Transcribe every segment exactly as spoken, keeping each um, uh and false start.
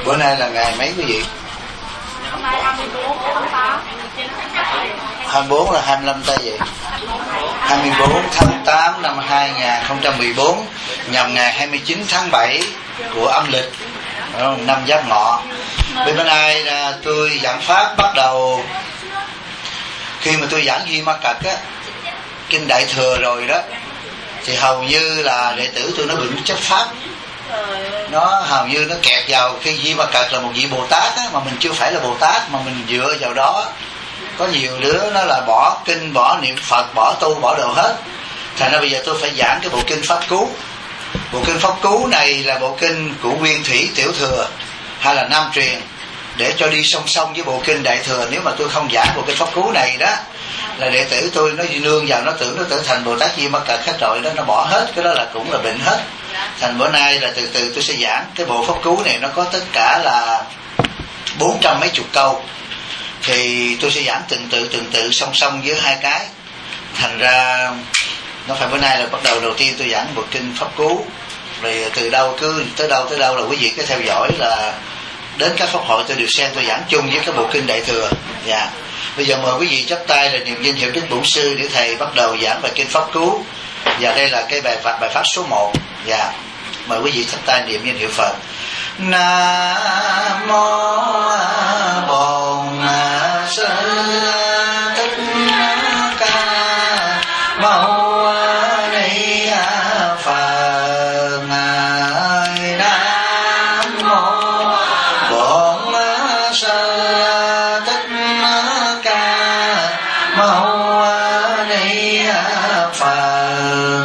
Bữa nay là ngày mấy quý vị? Hôm nay hai mươi bốn tháng tám. hai mươi bốn là hai mươi lăm ta vậy. hai mươi bốn tháng tám năm hai nghìn không trăm mười bốn, nhằm ngày hai mươi chín tháng bảy của âm lịch, năm Giáp Ngọ. Bên bên ai là tôi giảng pháp bắt đầu, khi mà tôi giảng Duy Ma Cật á, kinh Đại Thừa rồi đó, thì hầu như là đệ tử tôi nó bị chấp pháp, nó hầu như nó kẹt vào khi Duy Ma Cật là một vị Bồ Tát á, mà mình chưa phải là Bồ Tát, mà mình dựa vào đó. Có nhiều đứa nó là bỏ kinh, bỏ niệm Phật, bỏ tu, bỏ đồ hết. Thành ra bây giờ tôi phải giảng cái bộ kinh Pháp Cú. Bộ kinh Pháp Cú này là bộ kinh của Nguyên Thủy Tiểu Thừa hay là Nam Truyền, để cho đi song song với bộ kinh Đại Thừa. Nếu mà tôi không giảng bộ kinh Pháp Cú này đó, là đệ tử tôi nó nương vào, nó tưởng nó trở thành Bồ Tát Duy Ma Cật hết rồi đó, nó bỏ hết cái đó là cũng là bệnh hết. Thành bữa nay là từ từ tôi sẽ giảng cái bộ Pháp Cú này, nó có tất cả là bốn trăm mấy chục câu, thì tôi sẽ giảng từng tự từng tự song song với hai cái. Thành ra nó phải bữa nay là bắt đầu đầu tiên tôi giảng bộ kinh Pháp Cú, rồi từ đâu cứ tới đâu tới đâu là quý vị cứ theo dõi, là đến các pháp hội tôi đều xem tôi giảng chung với cái bộ kinh Đại Thừa. Dạ. Bây giờ mời quý vị chắp tay là niệm danh hiệu Đức Bổn Sư để thầy bắt đầu giảng bài kinh Pháp Cú. Và đây là cái bài pháp bài pháp số một. Dạ. Mời quý vị chắp tay niệm danh hiệu Phật. Nam mô Bổn Sư Thích Ca Mâu Ni Phật. Nam mô Bổn Sư Thích Ca Mâu Ni Phật.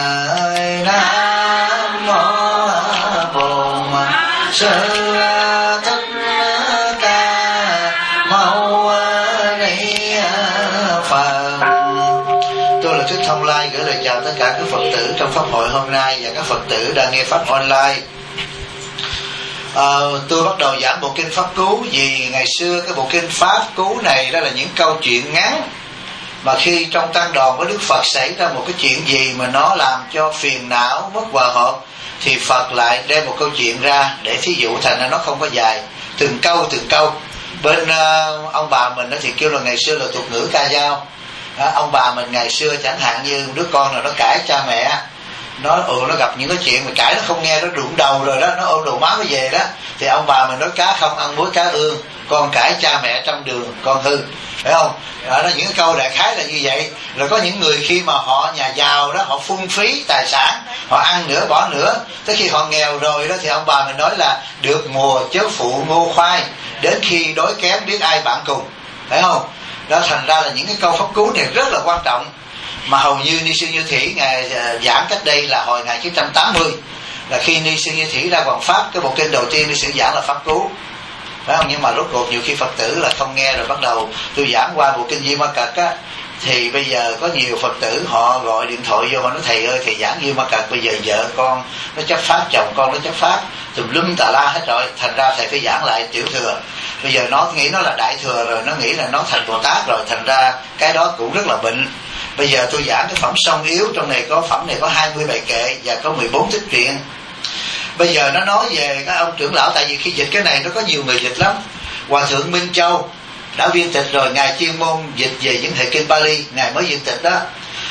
Nam mô Bổn Sư Thích Ca Mâu Ni Phật. Tôi là Thích Thông Lai gửi lời chào tất cả các Phật tử trong pháp hội hôm nay và các Phật tử đang nghe pháp online. À, tôi bắt đầu giảng bộ kinh Pháp Cú vì ngày xưa cái bộ kinh Pháp Cú này đó là những câu chuyện ngắn, mà khi trong tăng đoàn với Đức Phật xảy ra một cái chuyện gì mà nó làm cho phiền não mất hòa hợp, thì Phật lại đem một câu chuyện ra để thí dụ, thành ra nó không có dài, từng câu từng câu. Bên uh, ông bà mình đó thì kêu là ngày xưa là tục ngữ ca dao. À, ông bà mình ngày xưa chẳng hạn như đứa con nào nó cãi cha mẹ, nó ừ nó gặp những cái chuyện mà cãi nó không nghe, nó đụng đầu rồi đó, nó ôm đồ má mới về đó, thì ông bà mình nói cá không ăn muối cá ương, con cãi cha mẹ trăm đường con hư, phải không? Đó, nó những cái câu đại khái là như vậy. Rồi có những người khi mà họ nhà giàu đó, họ phung phí tài sản, họ ăn nữa bỏ nữa, tới khi họ nghèo rồi đó thì ông bà mình nói là được mùa chớ phụ ngô khoai, đến khi đói kém biết ai bạn cùng, phải không? Đó, thành ra là những cái câu Pháp Cú này rất là quan trọng, mà hầu như Ni Sư Như Thủy ngài giảng cách đây là hồi ngày chín trăm tám mươi, là khi Ni Sư Như Thủy ra hoàng pháp, cái bộ kinh đầu tiên Ni Sư giảng là Pháp Cú, phải không? Nhưng mà rốt cuộc nhiều khi Phật tử là không nghe, rồi bắt đầu tôi giảng qua bộ kinh Duy Ma Cật á, thì bây giờ có nhiều Phật tử họ gọi điện thoại vô, họ nói thầy ơi, thầy giảng Duy Ma Cật bây giờ vợ con nó chấp pháp, chồng con nó chấp pháp, tùm lum tà la hết rồi, thành ra thầy phải giảng lại Tiểu Thừa. Bây giờ nó nghĩ nó là Đại Thừa rồi, nó nghĩ là nó thành Bồ Tát rồi, thành ra cái đó cũng rất là bệnh. Bây giờ tôi giảng cái phẩm song yếu, trong này có phẩm này có hai mươi bài kệ và có mười bốn tích truyện. Bây giờ nó nói về các ông trưởng lão, tại vì khi dịch cái này nó có nhiều người dịch lắm. Hòa thượng Minh Châu đã viên tịch rồi, ngài chuyên môn dịch về những hệ kinh Pali, ngài mới viên tịch đó.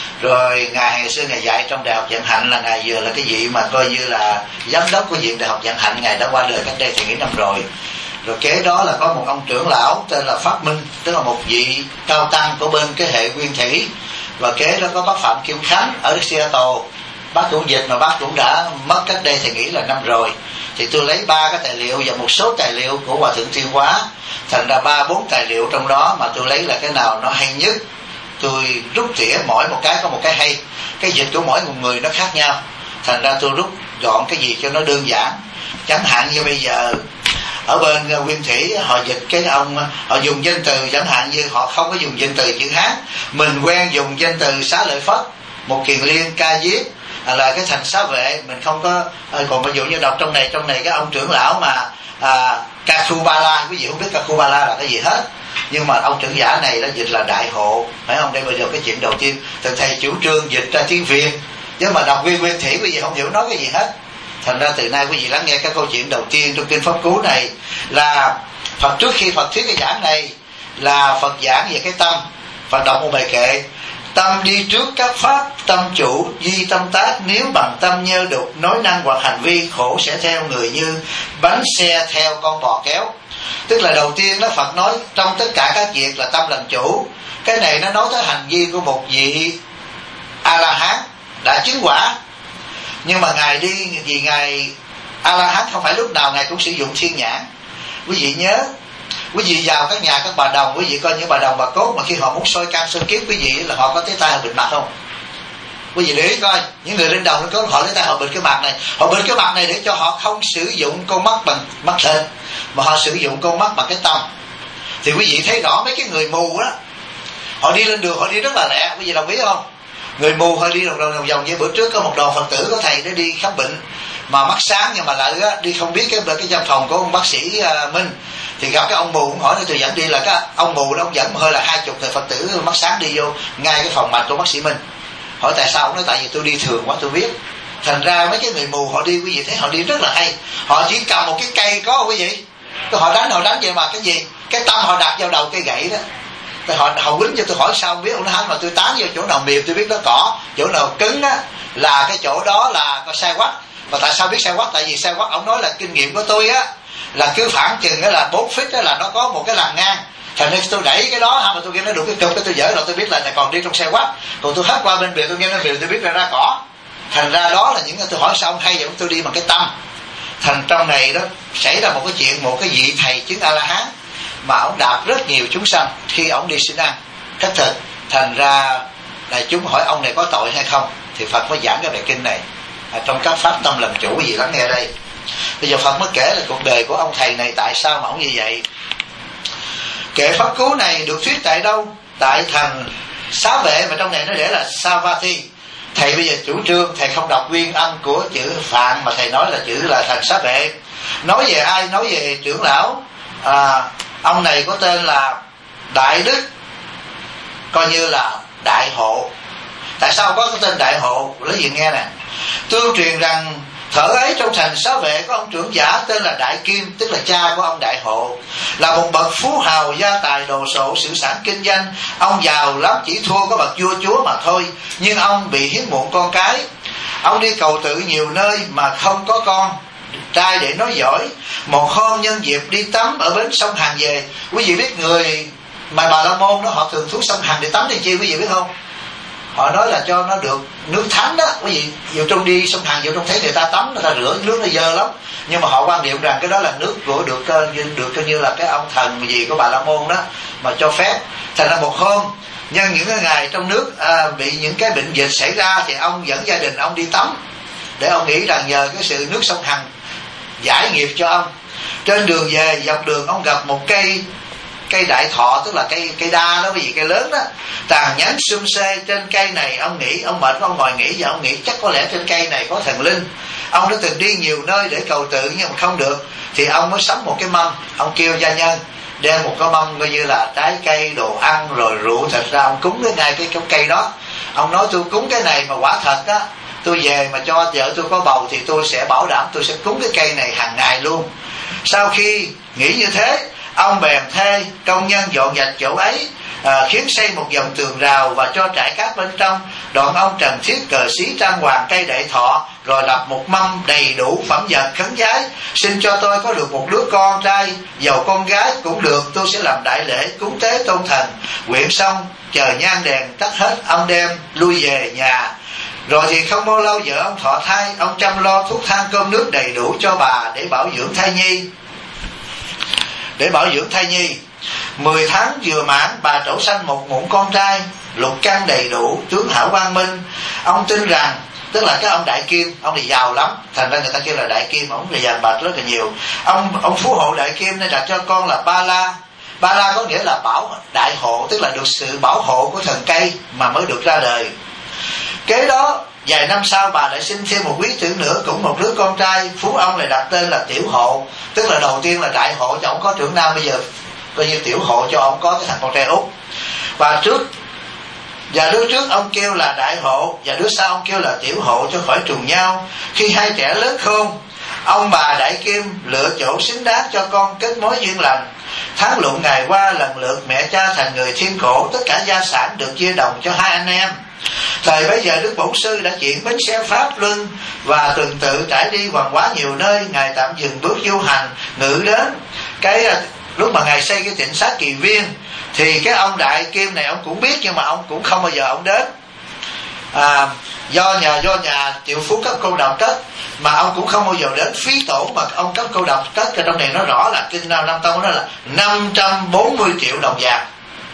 Rồi ngài ngày xưa ngài dạy trong Đại học Vạn Hạnh, là ngài vừa là cái vị mà coi như là giám đốc của viện Đại học Vạn Hạnh, ngài đã qua đời cách đây thì nghìn năm rồi. Rồi kế đó là có một ông trưởng lão tên là Pháp Minh, tức là một vị cao tăng của bên cái hệ Nguyên Thủy. Và kế đó có bác Phạm Kim Khánh ở Seattle, bác cũng dịch mà bác cũng đã mất cách đây thì nghĩ là năm rồi. Thì tôi lấy ba cái tài liệu và một số tài liệu của Hòa thượng Thiên Hóa, thành ra ba bốn tài liệu trong đó mà tôi lấy là cái nào nó hay nhất, tôi rút tỉa mỗi một cái có một cái hay. Cái dịch của mỗi một người nó khác nhau, thành ra tôi rút gọn cái gì cho nó đơn giản. Chẳng hạn như bây giờ ở bên Nguyên Thủy họ dịch cái ông, họ dùng danh từ, chẳng hạn như họ không có dùng danh từ chữ Hán, mình quen dùng danh từ Xá Lợi Phất, một kiền liên, ca diếp, là cái thành xá vệ, mình không có. Còn ví dụ như đọc trong này trong này cái ông trưởng lão mà à, Kakubala, quý vị không biết Kakubala là cái gì hết, nhưng mà ông trưởng giả này đã dịch là đại hộ, phải không? Đây bây giờ cái chuyện đầu tiên từ thầy chủ trương dịch ra tiếng Việt, chứ mà đọc Nguyên Nguyên Thủy quý vị không hiểu nói cái gì hết. Thành ra từ nay quý vị lắng nghe cái câu chuyện đầu tiên trong kinh Pháp Cú này là Phật, trước khi Phật thuyết cái giảng này là Phật giảng về cái tâm. Phật đọc một bài kệ: tâm đi trước các pháp, tâm chủ duy tâm tác, nếu bằng tâm nhơ đục nói năng hoặc hành vi, khổ sẽ theo người như bánh xe theo con bò kéo. Tức là đầu tiên đó Phật nói trong tất cả các việc là tâm làm chủ. Cái này nó nói tới hành vi của một vị A-la-hán đã chứng quả. Nhưng mà Ngài đi, vì Ngài A-la-hán không phải lúc nào Ngài cũng sử dụng thiên nhãn. Quý vị nhớ, quý vị vào các nhà các bà đồng, quý vị coi những bà đồng bà cốt mà khi họ muốn soi can soi kiếp quý vị là họ có cái tay họ bịt mặt không? Quý vị để ý coi, những người lên đồng có họ lấy tay họ bịt cái mặt này, họ bịt cái mặt này để cho họ không sử dụng con mắt bằng mắt thịt, mà họ sử dụng con mắt bằng cái tâm. Thì quý vị thấy rõ mấy cái người mù đó, họ đi lên đường họ đi rất là lẹ, quý vị đồng ý không? Người mù họ đi vòng vòng vòng như bữa trước có một đoàn Phật tử có thầy để đi khám bệnh mà mắt sáng nhưng mà lại á, đi không biết cái cái văn phòng của ông bác sĩ uh, Minh, thì gặp cái ông mù cũng hỏi để tôi dẫn đi, là cái ông mù đó ông dẫn hơi là hai chục thầy Phật tử mắt sáng đi vô ngay cái phòng mạch của bác sĩ Minh. Hỏi tại sao? Ông nói tại vì tôi đi thường quá tôi biết. Thành ra mấy cái người mù họ đi, quý vị thấy họ đi rất là hay, họ chỉ cầm một cái cây có quý vị, cái họ đánh họ đánh vậy mà cái gì, cái tâm họ đặt vào đầu cây gậy đó. Tôi hỏi họ quýnh cho tôi hỏi sao không biết, ông nói mà tôi tán vào chỗ nào mềm tôi biết nó cỏ, chỗ nào cứng á là cái chỗ đó là có sai quắc. Mà tại sao biết sai quắc? Tại vì sai quắc ông nói là kinh nghiệm của tôi á là cứ khoảng chừng đó là bốn feet đó là nó có một cái làn ngang, thành nên tôi đẩy cái đó mà tôi nghe nó đụng cái cục cái tôi dở rồi tôi biết là còn đi trong sai quắc, còn tôi hết qua bên bìa tôi nghe nó bìa tôi biết là ra cỏ. Thành ra đó là những cái tôi hỏi sao ông hay vậy, tôi đi bằng cái tâm. Thành trong này đó xảy ra một cái chuyện, một cái vị thầy chứng A-la-hán mà ông đạp rất nhiều chúng sanh khi ông đi xin ăn khất thực. Thành ra đại chúng hỏi ông này có tội hay không, thì Phật mới giảng cái bài kinh này à, trong các pháp tâm làm chủ. Gì lắng nghe đây. Bây giờ Phật mới kể là cuộc đời của ông thầy này tại sao mà ông như vậy. Kệ Pháp Cú này được thuyết tại đâu? Tại thành Xá Vệ, mà trong này nó để là Savatthi. Thầy bây giờ chủ trương thầy không đọc nguyên âm của chữ Phạn mà thầy nói là chữ là thành Xá Vệ. Nói về ai? Nói về trưởng lão à, ông này có tên là Đại Đức, coi như là Đại Hộ. Tại sao có cái tên Đại Hộ? Lấy gì nghe nè. Tương truyền rằng thở ấy trong thành Xá Vệ có ông trưởng giả tên là Đại Kim, tức là cha của ông Đại Hộ, là một bậc phú hào gia tài đồ sộ, sự sản kinh doanh. Ông giàu lắm, chỉ thua có bậc vua chúa mà thôi. Nhưng ông bị hiếm muộn con cái. Ông đi cầu tự nhiều nơi mà không có con trai để nói giỏi. Một hôm nhân dịp đi tắm ở bến sông Hằng về. Quý vị biết người mà Bà La Môn đó họ thường xuống sông Hằng để tắm để chi, quý vị biết không? Họ nói là cho nó được nước thánh đó. Quý vị dù trong đi sông Hằng, dù trong thấy người ta tắm, người ta rửa nước nó dơ lắm, nhưng mà họ quan niệm rằng cái đó là nước của được được coi như là cái ông thần gì của Bà La Môn đó mà cho phép. Thành ra một hôm nhân những cái ngày trong nước à, bị những cái bệnh dịch xảy ra, thì ông dẫn gia đình ông đi tắm để ông nghĩ rằng nhờ cái sự nước sông Hằng giải nghiệp cho ông. Trên đường về, dọc đường ông gặp một cây cây đại thọ, tức là cây cây đa đó, vì cây lớn đó, tàn nhánh sum xê. Trên cây này ông nghĩ, ông mệt ông ngồi nghĩ và ông nghĩ chắc có lẽ trên cây này có thần linh. Ông đã từng đi nhiều nơi để cầu tự nhưng mà không được, thì ông mới sắm một cái mâm, ông kêu gia nhân đem một cái mâm coi như là trái cây, đồ ăn rồi rượu thịt ra, ông cúng cái ngay cái, cái cây đó. Ông nói tôi cúng cái này mà quả thật á, tôi về mà cho vợ tôi có bầu thì tôi sẽ bảo đảm tôi sẽ cúng cái cây này hàng ngày luôn. Sau khi nghĩ như thế, ông bèn thuê công nhân dọn dẹp chỗ ấy, à, khiến xây một vòng tường rào và cho trải cát bên trong. Đoạn ông trần thiết cờ xí trang hoàng cây đại thọ, rồi lập một mâm đầy đủ phẩm vật khấn vái: xin cho tôi có được một đứa con trai, dầu con gái cũng được, tôi sẽ làm đại lễ cúng tế tôn thần. Quyện xong chờ nhang đèn tắt hết, ông đem lui về nhà. Rồi thì không bao lâu vợ ông thọ thai, ông chăm lo thuốc thang cơm nước đầy đủ cho bà để bảo dưỡng thai nhi. Để bảo dưỡng thai nhi mười tháng vừa mãn, bà trổ sanh một muỗng con trai, lục căn đầy đủ, tướng hảo quang minh. Ông tin rằng, tức là cái ông Đại Kim, ông này giàu lắm, thành ra người ta kêu là Đại Kim, ông này vàng bạc rất là nhiều. Ông ông phú hộ Đại Kim nên đặt cho con là Ba La. Ba La có nghĩa là bảo đại hộ, tức là được sự bảo hộ của thần cây mà mới được ra đời. Kế đó vài năm sau bà lại sinh thêm một quý tử nữa, cũng một đứa con trai. Phú ông lại đặt tên là Tiểu Hộ, tức là đầu tiên là đại hộ cho ông có trưởng nam, bây giờ coi như tiểu hộ cho ông có cái thằng con trai út. Và trước Và đứa trước ông kêu là đại hộ, và đứa sau ông kêu là tiểu hộ cho khỏi trùng nhau. Khi hai trẻ lớn khôn, ông bà Đại Kim lựa chỗ xứng đáng cho con kết mối duyên lành. Tháng lụn ngày qua, lần lượt mẹ cha thành người thiên cổ, tất cả gia sản được chia đồng cho hai anh em. Thời bấy giờ Đức Bổn Sư đã chuyển bến xe Pháp Luân và tuần tự trải đi hoàng hóa nhiều nơi. Ngài tạm dừng bước du hành, ngự đến cái lúc mà ngài xây cái tịnh xá Kỳ Viên, thì cái ông Đại Kim này ông cũng biết, nhưng mà ông cũng không bao giờ ông đến. À, do nhà do nhà triệu phú cấp cô độc cất, mà ông cũng không bao giờ đến. Phí tổn mà ông cấp cô độc cất ở trong này nó rõ là kinh Nam Nam Tông, đó là năm trăm bốn mươi triệu đồng vàng.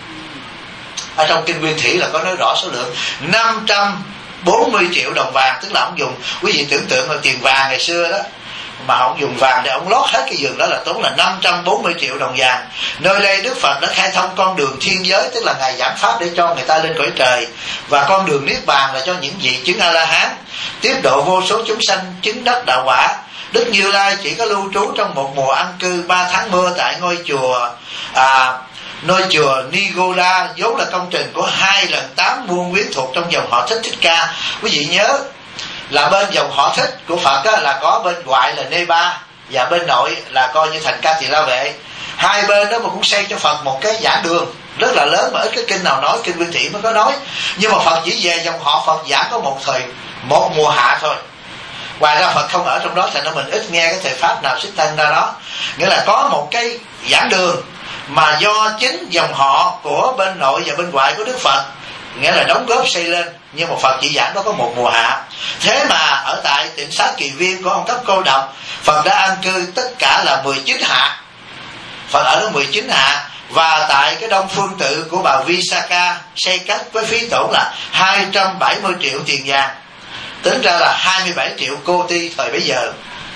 Ở trong kinh Nguyên Thủy là có nói rõ số lượng năm trăm bốn mươi triệu đồng vàng, tức là ông dùng, quý vị tưởng tượng là tiền vàng ngày xưa đó, mà ông dùng vàng để ông lót hết cái giường đó là tốn là năm trăm bốn mươi triệu đồng vàng. Nơi đây Đức Phật đã khai thông con đường thiên giới, tức là ngài giảng pháp để cho người ta lên cõi trời, và con đường niết bàn là cho những vị chứng A La Hán, tiếp độ vô số chúng sanh chứng đắc đạo quả. Đức Như Lai chỉ có lưu trú trong một mùa an cư ba tháng mưa tại ngôi chùa à, nơi chùa Nigoda, vốn là công trình của hai lần tám muôn quyến thuộc trong dòng họ Thích Thích Ca. Quý vị nhớ là bên dòng họ Thích của Phật á, là có bên ngoại là Nê Ba, và bên nội là coi như thành Ca Tỳ La Vệ. Hai bên đó mà cũng xây cho Phật một cái giảng đường rất là lớn, mà ít cái kinh nào nói, kinh Nguyên Thủy mới có nói. Nhưng mà Phật chỉ về dòng họ Phật giảng có một thời, một mùa hạ thôi. Ngoài ra Phật không ở trong đó, thành ra mình ít nghe cái thời pháp nào xuất thân ra đó. Nghĩa là có một cái giảng đường mà do chính dòng họ của bên nội và bên ngoại của Đức Phật, nghĩa là đóng góp xây lên, nhưng mà Phật chỉ giảng đó có một mùa hạ. Thế mà ở tại tịnh xá Kỳ Viên của ông cấp cô độc, Phật đã an cư tất cả là mười chín hạ. Phật ở đó mười chín hạ. Và tại cái Đông Phương Tự của bà Visakha xây cất với phí tổn là hai trăm bảy mươi triệu tiền vàng, tính ra là hai mươi bảy triệu cô ti thời bấy giờ.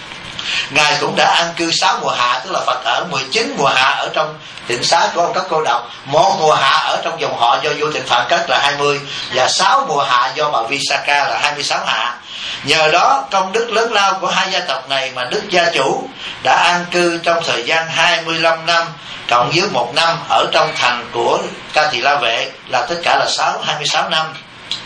Ngài cũng đã an cư sáu mùa hạ, tức là Phật ở mười chín mùa hạ ở trong tịnh xá của ông các cô độc, một mùa hạ ở trong dòng họ do Vô Tịnh Phạm cất là hai mươi, và sáu mùa hạ do bà Visakha là hai mươi sáu hạ. Nhờ đó công đức lớn lao của hai gia tộc này mà Đức Gia Chủ đã an cư trong thời gian hai mươi lăm năm cộng với một năm ở trong thành của Ca Tỳ La Vệ, là tất cả là sáu hai mươi sáu năm.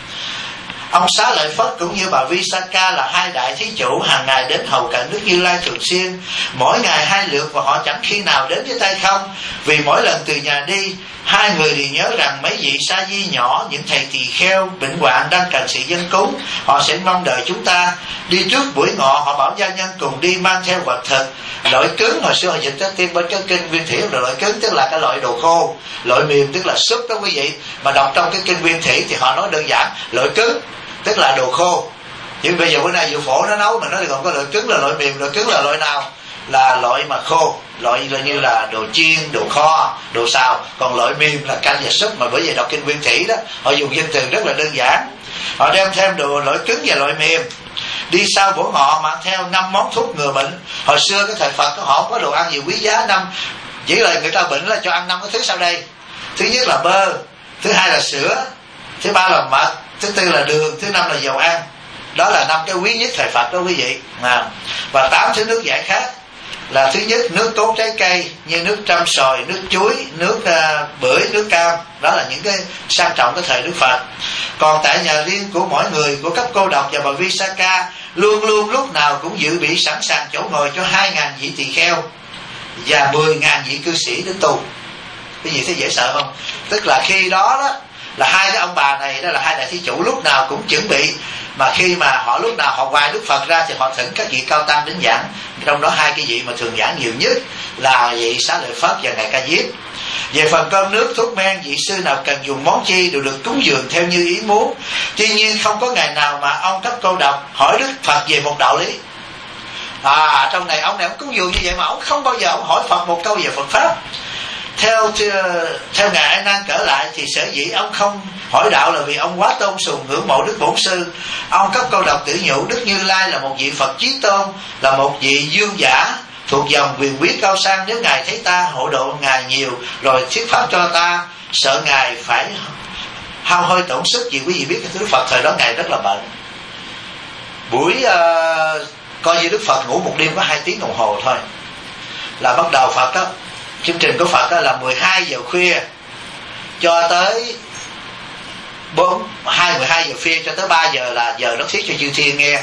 Ông Xá Lợi Phất cũng như bà Visakha là hai đại thí chủ hàng ngày đến hầu cận Đức Như Lai thường xuyên, mỗi ngày hai lượt, và họ chẳng khi nào đến với tay không. Vì mỗi lần từ nhà đi, hai người đều nhớ rằng mấy vị sa di nhỏ, những thầy tỳ kheo bệnh hoạn đang cần sự dân cúng, họ sẽ mong đợi chúng ta. Đi trước buổi ngọ, họ bảo gia nhân cùng đi mang theo vật thực. Loại cứng hồi xưa họ dịch tới tiên bên cái kinh Nguyên Thủy là loại cứng, tức là cái loại đồ khô. Loại mềm tức là súp đó quý vị. Mà đọc trong cái kinh Nguyên Thủy thì họ nói đơn giản loại cứng tức là đồ khô. Nhưng bây giờ bữa nay Diệu Phổ nó nấu mà nó còn có loại cứng là loại mềm. Loại cứng là loại nào? Là loại mà khô, loại là như là đồ chiên, đồ kho, đồ xào. Còn loại mềm là canh và súp. Mà bởi vì đọc kinh Nguyên Thủy đó, họ dùng danh từ rất là đơn giản. Họ đem thêm đồ loại cứng và loại mềm. Đi sau của họ mang theo năm món thuốc ngừa bệnh. Hồi xưa cái thời Phật họ có đồ ăn gì quý giá năm, chỉ là người ta bệnh là cho ăn năm cái thứ sau đây. Thứ nhất là bơ, thứ hai là sữa, thứ ba là mật, thứ tư là đường, thứ năm là dầu ăn. Đó là năm cái quý nhất thời Phật đó quý vị. À. Và tám thứ nước giải khác là thứ nhất nước cốt trái cây như nước trăm sòi, nước chuối, nước uh, bưởi, nước cam. Đó là những cái sang trọng cái thời Đức Phật. Còn tại nhà riêng của mỗi người, của cấp cô độc và bà Visakha, luôn luôn lúc nào cũng dự bị sẵn sàng chỗ ngồi cho hai ngàn vị tỳ kheo và mười ngàn vị cư sĩ đến tu. Cái gì thấy dễ sợ không? Tức là khi đó đó là hai cái ông bà này, đó là hai đại thí chủ, lúc nào cũng chuẩn bị. Mà khi mà họ lúc nào họ ngoài Đức Phật ra thì họ thỉnh các vị cao tăng đến giảng. Trong đó hai cái vị mà thường giảng nhiều nhất là vị Xá Lợi Phất và ngài Ca Diếp. Về phần cơm nước thuốc men, vị sư nào cần dùng món chi đều được cúng dường theo như ý muốn. Tuy nhiên không có ngày nào mà ông cấp cô độc hỏi Đức Phật về một đạo lý. À, trong này ông này ông cúng dường như vậy mà ông không bao giờ ông hỏi Phật một câu về Phật pháp. Theo theo ngài A Nan kể lại thì sở dĩ ông không hỏi đạo là vì ông quá tôn sùng ngưỡng mộ Đức Bổn Sư. Ông cấp câu độc tự nhủ Đức Như Lai là một vị Phật chí tôn, là một vị dương giả thuộc dòng quyền quý cao sang. Nếu ngài thấy ta hộ độ ngài nhiều rồi thuyết pháp cho ta, sợ ngài phải hao hơi tổn sức. Vì quý vị biết cái Đức Phật thời đó ngài rất là bận. Buổi uh, coi như Đức Phật ngủ một đêm có hai tiếng đồng hồ thôi là bắt đầu Phật đó. Chương trình của Phật đó là mười hai giờ khuya cho tới bốn hai mười hai giờ khuya cho tới ba giờ là giờ nó thiết cho chư thiên nghe.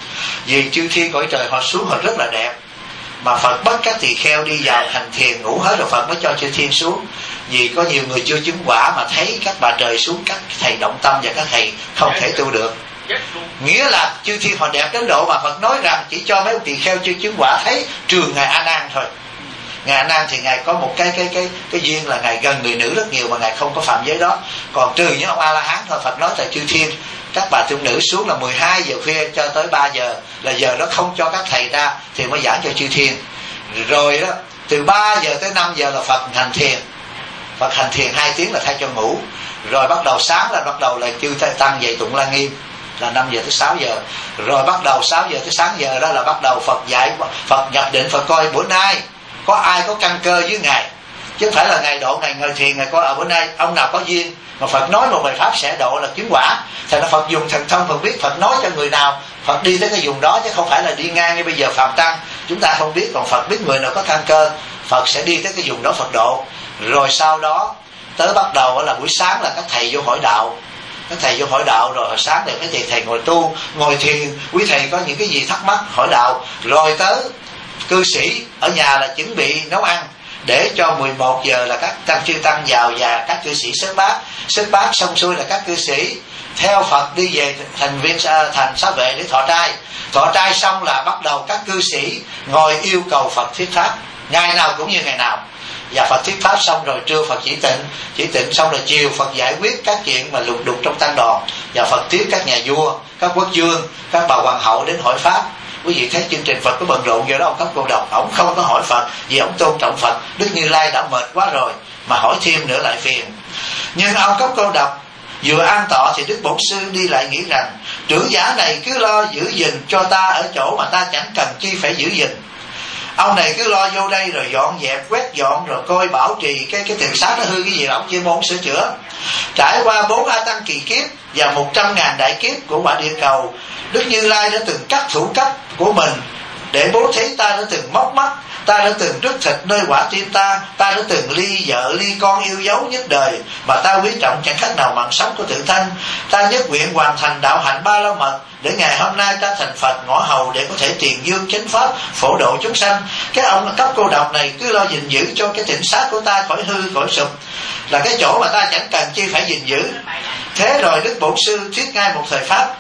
Vì chư thiên cõi trời họ xuống họ rất là đẹp, mà Phật bắt các tỳ kheo đi vào hành thiền ngủ hết rồi Phật mới cho chư thiên xuống. Vì có nhiều người chưa chứng quả mà thấy các bà trời xuống, các thầy động tâm và các thầy không thể tu được. Nghĩa là chư thiên họ đẹp đến độ mà Phật nói rằng chỉ cho mấy tỳ kheo chưa chứng quả thấy trường ngài A Nan thôi. Ngài A Nan thì ngài có một cái cái cái cái duyên là ngài gần người nữ rất nhiều mà ngài không có phạm giới đó. Còn trừ những ông A La Hán thôi, Phật nói tại chư thiên các bà tu nữ xuống là mười hai giờ khuya cho tới ba giờ là giờ đó không cho các thầy ra thì mới giảng cho chư thiên. Rồi đó từ ba giờ tới năm giờ là Phật hành thiền. Phật hành thiền hai tiếng là thay cho ngủ. Rồi bắt đầu sáng là bắt đầu là chư tăng dạy tụng Lăng Nghiêm là năm giờ tới sáu giờ. Rồi bắt đầu sáu giờ tới sáng giờ đó là bắt đầu Phật dạy, Phật nhập định, Phật coi bữa nay có ai có căn cơ với ngài, chứ không phải là ngài độ ngài ngồi thiền ngài coi ở bữa nay ông nào có duyên mà Phật nói một bài pháp sẽ độ là chứng quả. Thành ra Phật dùng thần thông Phật biết Phật nói cho người nào Phật đi tới cái vùng đó, chứ không phải là đi ngang như bây giờ phạm tăng chúng ta không biết. Còn Phật biết người nào có căn cơ Phật sẽ đi tới cái vùng đó Phật độ. Rồi sau đó tới bắt đầu là buổi sáng là các thầy vô hỏi đạo. Các thầy vô hỏi đạo rồi hồi sáng thì mấy thầy thầy ngồi tu ngồi thiền, quý thầy có những cái gì thắc mắc hỏi đạo. Rồi tới cư sĩ ở nhà là chuẩn bị nấu ăn để cho mười một giờ là các tăng chư tăng vào và các cư sĩ xếp bát. Xếp bát xong xuôi là các cư sĩ theo Phật đi về thành viên thành Xá Vệ để thọ trai. Thọ trai xong là bắt đầu các cư sĩ ngồi yêu cầu Phật thuyết pháp, ngày nào cũng như ngày nào. Và Phật thuyết pháp xong rồi trưa Phật chỉ tịnh, chỉ tịnh xong rồi chiều Phật giải quyết các chuyện mà lục đục trong tăng đoàn. Và Phật tiếp các nhà vua, các quốc vương, các bà hoàng hậu đến hỏi pháp. Quý vị thấy chương trình Phật có bận rộn vậy đó. Ông Cấp Cô Độc ông không có hỏi Phật vì ông tôn trọng Phật. Đức Như Lai đã mệt quá rồi mà hỏi thêm nữa lại phiền. Nhưng ông Cấp Cô Độc vừa an tọa thì Đức Bổn Sư đi lại nghĩ rằng trưởng giả này cứ lo giữ gìn cho ta ở chỗ mà ta chẳng cần chi phải giữ gìn. Ông này cứ lo vô đây rồi dọn dẹp quét dọn rồi coi bảo trì cái cái tiền sát nó hư cái gì là ông chuyên môn sửa chữa. Trải qua bốn A Tăng kỳ kiếp và một trăm ngàn đại kiếp của quả địa cầu, Đức Như Lai đã từng cắt thủ cấp của mình để bố thí. Ta đã từng móc mắt, ta đã từng rứt thịt nơi quả tim ta, ta đã từng ly vợ ly con yêu dấu nhất đời mà ta quý trọng chẳng khác nào mạng sống của tự thân. Ta nhất nguyện hoàn thành đạo hạnh ba la mật để ngày hôm nay ta thành Phật ngõ hầu để có thể tiền dương chánh pháp phổ độ chúng sanh. Cái ông Cấp Cô Độc này cứ lo gìn giữ cho cái tỉnh xác của ta khỏi hư khỏi sụp, là cái chỗ mà ta chẳng cần chi phải gìn giữ. Thế rồi Đức Bổn Sư thuyết ngay một thời pháp.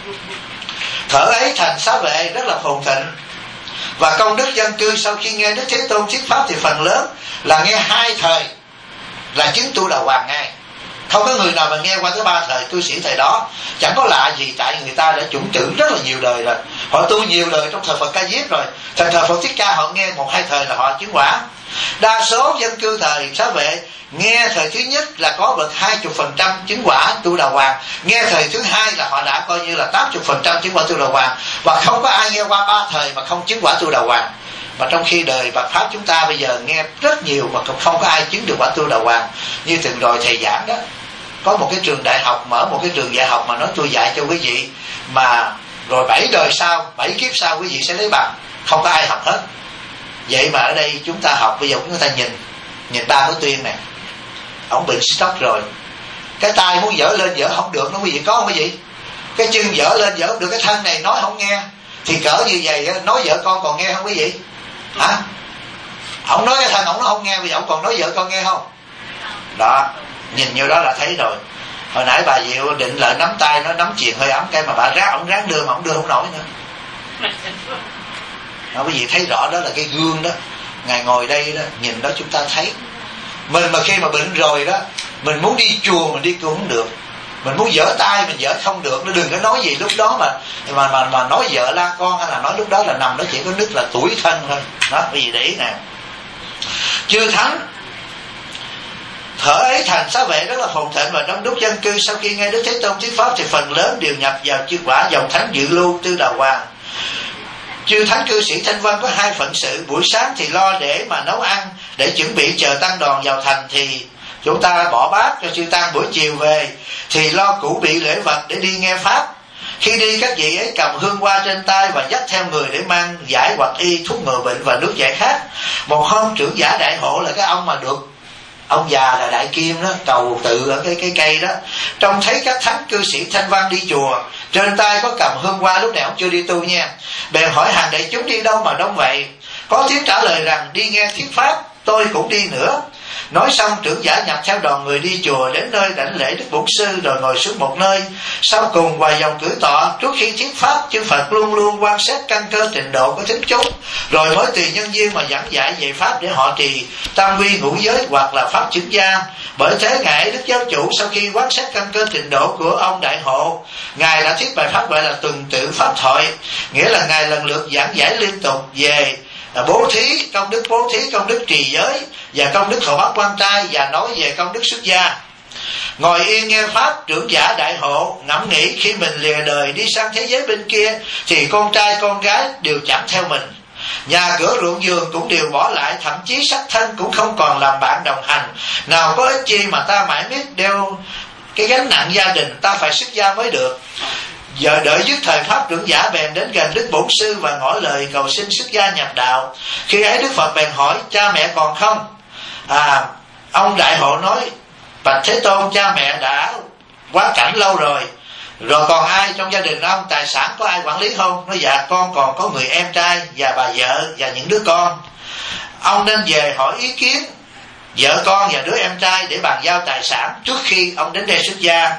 Thở ấy thành Xá Vệ rất là phồn thịnh, và công đức dân cư sau khi nghe Đức Thế Tôn thuyết pháp thì phần lớn là nghe hai thời là chứng tu đà hoàng ngay. Không có người nào mà nghe qua tới ba thời cư sĩ thời đó. Chẳng có lạ gì, tại người ta đã chủng tử rất là nhiều đời rồi, họ tu nhiều đời trong thời Phật Ca Diếp rồi. Thời thời Phật Thích Ca họ nghe một hai thời là họ chứng quả. Đa số dân cư thời Xá Vệ nghe thời thứ nhất là có được hai mươi phần trăm chứng quả tu đà hoàng, nghe thời thứ hai là họ đã coi như là tám mươi phần trăm chứng quả tu đà hoàng, và không có ai nghe qua ba thời mà không chứng quả tu đà hoàng. Mà trong khi đời Phật pháp chúng ta bây giờ nghe rất nhiều mà không có ai chứng được quả tu đà hoàng. Như từng rồi thầy giảng đó, có một cái trường đại học mở một cái trường dạy học mà nói tôi dạy cho quý vị, mà rồi bảy đời sau, bảy kiếp sau quý vị sẽ lấy bằng, không có ai học hết. Vậy mà ở đây chúng ta học bây giờ chúng ta nhìn nhìn ba cái tuyên này, ông bệnh stroke rồi, cái tay muốn dở lên dở không được, nó quý vị có không quý vị? Cái chân dở lên dở không được, cái thân này nói không nghe, thì cỡ như vậy nói vợ con còn nghe không quý vị? Hả? Ông nói cái thân ông nó không nghe, bây giờ ông còn nói vợ con nghe không? Đó, nhìn như đó là thấy rồi. Hồi nãy bà Diệu định lại nắm tay nó nắm chuyền hơi ấm cái mà bà ráng ông ráng đưa mà ông đưa không nổi nữa. Đó, quý vị thấy rõ đó là cái gương đó. Ngài ngồi đây đó, nhìn đó chúng ta thấy. Mình mà khi mà bệnh rồi đó, mình muốn đi chùa mình đi cũng không được, mình muốn giở tay mình giở không được. Nó đừng có nói gì lúc đó mà mà mà, mà nói vợ la con, hay là nói lúc đó là nằm đó chỉ có nước là tuổi thân thôi. Đó, quý vị để ý nè. Chư thánh thở ấy thành Xá Vệ rất là phồn thịnh, và đông đúc dân cư sau khi nghe Đức Thế Tôn thuyết pháp thì phần lớn đều nhập vào chư quả dòng thánh dự lưu tư đà hoàng. Chư thánh cư sĩ Thanh Văn có hai phận sự. Buổi sáng thì lo để mà nấu ăn để chuẩn bị chờ tăng đoàn vào thành thì chúng ta bỏ bát cho chư tăng. Buổi chiều về thì lo cũ bị lễ vật để đi nghe pháp. Khi đi các vị ấy cầm hương hoa trên tay và dắt theo người để mang giải hoặc y, thuốc ngừa bệnh và nước giải khát. Một hôm trưởng giả đại hộ là cái ông mà được ông già là Đại Kim đó, cầu tự ở cái cái cây đó, trông thấy các thánh cư sĩ thanh văn đi chùa, trên tay có cầm hương hoa, lúc này ông chưa đi tu nha, bèn hỏi hàng đại chúng đi đâu mà đông vậy. Có tiếng trả lời rằng đi nghe thuyết pháp. Tôi cũng đi nữa. Nói xong trưởng giả nhập theo đoàn người đi chùa, đến nơi đảnh lễ Đức Bổn Sư rồi ngồi xuống một nơi. Sau cùng vài dòng cử tọa, trước khi thuyết pháp, chư Phật luôn luôn quan sát căn cơ trình độ của thính chúng, rồi mới tùy nhân duyên mà giảng giải về pháp để họ trì tam quy ngũ giới hoặc là pháp chứng gia. Bởi thế ngài Đức Giáo Chủ sau khi quan sát căn cơ trình độ của ông Đại Hộ, ngài đã thuyết bài pháp gọi là tuần tự pháp thoại, nghĩa là ngài lần lượt giảng giải liên tục về bố thí, công đức bố thí, công đức trì giới và công đức hộ pháp quan trai, và nói về công đức xuất gia. Ngồi yên nghe pháp, trưởng giả Đại Hộ ngẫm nghĩ khi mình lìa đời đi sang thế giới bên kia thì con trai con gái đều chẳng theo mình, nhà cửa ruộng vườn cũng đều bỏ lại, thậm chí sắc thân cũng không còn làm bạn đồng hành. Nào có ích chi mà ta mãi miết đeo cái gánh nặng gia đình, ta phải xuất gia mới được. Giờ đợi dứt thời pháp, trưởng giả bèn đến gần Đức Bổn Sư và ngỏ lời cầu xin xuất gia nhập đạo. Khi ấy Đức Phật bèn hỏi: cha mẹ còn không? À, ông Đại Hộ nói: bạch Thế Tôn, cha mẹ đã quá cảnh lâu rồi. Rồi còn ai trong gia đình ông, tài sản có ai quản lý không? Nói: dạ con còn có người em trai và bà vợ và những đứa con. Ông nên về hỏi ý kiến vợ con và đứa em trai để bàn giao tài sản trước khi ông đến đây xuất gia.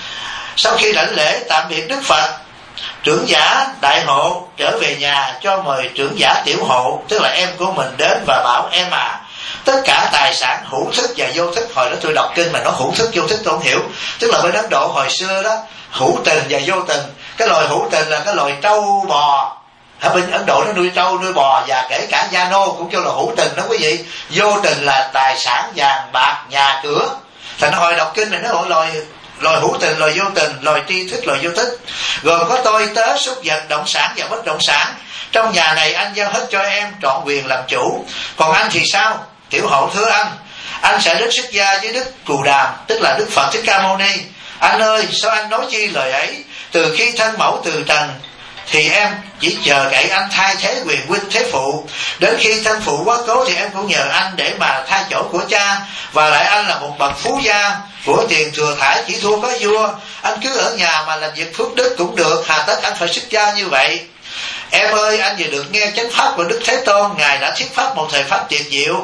Sau khi đảnh lễ tạm biệt Đức Phật, trưởng giả Đại Hộ trở về nhà cho mời trưởng giả Tiểu Hộ, tức là em của mình, đến và bảo: em à, tất cả tài sản hữu thức và vô thức, hồi đó tôi đọc kinh mà nó hữu thức vô thức tôi không hiểu, tức là bên Ấn Độ hồi xưa đó, hữu tình và vô tình. Cái loài hữu tình là cái loài trâu bò, ở bên Ấn Độ nó nuôi trâu nuôi bò, và kể cả gia nô cũng kêu là hữu tình đó quý vị. Vô tình là tài sản vàng bạc nhà cửa. Thành hồi đọc kinh này nó gọi loài loài hữu tình, loài vô tình, loài tri thức, loài vô thức, gồm có tôi tớ, súc vật, động sản và bất động sản. Trong nhà này anh giao hết cho em trọn quyền làm chủ. Còn anh thì sao? Tiểu Hộ thưa anh, anh sẽ đến xuất gia với Đức Cù Đàm, tức là Đức Phật Thích Ca Mâu Ni. Anh ơi, sao anh nói chi lời ấy? Từ khi thân mẫu từ trần thì em chỉ chờ cậy anh thay thế quyền huynh thế phụ. Đến khi thân phụ quá cố thì em cũng nhờ anh để mà thay chỗ của cha. Và lại anh là một bậc phú gia, của tiền thừa thải chỉ thua có vua. Anh cứ ở nhà mà làm việc phước đức cũng được, hà tất anh phải xuất gia như vậy? Em ơi, anh vừa được nghe chánh pháp của Đức Thế Tôn, ngài đã thuyết pháp một thời pháp tuyệt diệu.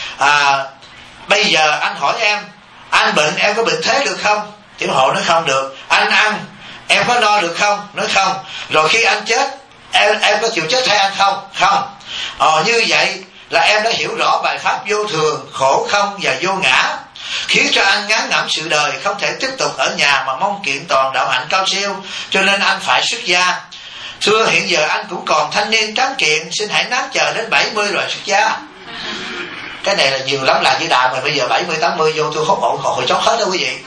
À, bây giờ anh hỏi em, anh bệnh em có bệnh thế được không? Tiểu Hộ nói không được. Anh ăn em có no được không? Nói không. Rồi khi anh chết, em em có chịu chết thay anh không? Không. Ờ, như vậy là em đã hiểu rõ bài pháp vô thường, khổ không và vô ngã, khiến cho anh ngán ngẩm sự đời, không thể tiếp tục ở nhà mà mong kiện toàn đạo hạnh cao siêu, cho nên anh phải xuất gia. Thưa, hiện giờ anh cũng còn thanh niên tráng kiện, xin hãy nán chờ đến bảy mươi rồi xuất gia. Cái này là nhiều lắm, là với đà mà bây giờ bảy mươi tám mươi vô tôi hốt ổn hồi chót hết đó quý vị.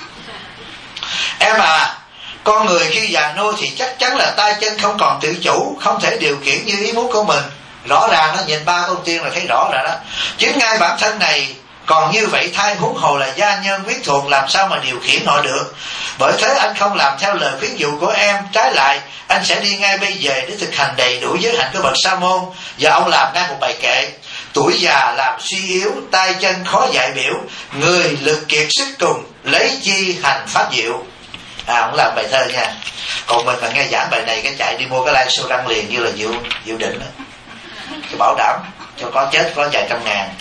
Em à, con người khi già nua thì chắc chắn là tay chân không còn tự chủ, không thể điều khiển như ý muốn của mình. Rõ ràng nó nhìn ba con tiên là thấy rõ rồi đó. Chính ngay bản thân này còn như vậy, thay huống hồ là gia nhân quyến thuộc, làm sao mà điều khiển họ được. Bởi thế anh không làm theo lời khuyến dụ của em, trái lại anh sẽ đi ngay bây giờ để thực hành đầy đủ giới hạnh của bậc sa môn. Và ông làm ngay một bài kệ: tuổi già làm suy yếu, tay chân khó dạy biểu, người lực kiệt sức cùng, lấy chi hành pháp diệu. À, ông làm bài thơ nha. Còn mình mà nghe giảng bài này cái chạy đi mua cái live show đăng liền như là Diệu Diệu Định đó. Tôi bảo đảm cho có chết có vài trăm ngàn.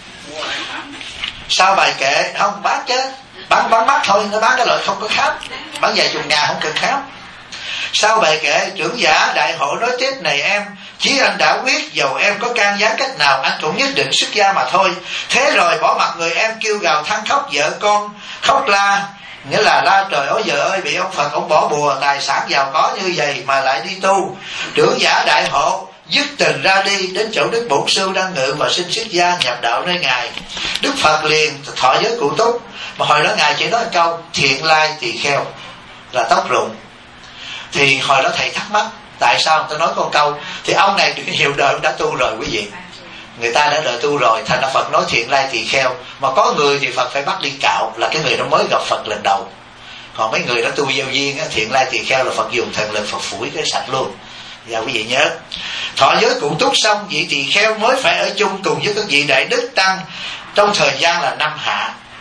Sau bài kệ không bán chứ, bán bán mắt thôi, nó bán cái loại không có khám, bán vài chục ngàn không cần khám. Sau bài kệ, trưởng giả Đại Hộ nói tiếp: này em, chí anh đã quyết, dầu em có can gián cách nào anh cũng nhất định xuất gia mà thôi. Thế rồi bỏ mặc người em kêu gào than khóc, vợ con khóc la, nghĩa là la trời ơi vợ ơi, bị ông Phật ông bỏ bùa, tài sản giàu có như vậy mà lại đi tu. Trưởng giả Đại Hộ dứt tình ra đi, đến chỗ Đức Bổn Sư đang ngự và xin xuất gia nhập đạo nơi ngài. Đức Phật liền thọ giới cụ túc, mà hồi đó ngài chỉ nói một câu: thiện lai tỳ kheo, là tóc rụng. Thì hồi đó thầy thắc mắc tại sao người ta nói con câu, thì ông này được nhiều đời ông đã tu rồi quý vị, người ta đã đời tu rồi, thành ra Phật nói thiện lai tỳ kheo. Mà có người thì Phật phải bắt đi cạo, là cái người đó mới gặp Phật lần đầu. Còn mấy người đó tu gieo duyên á, thiện lai tỳ kheo là Phật dùng thần lực Phật phủi cái sạch luôn. Và quý vị nhớ, thọ giới cụ túc xong, vị tỳ kheo mới phải ở chung cùng với các vị đại đức tăng trong thời gian là năm hạ.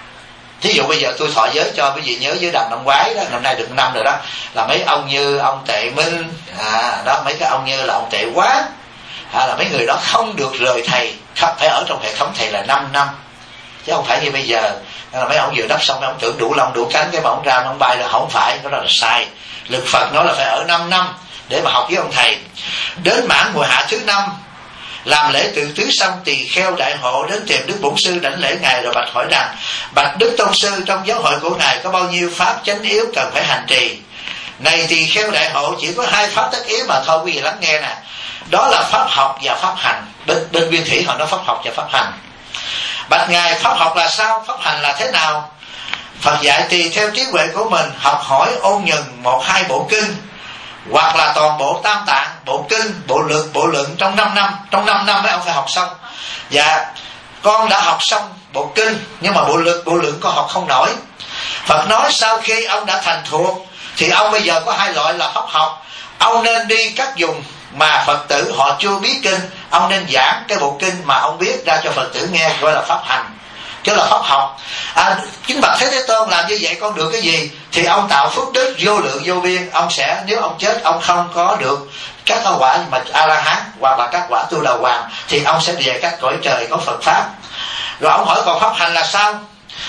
Thí dụ bây giờ tôi thọ giới cho quý vị nhớ với đàn năm ngoái đó, năm nay được năm rồi đó, là mấy ông như ông Tệ Minh, à, đó mấy cái ông như là ông Tệ Quán, à, là mấy người đó không được rời thầy, phải ở trong hệ thống thầy là năm năm, chứ không phải như bây giờ là mấy ông vừa đắp xong mấy ông tưởng đủ lông đủ cánh cái mà ông ra ông bay là không phải, đó là sai. Lực Phật nói là phải ở năm năm để mà học với ông thầy. Đến mãn mùa hạ thứ năm, làm lễ tự tứ xong, tỳ kheo đại hộ đến tìm Đức Bổn Sư đảnh lễ ngài rồi bạch hỏi rằng: bạch Đức Tôn Sư, trong giáo hội của ngài có bao nhiêu pháp chánh yếu cần phải hành trì? Này tỳ kheo đại hộ, chỉ có hai pháp tất yếu mà thôi, quý vị lắng nghe nè. Đó là pháp học và pháp hành. Bên, bên Nguyên Thủy họ nói pháp học và pháp hành. Bạch ngài, pháp học là sao? Pháp hành là thế nào? Phật dạy tùy theo trí huệ của mình, học hỏi ôn nhuần một hai bộ kinh, hoặc là toàn bộ tam tạng, bộ kinh, bộ lực, bộ luận trong năm năm. Trong năm năm mấy ông phải học xong. Dạ, con đã học xong bộ kinh, nhưng mà bộ lực, bộ luận con học không nổi. Phật nói sau khi ông đã thành thuộc thì ông bây giờ có hai loại là pháp học. Ông nên đi các vùng mà Phật tử họ chưa biết kinh, ông nên giảng cái bộ kinh mà ông biết ra cho Phật tử nghe, gọi là pháp hành, chứ là pháp học. À, chính bạch Thế Thế Tôn làm như vậy con được cái gì? Thì ông tạo phước đức vô lượng vô biên. Ông sẽ, nếu ông chết ông không có được các quả mà A La Hán hoặc là các quả Tu La Hoàng, thì ông sẽ về các cõi trời có Phật pháp. Rồi ông hỏi còn pháp hành là sao?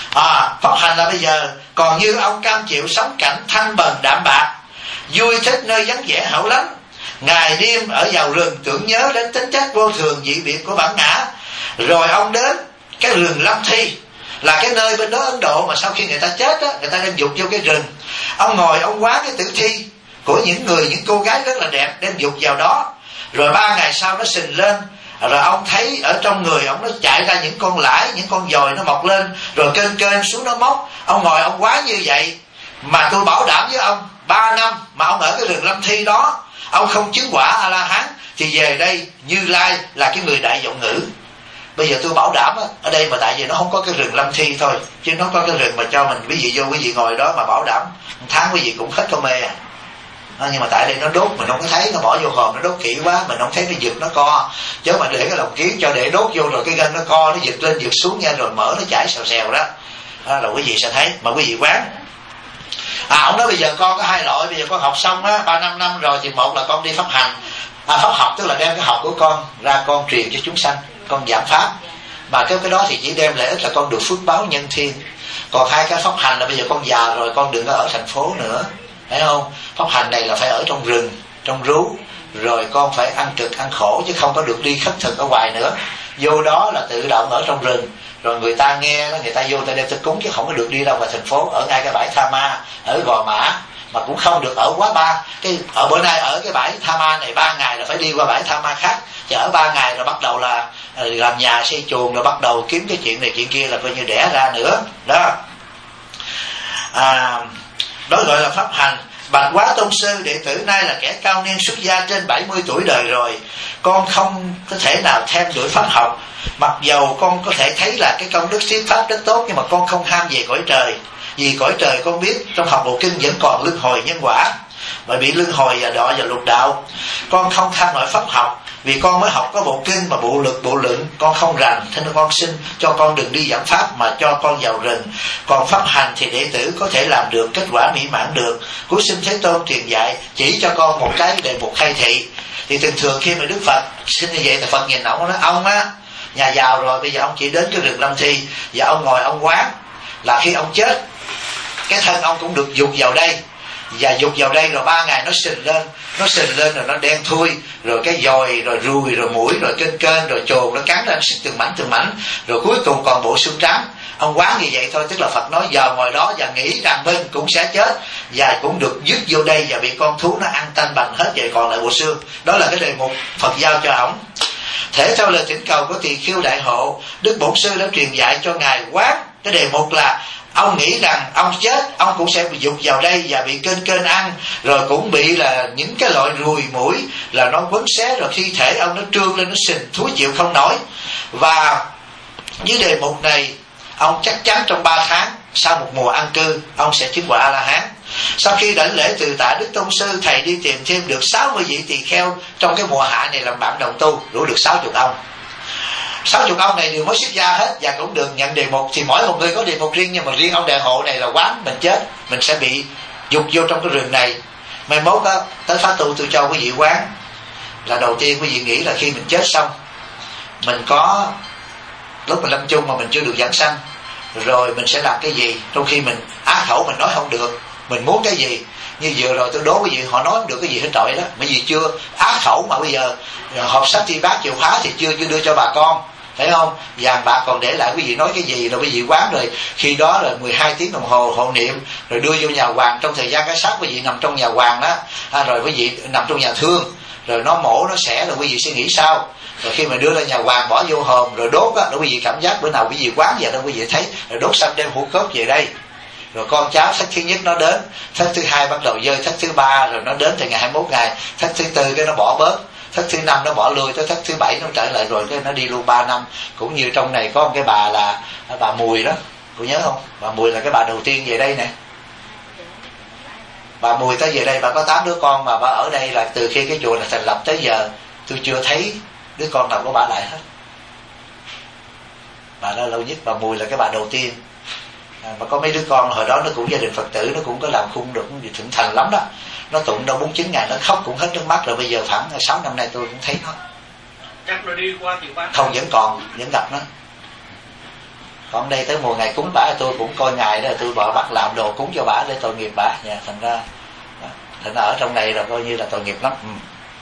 À, pháp hành là bây giờ còn như ông cam chịu sống cảnh thanh bần đạm bạc, vui thích nơi vắng vẻ hẻo lánh, ngày đêm ở vào rừng tưởng nhớ đến tính chất vô thường dị biệt của bản ngã. Rồi ông đến cái rừng Lâm Thi, là cái nơi bên đó Ấn Độ mà sau khi người ta chết á, người ta đem dục vô cái rừng. Ông ngồi ông quán cái tử thi của những người, những cô gái rất là đẹp, đem dục vào đó. Rồi ba ngày sau nó sình lên, rồi ông thấy ở trong người ông nó chạy ra những con lãi, những con dòi nó mọc lên, rồi kênh kênh xuống nó móc. Ông ngồi ông quán như vậy, mà tôi bảo đảm với ông, ba năm mà ông ở cái rừng Lâm Thi đó, ông không chứng quả A La Hán, thì về đây Như Lai là cái người đại giọng ngữ. Bây giờ tôi bảo đảm á, ở đây mà tại vì nó không có cái rừng Lâm Thi thôi, chứ nó có cái rừng mà cho mình quý vị vô, quý vị ngồi đó mà bảo đảm một tháng quý vị cũng hết con mê à. À, nhưng mà tại đây nó đốt mình không có thấy, nó bỏ vô hòm nó đốt kỹ quá, mình không thấy nó giật nó co. Chứ mà để cái lồng kiến cho để đốt vô rồi cái gân nó co, nó giật lên giật xuống nha, rồi mở nó chảy xèo xèo đó, à, là quý vị sẽ thấy. Mà quý vị quán. À, ông nói bây giờ con có hai loại, bây giờ con học xong á ba năm năm rồi thì một là con đi pháp hành, à, pháp học tức là đem cái học của con ra con truyền cho chúng sanh, con giảng pháp. Mà cái cái đó thì chỉ đem lợi ích là con được phước báo nhân thiên. Còn hai cái pháp hành là bây giờ con già rồi, con đừng có ở thành phố nữa, thấy không? Pháp hành này là phải ở trong rừng, trong rú, rồi con phải ăn trực ăn khổ, chứ không có được đi khất thực ở ngoài nữa. Vô đó là tự động ở trong rừng, rồi người ta nghe, người ta vô người ta đem tới cúng, chứ không có được đi ra ngoài thành phố. Ở ngay cái bãi Tha Ma ở Gò Mã, mà cũng không được ở quá ba cái. Ở bữa nay ở cái bãi Tha Ma này ba ngày là phải đi qua bãi Tha Ma khác, chứ ở ba ngày rồi bắt đầu là làm nhà xây chuồng, rồi bắt đầu kiếm cái chuyện này chuyện kia là coi như đẻ ra nữa đó. À, đó gọi là pháp hành. Bạch Quá Tôn Sư, đệ tử nay là kẻ cao niên xuất gia trên bảy mươi tuổi đời rồi, con không có thể nào theo đuổi pháp học. Mặc dầu con có thể thấy là cái công đức thuyết pháp rất tốt, nhưng mà con không ham về cõi trời. Vì cõi trời con biết trong học bộ kinh vẫn còn luân hồi nhân quả, bởi bị luân hồi và đọa vào lục đạo. Con không tham nổi pháp học, vì con mới học có bộ kinh mà bộ lực bộ luận con không rành, thế nên con xin cho con đừng đi giảng pháp mà cho con vào rừng. Còn pháp hành thì đệ tử có thể làm được, kết quả mỹ mãn được. Cuối xin Thế Tôn truyền dạy chỉ cho con một cái đề mục khai thị. Thì thường thường khi mà Đức Phật xin như vậy thì Phật nhìn ông nói: ông á nhà giàu rồi, bây giờ ông chỉ đến cái rừng Lâm Thi và ông ngồi ông quán, là khi ông chết cái thân ông cũng được dục vào đây, và dục vào đây rồi ba ngày nó sình lên, nó sình lên rồi nó đen thui, rồi cái dòi rồi ruồi rồi mũi rồi kênh kênh rồi chồn nó cắn lên từng mảnh từng mảnh, rồi cuối cùng còn bộ xương trắng. Ông quán như vậy thôi, tức là Phật nói giờ ngồi đó và nghĩ rằng mình cũng sẽ chết và cũng được dứt vô đây và bị con thú nó ăn tanh bành hết, vậy còn lại bộ xương. Đó là cái đề mục Phật giao cho ổng. Thể theo lời thỉnh cầu của tỳ khưu đại hộ, Đức Bổn Sư đã truyền dạy cho ngài quán cái đề mục là ông nghĩ rằng ông chết ông cũng sẽ bị dục vào đây và bị kênh kênh ăn, rồi cũng bị là những cái loại ruồi mũi là nó quấn xé, rồi thi thể ông nó trương lên, nó sình thúi chịu không nổi. Và với đề mục này ông chắc chắn trong ba tháng sau một mùa an cư ông sẽ chứng quả A La Hán. Sau khi đảnh lễ từ tạ Đức Tôn Sư, thầy đi tìm thêm được sáu mươi vị tỳ kheo trong cái mùa hạ này làm bạn đồng tu, đủ được sáu mươi ông. sáu chục ông này đều mới xuất gia hết và cũng được nhận đề mục, thì mỗi một người có đề mục riêng, nhưng mà riêng ông đại hộ này là quán mình chết mình sẽ bị dục vô trong cái rừng này. Mai mốt á tới phá tu tôi cho quý vị quán là đầu tiên quý vị nghĩ là khi mình chết xong mình có lúc mình lâm chung mà mình chưa được giảng sanh, rồi mình sẽ làm cái gì, trong khi mình á khẩu mình nói không được, mình muốn cái gì. Như vừa rồi tôi đố quý vị họ nói không được cái gì hết trọi đó, bởi vì chưa á khẩu mà bây giờ hộp sách thi bát chìa khóa thì chưa chưa đưa cho bà con, thấy không? Vàng bạc còn để lại quý vị nói cái gì, rồi quý vị quán rồi khi đó là mười hai tiếng đồng hồ hộ niệm, rồi đưa vô nhà hoàng. Trong thời gian cái xác quý vị nằm trong nhà hoàng đó, à, rồi quý vị nằm trong nhà thương, rồi nó mổ nó xẻ, rồi quý vị sẽ nghĩ sao. Rồi khi mà đưa lên nhà hoàng bỏ vô hòm rồi đốt á, rồi quý vị cảm giác bữa nào quý vị quán về đâu quý vị thấy, rồi đốt xong đem hũ cốt về đây. Rồi con cháu thất thứ nhất nó đến, thất thứ hai bắt đầu dơi, thất thứ ba rồi nó đến từ ngày hai mươi mốt ngày, thất thứ tư cái nó bỏ bớt, thất thứ năm nó bỏ lui, tới thất thứ bảy nó trở lại, rồi cái nó đi luôn ba năm. Cũng như trong này có một cái bà là bà Mùi đó, cô nhớ không? Bà Mùi là cái bà đầu tiên về đây nè. Bà Mùi tới về đây bà có tám đứa con, mà bà ở đây là từ khi cái chùa này thành lập tới giờ tôi chưa thấy đứa con nào của bà lại hết. Bà đó lâu nhất. Bà Mùi là cái bà đầu tiên. À, mà có mấy đứa con hồi đó nó cũng gia đình Phật tử, nó cũng có làm khung được, cũng thịnh thành lắm đó. Nó tụng đâu bốn chín ngày nó khóc cũng hết nước mắt rồi. Bây giờ khoảng sáu năm nay tôi cũng thấy nó. Chắc nó đi qua thì qua. Không, vẫn còn, vẫn gặp nó. Còn đây tới mùa ngày cúng bả tôi cũng coi ngày đó, tôi bỏ bắt làm đồ cúng cho bả để tội nghiệp bả. Dạ, thành ra thành ra ở trong này là coi như là tội nghiệp lắm. Ừ.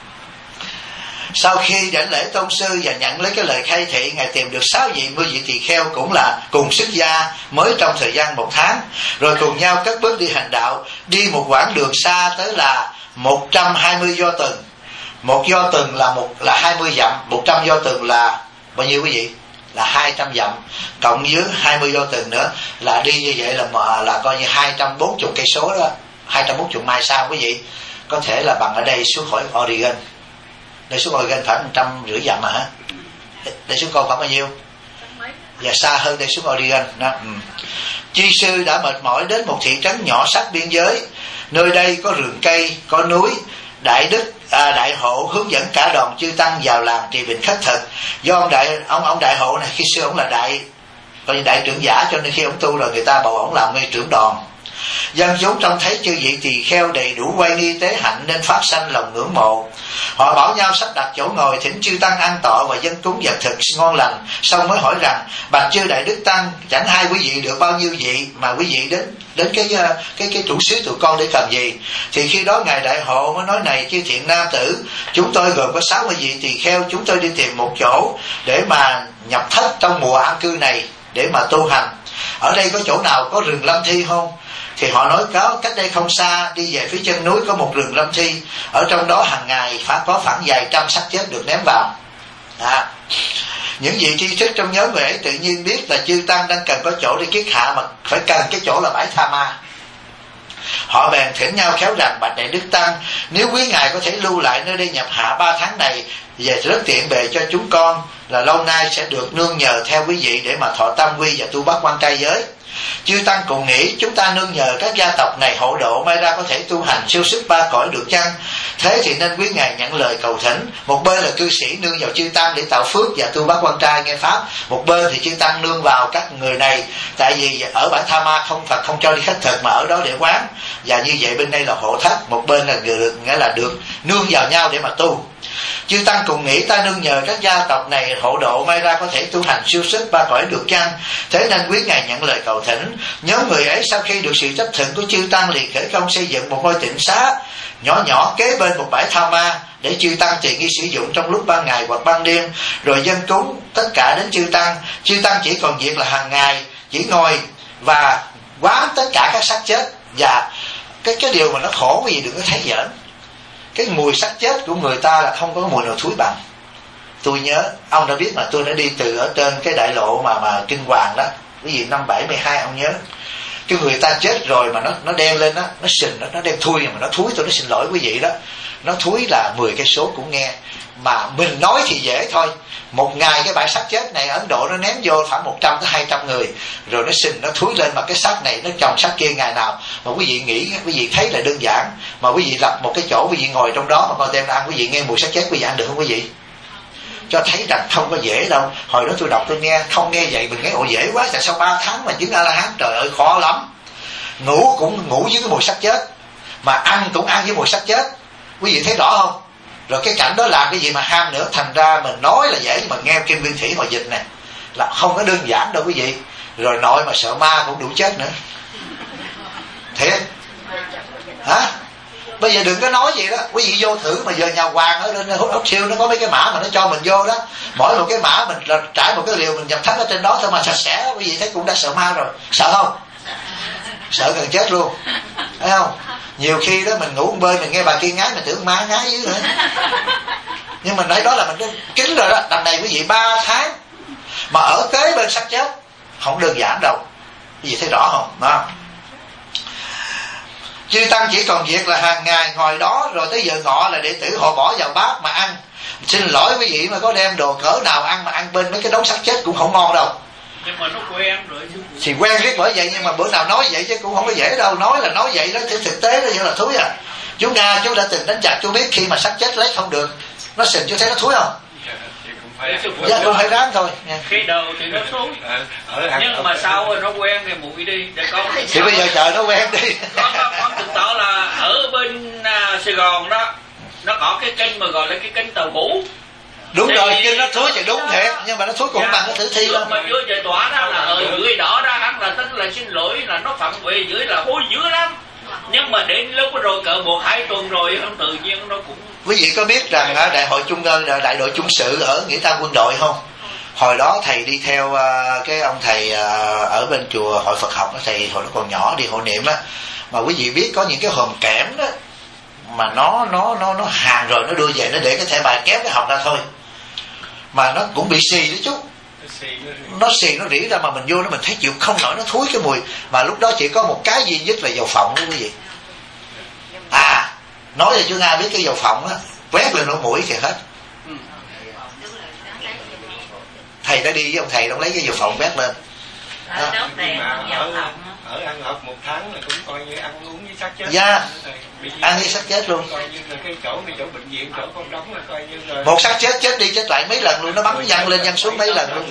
Sau khi đảnh lễ tôn sư và nhận lấy cái lời khai thị, ngài tìm được sáu vị mươi vị tỳ kheo cũng là cùng xuất gia mới trong thời gian một tháng, rồi cùng nhau cất bước đi hành đạo, đi một quãng đường xa tới là một trăm hai mươi do tuần. Một do tuần là một là hai mươi dặm, một trăm do tuần là bao nhiêu quý vị? Là hai trăm dặm, cộng với hai mươi do tuần nữa là đi như vậy là mà là coi như hai trăm bốn mươi cây số đó, hai trăm bốn mươi mai sao quý vị? Có thể là bằng ở đây xuống khỏi Oregon. Đây xuống Oregon khoảng một trăm rưỡi dặm mà hả? Đây xuống con khoảng bao nhiêu? Và xa hơn đây xuống Oregon đó. Ừ. Chi sư đã mệt mỏi đến một thị trấn nhỏ sát biên giới. Nơi đây có rừng cây, có núi. Đại đức à, đại hộ hướng dẫn cả đoàn chư tăng vào làng trì bình khất thực. Do ông đại ông ông đại hộ này khi xưa ông là đại coi như đại trưởng giả, cho nên khi ông tu rồi người ta bầu ông làm ngay trưởng đoàn. Dân chúng trông thấy chư vị tỳ kheo đầy đủ quay nghi tế hạnh nên phát sanh lòng ngưỡng mộ. Họ bảo nhau sắp đặt chỗ ngồi thỉnh chư tăng ăn tọa và dân cúng vật thực ngon lành. Xong mới hỏi rằng: bạch chư đại đức tăng, chẳng hai quý vị được bao nhiêu vị mà quý vị đến đến cái cái cái chủ xứ tụi con để làm gì? Thì khi đó ngài đại hộ mới nói: này chư thiện nam tử, chúng tôi gồm có sáu mươi vị tỳ kheo, chúng tôi đi tìm một chỗ để mà nhập thất trong mùa an cư này để mà tu hành. Ở đây có chỗ nào có rừng lâm thi không? Thì họ nói có, cách đây không xa đi về phía chân núi có một rừng lâm thi, ở trong đó hàng ngày phải có khoảng vài trăm xác chết được ném vào. À, những vị tri thức trong nhóm người ấy tự nhiên biết là chư tăng đang cần có chỗ để kiết hạ, mà phải cần cái chỗ là bãi Tha Ma. Họ bèn thỉnh nhau khéo rằng: bạch đại đức tăng, nếu quý ngài có thể lưu lại nơi đây nhập hạ ba tháng này, về rất tiện bề cho chúng con, là lâu nay sẽ được nương nhờ theo quý vị để mà thọ tam quy và tu bát quan trai giới. Chư tăng cùng nghĩ: chúng ta nương nhờ các gia tộc này hộ độ, may ra có thể tu hành siêu sức ba cõi được chăng? Thế thì nên quý ngài nhận lời cầu thỉnh. Một bên là cư sĩ nương vào chư tăng để tạo phước và tu bát quan trai nghe pháp, một bên thì chư tăng nương vào các người này, tại vì ở bãi Tha Ma không Phật không cho đi khất thực mà ở đó để quán, và như vậy bên đây là hộ thất, một bên là được, nghĩa là được nương vào nhau để mà tu. Chư tăng cùng nghĩ: ta nương nhờ các gia tộc này hộ độ, may ra có thể tu hành siêu sức ba cõi được chăng? Thế nên quý ngài nhận lời cầu thỉnh. Nhóm người ấy sau khi được sự chấp thuận của chư tăng liền khởi công xây dựng một ngôi tịnh xá nhỏ nhỏ kế bên một bãi Tha Ma để chư tăng tùy nghi sử dụng trong lúc ban ngày hoặc ban đêm, rồi dân cúng tất cả đến chư tăng. Chư tăng chỉ còn việc là hàng ngày chỉ ngồi và quán tất cả các xác chết. Và cái cái điều mà nó khổ vì đừng có thấy giỡn, cái mùi xác chết của người ta là không có mùi nào thúi bằng. Tôi nhớ ông đã biết mà tôi đã đi từ ở trên cái đại lộ mà mà Kinh Hoàng đó, cái gì năm bảy mươi hai ông nhớ, cái người ta chết rồi mà nó nó đen lên đó, nó sình đó, nó đen thui mà nó thúi. Tôi nó xin lỗi quý vị đó, nó thúi là mười cây số cũng nghe. Mà mình nói thì dễ thôi, một ngày cái bãi xác chết này Ấn Độ nó ném vô khoảng một trăm tới hai trăm người, rồi nó sình nó thúi lên, mà cái xác này nó chồng xác kia ngày nào. Mà quý vị nghĩ, quý vị thấy là đơn giản, mà quý vị lập một cái chỗ quý vị ngồi trong đó mà coi tem ăn, quý vị nghe mùi xác chết quý vị ăn được không quý vị? cho thấy rằng không có dễ đâu. Hồi đó tôi đọc tôi nghe không nghe vậy mình nghe ồ dễ quá, tại sao ba tháng mà chứng A La Hán, trời ơi khó lắm. Ngủ cũng ngủ với cái mùi xác chết, mà ăn cũng ăn với mùi xác chết. Quý vị thấy rõ không? Rồi cái cảnh đó làm cái gì mà ham nữa. Thành ra mình nói là dễ, nhưng mà nghe Kim Nguyên Thủy hồi dịch này là không có đơn giản đâu quý vị. Rồi nội mà sợ ma cũng đủ chết nữa. Thiệt hả? Bây giờ đừng có nói gì đó, quý vị vô thử mà giờ nhà Hoàng ở lên hút ốc siêu nó có mấy cái mã mà nó cho mình vô đó, mỗi một cái mã mình là trải một cái liều mình nhập thánh ở trên đó thôi mà sạch sẽ. Quý vị thấy cũng đã sợ ma rồi, sợ không? Sợ gần chết luôn, thấy không? Nhiều khi đó mình ngủ bơi mình nghe bà kia ngái mình tưởng má ngái dưới nữa, nhưng mình nói đó là mình kính rồi đó. Đằng này quý vị ba tháng mà ở kế bên xác chết không đơn giản đâu, quý vị thấy rõ không? Đó. Chư tăng chỉ còn việc là hàng ngày ngồi đó, rồi tới giờ ngọ là đệ tử họ bỏ vào bát mà ăn. Xin lỗi quý vị, mà có đem đồ cỡ nào ăn mà ăn bên mấy cái đống xác chết cũng không ngon đâu. Nhưng mà nó quen rồi chứ. Thì quen riết bởi vậy, nhưng mà bữa nào nói vậy chứ cũng không có dễ đâu. Nói là nói vậy đó, chứ thực tế nó như là thúi à. Chú Nga chú đã từng đánh chặt, chú biết khi mà xác chết lấy không được nó xình, chú thấy nó thúi không? Dạ cũng phải ráng thôi. Khi đầu thì nó thúi, nhưng mà sau rồi nó quen thì mùi đi. Con thì bây giờ chờ nó quen đi. Con, con từng tỏ là ở bên uh, Sài Gòn đó, nó có cái kênh mà gọi là cái kênh Tàu Vũ. Đúng thì, rồi, kinh nó thúi thì đúng thiệt, nhưng mà nó thúi cũng dạ, bằng cái tử thi lắm. Mà chưa trời tỏa đó là ở dưới đó đó, hắn là tức là xin lỗi là nó phạm về dưới là hôi dữ lắm. Nhưng mà đến lúc rồi cỡ một hai tuần rồi không tự nhiên nó cũng. Quý vị có biết rằng ở đại hội trung ương, đại đội trung sự ở Nghĩa Trang Quân đội không? Hồi đó thầy đi theo uh, cái ông thầy uh, ở bên chùa Hội Phật học đó, thầy hồi đó còn nhỏ đi hộ niệm á, mà quý vị biết có những cái hòm kẽm đó mà nó nó nó nó hàng rồi nó đưa về, nó để cái thẻ bài kéo cái hộp ra thôi, mà nó cũng bị xì đó chú. Nó xì nó rỉ ra mà mình vô nó mình thấy chịu không nổi, nó thúi cái mùi. Mà lúc đó chỉ có một cái duy nhất là dầu phộng đó quý vị. À, nói cho chú Nga biết cái dầu phộng á, quét lên lỗ mũi kìa hết. Thầy đã đi với ông thầy, ông lấy cái dầu phộng quét lên. Ở, ở ăn hợp một tháng là cũng coi như ăn uống với xác chết. Dạ, ăn với xác chết luôn. Coi như là cái chỗ này chỗ bệnh viện, chỗ con đóng là coi như là một xác chết chết đi chết lại mấy lần luôn, nó bắn văng lên văng xuống mấy lần luôn.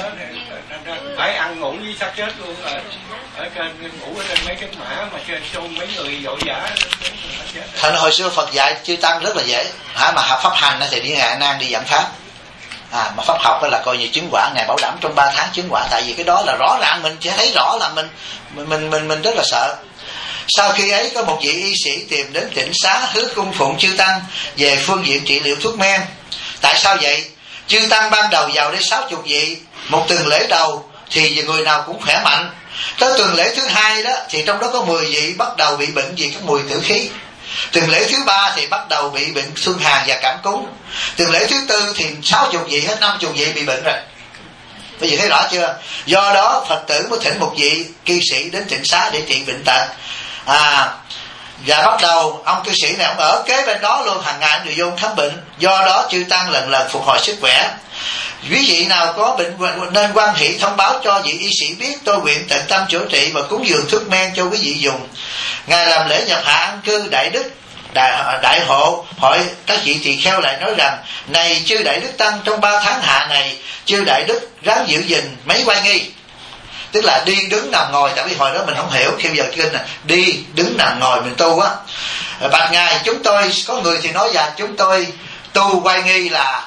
Phải ăn ngủ với xác chết luôn, ở, ở trên ngủ ở trên mấy cái mã mà trên xung mấy người vội vã. Thành hồi xưa Phật dạy chư tăng rất là dễ, hả mà học pháp hành thì đi Ngài Nan đi giảng pháp. À, mà pháp học đó là coi như chứng quả, Ngài bảo đảm trong ba tháng chứng quả. Tại vì cái đó là rõ ràng mình chỉ thấy rõ là mình mình mình mình rất là sợ. Sau khi ấy có một vị y sĩ tìm đến Tịnh Xá hứa cung phụng chư tăng về phương diện trị liệu thuốc men. Tại sao vậy? Chư tăng ban đầu vào đây sáu chục vị, một tuần lễ đầu thì người nào cũng khỏe mạnh. Tới tuần lễ thứ hai đó thì trong đó có mười vị bắt đầu bị bệnh vì các mùi tử khí. Tuần lễ thứ ba thì bắt đầu bị bệnh xương hàn và cảm cúm. Tuần lễ thứ tư thì sáu chục vị hết năm chục vị bị bệnh rồi. Bây giờ thấy rõ chưa? Do đó Phật tử mới thỉnh một vị cư sĩ đến Tịnh Xá để trị bệnh tật. À, và bắt đầu ông cư sĩ này ông ở kế bên đó luôn, hàng ngày người vô khám bệnh. Do đó chư tăng lần lần phục hồi sức khỏe. Quý vị nào có bệnh nên quan hệ thông báo cho vị y sĩ biết, tôi nguyện tận tâm chữa trị và cúng dường thuốc men cho quý vị dùng. Ngài làm lễ nhập hạ an cư đại đức đại, đại hộ hỏi các vị tỳ kheo lại nói rằng: này chư đại đức tăng, trong ba tháng hạ này chư đại đức ráng giữ gìn mấy oai nghi, tức là đi đứng nằm ngồi. Tại vì hồi đó mình không hiểu, khi giờ kinh là đi đứng nằm ngồi mình tu á. Bạch ngài, chúng tôi có người thì nói rằng chúng tôi tu oai nghi là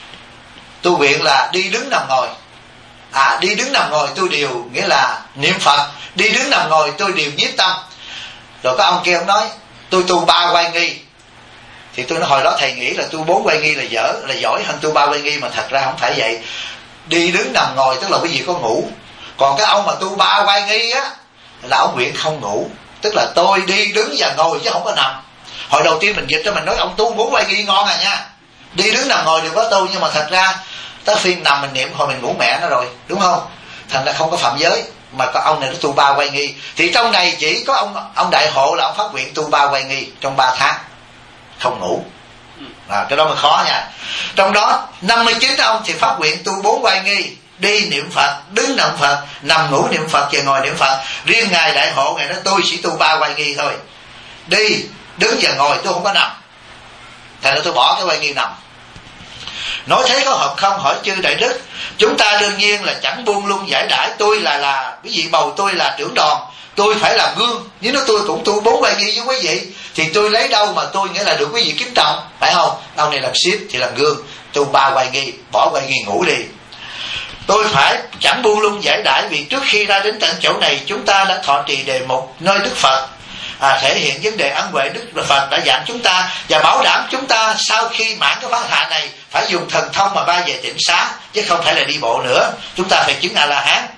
tu viện là đi đứng nằm ngồi. À, đi đứng nằm ngồi tôi đều nghĩa là niệm Phật, đi đứng nằm ngồi tôi đều nhiếp tâm. Rồi có ông kia ông nói tôi tu ba oai nghi. Thì tôi nói hồi đó thầy nghĩ là tu bốn oai nghi là dở, là giỏi hơn tu ba oai nghi, mà thật ra không phải vậy. Đi đứng nằm ngồi tức là quý vị có ngủ. Còn cái ông mà tu ba oai nghi á là ông nguyện không ngủ, tức là tôi đi đứng và ngồi chứ không có nằm. Hồi đầu tiên mình dịch cho mình nói ông tu bốn oai nghi ngon à nha, đi đứng nằm ngồi đều có tu, nhưng mà thật ra tới phiên nằm mình niệm hồi mình ngủ mẹ nó rồi, đúng không? Thành ra không có phạm giới. Mà có ông này nó tu ba oai nghi. Thì trong này chỉ có ông ông đại hộ là ông phát nguyện tu ba oai nghi trong ba tháng không ngủ. À, cái đó mới khó nha. Trong đó năm mươi chín ông thì phát nguyện tu bốn oai nghi, đi niệm Phật, đứng niệm Phật, nằm ngủ niệm Phật và ngồi niệm Phật. Riêng ngài đại hộ ngài nói tôi chỉ tu ba oai nghi thôi, đi đứng và ngồi tôi không có nằm. Thành ra tôi bỏ cái oai nghi nằm. Nói thế có hợp không? Hỏi chư Đại Đức. Chúng ta đương nhiên là chẳng buông lung giải đãi. Tôi là là quý vị bầu tôi là trưởng đoàn, tôi phải làm gương. Nếu nói tôi cũng tu bốn oai nghi với quý vị thì tôi lấy đâu mà tôi nghĩa là được quý vị kiếm trọng, phải không? Ông này làm ship thì làm gương, tu ba oai nghi, bỏ oai nghi ngủ đi. Tôi phải chẳng buông lung giải đãi, vì trước khi ra đến tận chỗ này chúng ta đã thọ trì đề mục nơi Đức Phật, à, thể hiện vấn đề ân huệ. Đức Phật đã dặn chúng ta và bảo đảm chúng ta sau khi mãn cái pháp hạ này phải dùng thần thông mà bay về tịnh xá, chứ không phải là đi bộ nữa. Chúng ta phải chứng A La Hán.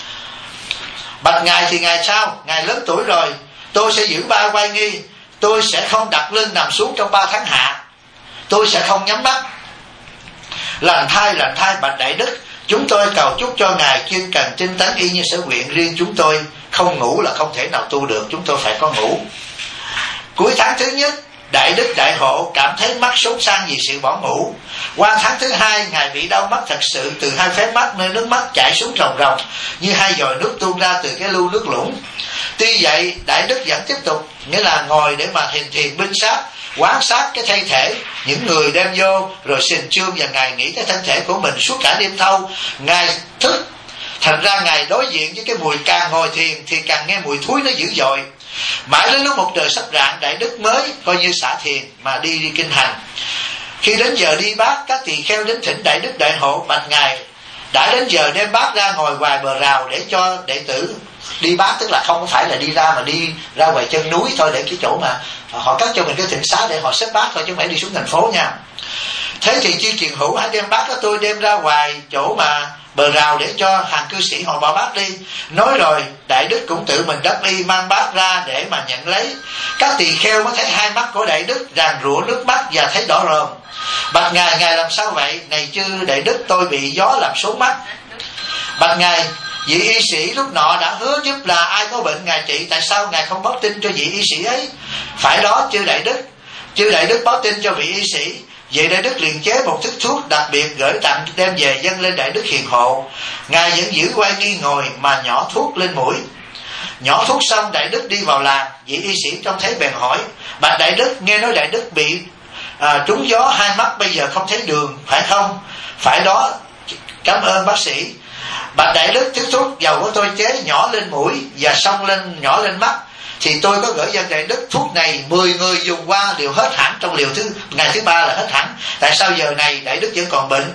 Bạch Ngài thì Ngài sao? Ngài lớn tuổi rồi, tôi sẽ giữ ba oai nghi. Tôi sẽ không đặt lưng nằm xuống trong ba tháng hạ, tôi sẽ không nhắm mắt. Lành thai lành thai bạch Đại Đức, chúng tôi cầu chúc cho Ngài chuyên cần tinh tấn y như sở nguyện. Riêng chúng tôi không ngủ là không thể nào tu được, chúng tôi phải có ngủ. Cuối tháng thứ nhất, Đại Đức Đại Hộ cảm thấy mắt sốt sang vì sự bỏ ngủ. Qua tháng thứ hai, Ngài bị đau mắt thật sự, từ hai phế mắt nơi nước mắt chảy xuống ròng ròng như hai giọt nước tuôn ra từ cái lu nước lũng. Tuy vậy, Đại Đức vẫn tiếp tục, nghĩa là ngồi để mà thiền thiền binh sát, quan sát cái thi thể những người đem vô rồi sình trương, và Ngài nghĩ cái thân thể của mình suốt cả đêm thâu. Ngài thức, thành ra Ngài đối diện với cái mùi, càng ngồi thiền thì càng nghe mùi thúi nó dữ dội. Mãi đến lúc một trời sắp rạng, Đại Đức mới coi như xả thiền mà đi đi kinh hành. Khi đến giờ đi bát, các tỳ kheo đến thỉnh Đại Đức Đại Hộ bạch Ngài đã đến giờ đem bát ra ngồi ngoài bờ rào để cho đệ tử đi bát, tức là không phải là đi ra mà đi ra ngoài chân núi thôi, để cái chỗ mà họ cắt cho mình cái tịnh xá để họ xếp bát thôi, chứ không phải đi xuống thành phố nha. Thế thì chư Kiền Hữu hãy đem bát đó tôi đem ra ngoài chỗ mà bờ rào để cho hàng cư sĩ họ bỏ bát đi. Nói rồi Đại Đức cũng tự mình đắp y mang bát ra để mà nhận lấy. Các tỳ kheo mới thấy hai mắt của Đại Đức ràn rụa nước mắt và thấy đỏ ròm. Bạch Ngài, Ngài làm sao vậy? Này chư Đại Đức, tôi bị gió làm sốt mắt. Bạch Ngài, vị y sĩ lúc nọ đã hứa giúp là ai có bệnh Ngài trị, tại sao Ngài không báo tin cho vị y sĩ ấy? Phải đó chư Đại Đức. Chư Đại Đức báo tin cho vị y sĩ. Vậy Đại Đức liền chế một thức thuốc đặc biệt gửi tặng đem về dâng lên Đại Đức Hiền Hộ. Ngài vẫn giữ oai nghi ngồi mà nhỏ thuốc lên mũi. Nhỏ thuốc xong Đại Đức đi vào làng. Vị y sĩ trông thấy bèn hỏi: bạch Đại Đức, nghe nói Đại Đức bị à, trúng gió hai mắt bây giờ không thấy đường, phải không? Phải đó, cảm ơn bác sĩ. Bạch Đại Đức, thức thuốc dầu của tôi chế nhỏ lên mũi và xong lên nhỏ lên mắt thì tôi có gửi dân Đại Đức. Thuốc này mười người dùng qua đều hết hẳn, trong liều thứ ngày thứ ba là hết hẳn. Tại sao giờ này Đại Đức vẫn còn bệnh?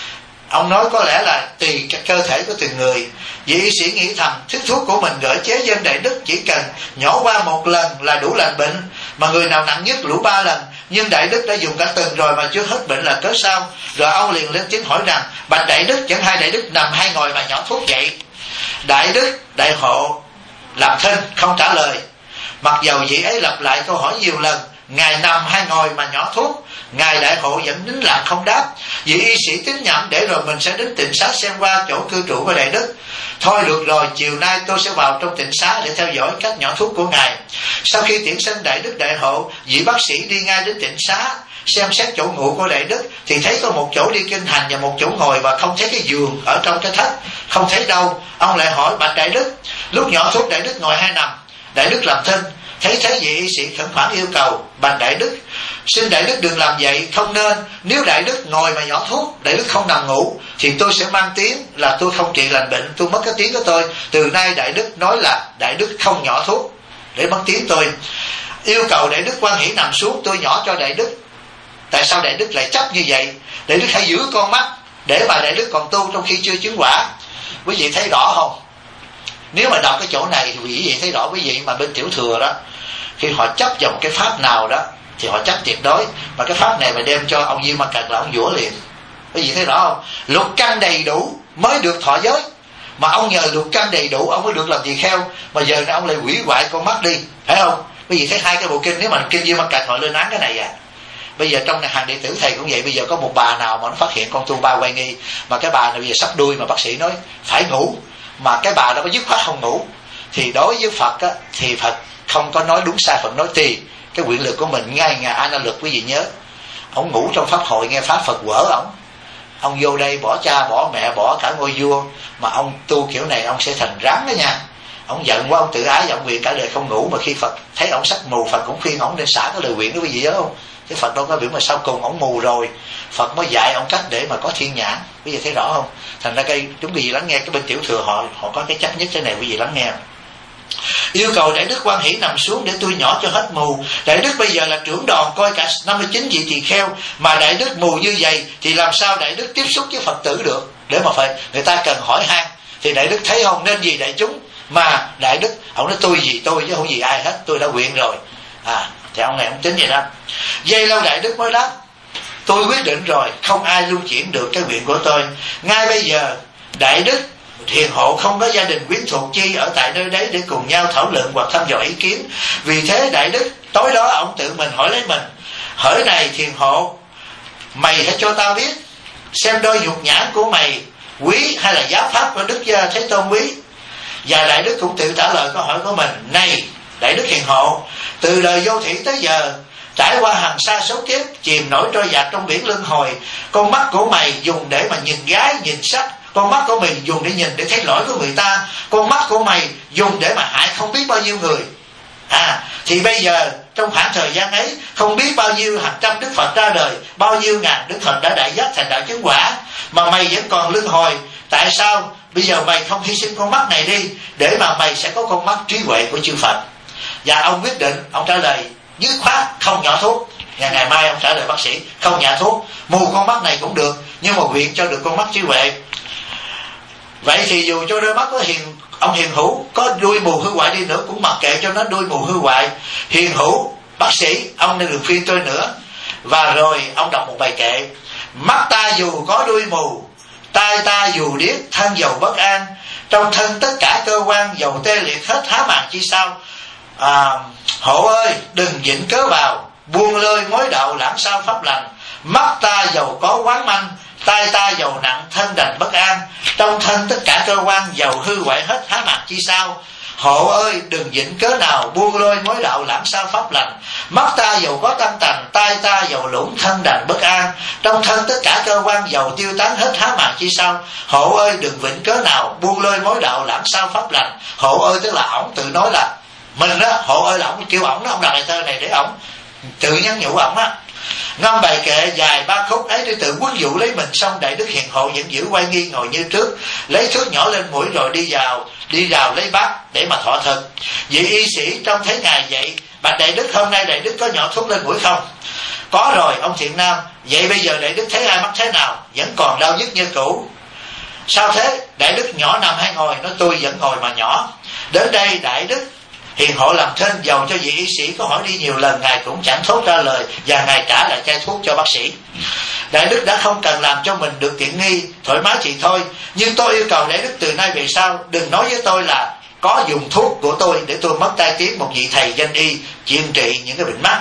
Ông nói có lẽ là tùy cơ thể của từng người. Vị y sĩ nghĩ thầm, thức thuốc của mình gửi chế dân Đại Đức chỉ cần nhỏ qua một lần là đủ lành bệnh, mà người nào nặng nhất lũ ba lần. Nhưng Đại Đức đã dùng cả tuần rồi mà chưa hết bệnh là cớ sao? Rồi ông liền lên tiếng hỏi rằng: bạch Đại Đức, chẳng hai Đại Đức nằm hay ngồi mà nhỏ thuốc vậy? Đại Đức Đại Hộ làm thinh không trả lời. Mặc dầu vị ấy lặp lại câu hỏi nhiều lần, Ngài nằm hay ngồi mà nhỏ thuốc, Ngài Đại Hộ vẫn nín lặng không đáp. Vị y sĩ tín nhậm để rồi mình sẽ đến tịnh xá xem qua chỗ cư trụ của Đại Đức. Thôi được rồi, chiều nay tôi sẽ vào trong tịnh xá để theo dõi cách nhỏ thuốc của Ngài. Sau khi tiễn sanh Đại Đức Đại Hộ, vị bác sĩ đi ngay đến tịnh xá xem xét chỗ ngủ của Đại Đức thì thấy có một chỗ đi kinh hành và một chỗ ngồi, và không thấy cái giường ở trong cái thất, không thấy đâu. Ông lại hỏi: bạch Đại Đức, lúc nhỏ thuốc Đại Đức ngồi hay nằm? Đại Đức làm thinh. Thấy thế vị y sĩ khẩn khoản yêu cầu: bạch Đại Đức, xin Đại Đức đừng làm vậy, không nên. Nếu Đại Đức ngồi mà nhỏ thuốc, Đại Đức không nằm ngủ, thì tôi sẽ mang tiếng là tôi không trị lành bệnh, tôi mất cái tiếng của tôi. Từ nay Đại Đức nói là Đại Đức không nhỏ thuốc để mất tiếng tôi. Yêu cầu Đại Đức quan hỷ nằm xuống, tôi nhỏ cho Đại Đức. Tại sao Đại Đức lại chấp như vậy? Đại Đức hãy giữ con mắt để mà Đại Đức còn tu trong khi chưa chứng quả. Quý vị thấy rõ không? Nếu mà đọc cái chỗ này thì quý vị thấy rõ. Quý vị mà bên tiểu thừa đó, khi họ chấp vào một cái pháp nào đó thì họ chấp tuyệt đối, mà cái pháp này mà đem cho ông Diêm Ma Cật là ông vũa liền. Quý vị thấy rõ không? Lục căn đầy đủ mới được thọ giới, mà ông nhờ lục căn đầy đủ ông mới được làm tỳ kheo, mà giờ này ông lại hủy hoại con mắt đi, phải không? Quý vị thấy hai cái bộ kinh, nếu mà kinh Diêm Ma Cật họ lên án cái này à. Bây giờ trong hàng đệ tử thầy cũng vậy. Bây giờ có một bà nào mà nó phát hiện con tu ba oai nghi, mà cái bà này bây giờ sắp đuôi, mà bác sĩ nói phải ngủ, mà cái bà đó có dứt khoát không ngủ, thì đối với Phật á, thì Phật không có nói đúng sai, Phật nói tùy cái quyền lực của mình. Ngay Ngài A Na Lực, quý vị nhớ, ông ngủ trong pháp hội nghe pháp Phật quở ông. Ông vô đây bỏ cha bỏ mẹ bỏ cả ngôi vua, mà ông tu kiểu này ông sẽ thành rắn đó nha. Ông giận quá, ông tự ái và ông nguyện cả đời không ngủ, mà khi Phật thấy ông sắc mù, Phật cũng khuyên ông nên xả cái lời nguyện đó, quý vị nhớ không? Chứ Phật đâu có biểu mà sau cùng ông mù rồi Phật mới dạy ông cách để mà có thiên nhãn. Bây giờ thấy rõ không? Thành ra cái chúng quý vị lắng nghe, cái bên tiểu thừa họ họ có cái chấp nhất thế này, quý vị lắng nghe. Yêu cầu Đại Đức Quan Hỷ nằm xuống để tôi nhỏ cho hết mù. Đại Đức bây giờ là trưởng đoàn coi cả năm mươi chín vị tỳ kheo, mà Đại Đức mù như vậy thì làm sao Đại Đức tiếp xúc với Phật tử được? Để mà phải người ta cần hỏi han thì Đại Đức thấy không nên gì đại chúng, mà Đại Đức ông nói tôi gì tôi chứ không gì ai hết, tôi đã nguyện rồi. À thì ông này ông tính vậy đó. Giây lâu Đại Đức mới đáp, tôi quyết định rồi, không ai lưu chuyển được cái nguyện của tôi. Ngay bây giờ Đại Đức hiền hộ không có gia đình quyến thuộc chi ở tại nơi đấy để cùng nhau thảo luận hoặc thăm dò ý kiến. Vì thế Đại Đức tối đó ông tự mình hỏi lấy mình, hỡi này thiền hộ, mày hãy cho tao biết xem đôi nhục nhã của mày quý hay là giáo pháp của Đức Thế Tôn quý. Và Đại Đức cũng tự trả lời câu hỏi của mình, này Đại Đức hiền hộ, từ đời vô thủy tới giờ, trải qua hàng sa số kiếp, chìm nổi trôi dạt trong biển luân hồi, con mắt của mày dùng để mà nhìn gái nhìn sắc, con mắt của mày dùng để nhìn để thấy lỗi của người ta, con mắt của mày dùng để mà hại không biết bao nhiêu người. À thì bây giờ trong khoảng thời gian ấy, không biết bao nhiêu hàng trăm Đức Phật ra đời, bao nhiêu ngàn Đức Phật đã đại giác thành đạo chứng quả, mà mày vẫn còn luân hồi. Tại sao bây giờ mày không hy sinh con mắt này đi, để mà mày sẽ có con mắt trí huệ của chư Phật? Và ông quyết định, ông trả lời dứt khoát không nhỏ thuốc. Ngày ngày mai ông trả lời bác sĩ không nhả thuốc, mù con mắt này cũng được, nhưng mà nguyện cho được con mắt trí huệ. Vậy thì dù cho đôi mắt có hiền, ông hiền hữu có đuôi mù hư hoại đi nữa cũng mặc kệ cho nó đuôi mù hư hoại. Hiền hữu bác sĩ, ông nên đừng khuyên tôi nữa. Và rồi ông đọc một bài kệ, mắt ta dù có đuôi mù, tai ta dù điếc, thân dầu bất an, trong thân tất cả cơ quan dầu tê liệt hết, há màng chi sao. À, hộ ơi đừng vịnh cớ vào, buông lơi mối đạo lãng sao pháp lành. Mắt ta dầu có quán manh, tai ta dầu nặng, thân đành bất an, trong thân tất cả cơ quan dầu hư hoại hết, há màng chi sao. Hộ ơi đừng vịnh cớ nào, buông lôi mối đạo lãng sao pháp lành. Mắt ta dầu có tăng tành, tai ta dầu lũng, thân đành bất an, trong thân tất cả cơ quan dầu tiêu tán hết, há màng chi sao. Hộ ơi đừng vịnh cớ nào, buông lôi mối đạo lãng sao pháp lành. Hộ ơi tức là ổng tự nói là mình đó, hộ ơi là ổng kêu ổng đó, ông đặt bài thơ này để ổng tự nhắn nhủ ổng á. Ngâm bài kệ dài ba khúc ấy để tự quấn dụ lấy mình, xong Đại Đức hiền hộ vẫn giữ quay nghi ngồi như trước, lấy thuốc nhỏ lên mũi rồi đi vào đi vào lấy bát để mà thọ thực. Vị y sĩ trông thấy ngài vậy, bạch Đại Đức hôm nay Đại Đức có nhỏ thuốc lên mũi không? Có rồi ông thiện nam. Vậy bây giờ Đại Đức thấy hai mắt thế nào? Vẫn còn đau nhức như cũ. Sao thế? Đại Đức nhỏ nằm hay ngồi? Nói tôi vẫn ngồi mà nhỏ. Đến đây Đại Đức hiền hộ làm thinh, dầu cho vị y sĩ có hỏi đi nhiều lần, ngài cũng chẳng thốt ra lời, và ngài trả lại chai thuốc cho bác sĩ. Đại Đức đã không cần làm cho mình được tiện nghi thoải mái thì thôi, nhưng tôi yêu cầu Đại Đức từ nay về sau đừng nói với tôi là có dùng thuốc của tôi để tôi mất tai tiếng một vị thầy danh y chuyên trị những cái bệnh mắt.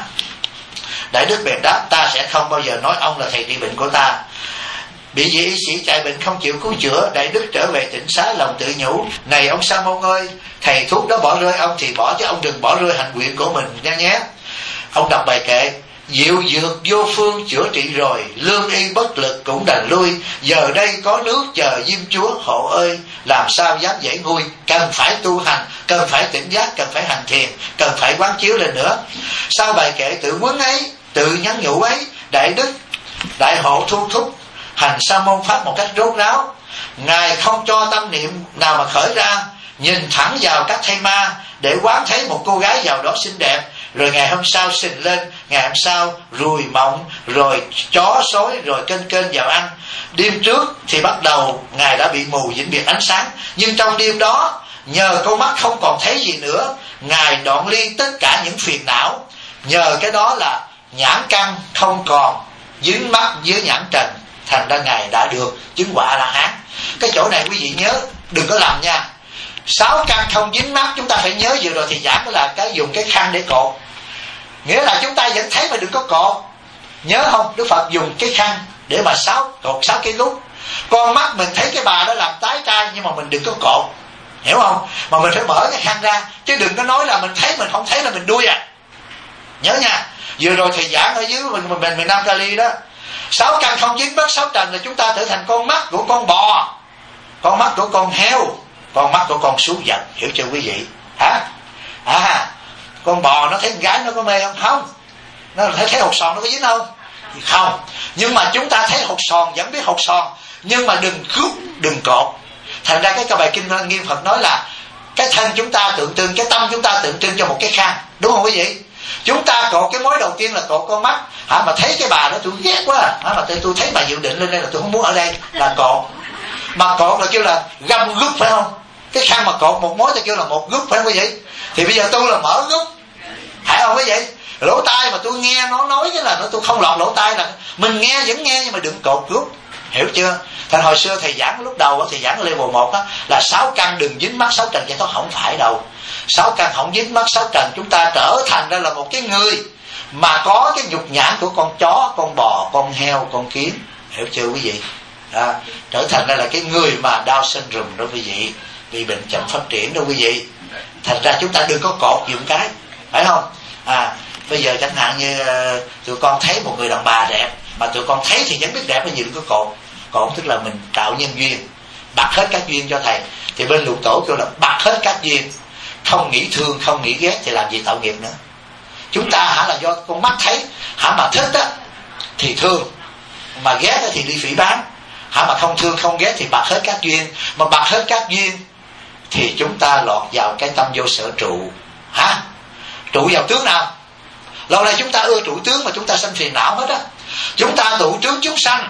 Đại Đức bèn đáp, ta sẽ không bao giờ nói ông là thầy trị bệnh của ta. Bị vị y sĩ chạy bệnh không chịu cứu chữa, Đại Đức trở về tỉnh xá lòng tự nhủ, này ông Sa môn ơi, thầy thuốc đó bỏ rơi ông thì bỏ, chứ ông đừng bỏ rơi hạnh nguyện của mình nha nhé. Ông đọc bài kệ, diệu dược vô phương chữa trị rồi, lương y bất lực cũng đành lui, giờ đây có nước chờ diêm chúa. Hộ ơi làm sao dám dễ nguôi, cần phải tu hành, cần phải tỉnh giác, cần phải hành thiền, cần phải quán chiếu lên nữa. Sau bài kệ tự quấn ấy, tự nhắn nhủ ấy, Đại Đức đại hộ thu thúc hành sa môn pháp một cách rốt ráo. Ngài không cho tâm niệm nào mà khởi ra, nhìn thẳng vào các thây ma để quán thấy một cô gái giàu đó xinh đẹp. Rồi ngày hôm sau xình lên, ngày hôm sau ruồi mộng, rồi chó sói, rồi kênh kênh vào ăn. Đêm trước thì bắt đầu Ngài đã bị mù vĩnh biệt ánh sáng, nhưng trong đêm đó nhờ con mắt không còn thấy gì nữa, Ngài đoạn ly tất cả những phiền não. Nhờ cái đó là nhãn căn không còn dính mắt dưới nhãn trần, thành ra Ngài đã được chứng quả A La Hán. Cái chỗ này quý vị nhớ đừng có làm nha. Sáu căn không dính mắt chúng ta phải nhớ vừa rồi thì giảng là cái dùng cái khăn để cột, nghĩa là chúng ta vẫn thấy mà đừng có cột. Nhớ không, Đức Phật dùng cái khăn để mà sáu cột sáu cái gút. Con mắt mình thấy cái bà đó làm tái trai, nhưng mà mình đừng có cột, hiểu không? Mà mình phải mở cái khăn ra, chứ đừng có nói là mình thấy mình không thấy là mình đuôi à. Nhớ nha, vừa rồi thầy giảng ở dưới mình mình miền Nam Cali đó, sáu căn không dính mắt sáu trần là chúng ta trở thành con mắt của con bò, con mắt của con heo, con mắt của con súc vật, hiểu chưa quý vị? Hả? À, con bò nó thấy con gái nó có mê không? Không. Nó thấy, thấy hột sòn nó có dính không? Không. Nhưng mà chúng ta thấy hột sòn vẫn biết hột sòn, nhưng mà đừng cướp, đừng cột. Thành ra cái câu bài kinh Nghiêm Phật nói là cái thân chúng ta tượng trưng, cái tâm chúng ta tượng trưng cho một cái khăn, đúng không quý vị? Chúng ta cột cái mối đầu tiên là cột con mắt, hả, mà thấy cái bà đó tôi ghét quá, hả, mà tôi, tôi thấy bà dự định lên đây là tôi không muốn ở đây, là cột. Mà cột là kêu là găm gút, phải không? Cái khăn mà cột một mối thì kêu là một gút, phải không quý vị? Thì bây giờ tôi là mở gút, phải không quý vị? Lỗ tai mà tôi nghe nó nói cái là nó tôi không lọt lỗ tai, là mình nghe vẫn nghe nhưng mà đừng cột gút, hiểu chưa? Thành hồi xưa thầy giảng lúc đầu thầy giảng level một á, là sáu căn đừng dính mắc sáu trần giải thoát, không phải đâu. Sáu căn không dính mắc sáu trần, chúng ta trở thành ra là một cái người mà có cái nhục nhãn của con chó, con bò, con heo, con kiến, hiểu chưa quý vị? À, trở thành ra là cái người mà đau syndrome đó quý vị, bị bệnh chậm phát triển đó quý vị. Thành ra chúng ta đừng có cột những cái, phải không? À, bây giờ chẳng hạn như uh, tụi con thấy một người đàn bà đẹp, mà tụi con thấy thì vẫn biết đẹp, là gì đừng có cột. Cột tức là mình tạo nhân duyên, bạc hết các duyên cho thầy. Thì bên lục tổ kêu là bạc hết các duyên, không nghĩ thương, không nghĩ ghét thì làm gì tạo nghiệp nữa. Chúng ta hả là do con mắt thấy, hả mà thích á thì thương, mà ghét á thì đi phỉ báng, hả mà không thương không ghét thì bạc hết các duyên. Mà bạc hết các duyên thì chúng ta lọt vào cái tâm vô sở trụ, hả? Trụ vào tướng nào? Lâu nay chúng ta ưa trụ tướng mà chúng ta sanh phiền não hết á. Chúng ta tụ trướng chúng sanh,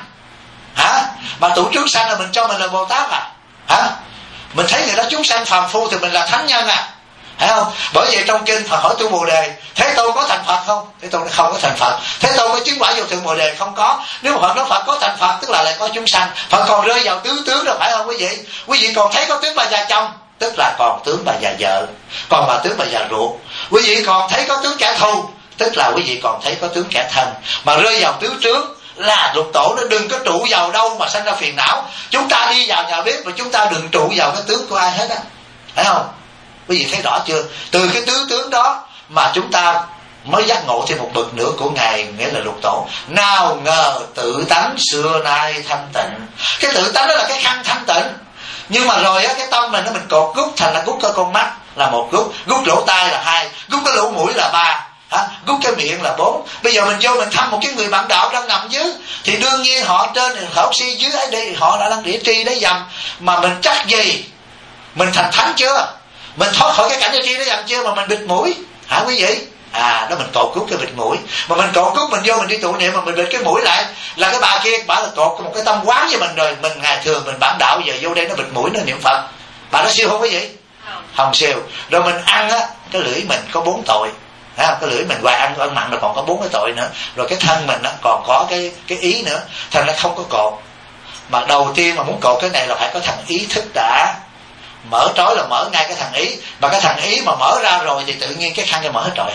hả? Mà tụ chúng sanh là mình cho mình là Bồ Tát à, hả? Mình thấy người đó chúng sanh phàm phu thì mình là thánh nhân à, phải không? Bởi vậy trong kinh Phật hỏi tu Bồ Đề, Thế Tôn có thành Phật không? Thế Tôn không có thành Phật. Thế Tôn có chứng quả vô thượng Bồ Đề không có. Nếu mà Phật nói Phật có thành Phật tức là lại có chúng sanh. Phật còn rơi vào tứ tướng rồi, phải không quý vị? Quý vị còn thấy có tướng bà già chồng, tức là còn tướng bà già vợ, còn bà tướng bà già ruột. Quý vị còn thấy có tướng kẻ thù, tức là quý vị còn thấy có tướng kẻ thân. Mà rơi vào tứ tướng là lục tổ nó đừng có trụ vào đâu mà sanh ra phiền não. Chúng ta đi vào nhà bếp mà chúng ta đừng trụ vào cái tướng của ai hết á, phải không? Quý vị thấy rõ chưa? Từ cái tứ tướng đó mà chúng ta mới giác ngộ thêm một bậc nữa của ngài, nghĩa là lục tổ. Nào ngờ tự tánh xưa nay thanh tịnh. Cái tự tánh đó là cái khăn thanh tịnh, nhưng mà rồi á cái tâm mình nó mình cột gút thành là gút cái con mắt là một gút, gút lỗ tai là hai, gút cái lỗ mũi là ba, hả? Gút cái miệng là bốn. Bây giờ mình vô mình thăm một cái người bạn đạo đang nằm dưới thì đương nhiên họ trên họ si dưới ấy đi, họ đã đang địa tri đấy dầm, mà mình chắc gì mình thành thánh chưa? Mình thoát khỏi cái cảnh địa tri đấy dầm chưa mà mình bịt mũi, hả quý vị? À, đó mình cột cút cái bịt mũi. Mà mình cột cút mình vô mình đi tụ niệm mà mình bịt cái mũi lại, là cái bà kia bà là cột một cái tâm quán với mình rồi. Mình ngày thường mình bản đạo giờ vô đây nó bịt mũi nó niệm Phật, bà nó siêu không quý vị? Không siêu. Rồi mình ăn á, cái lưỡi mình có bốn tội, thấy không? Cái lưỡi mình qua ăn ăn mặn rồi còn có bốn cái tội nữa. Rồi cái thân mình á còn có cái cái ý nữa, thành ra không có cột. Mà đầu tiên mà muốn cột cái này là phải có thằng ý thức đã. Mở trói là mở ngay cái thằng ý, mà cái thằng ý mà mở ra rồi thì tự nhiên cái khăn cho mở hết rồi.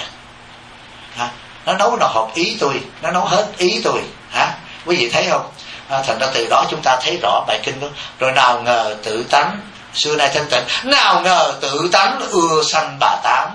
Hả? Nó nấu nó hợp ý tôi, nó nấu hết ý tôi, hả? Quý vị thấy không? À, thành ra từ đó chúng ta thấy rõ bài kinh đó. Rồi nào ngờ tự tánh xưa nay thanh tịnh, nào ngờ tự tánh ưa sanh bà tám.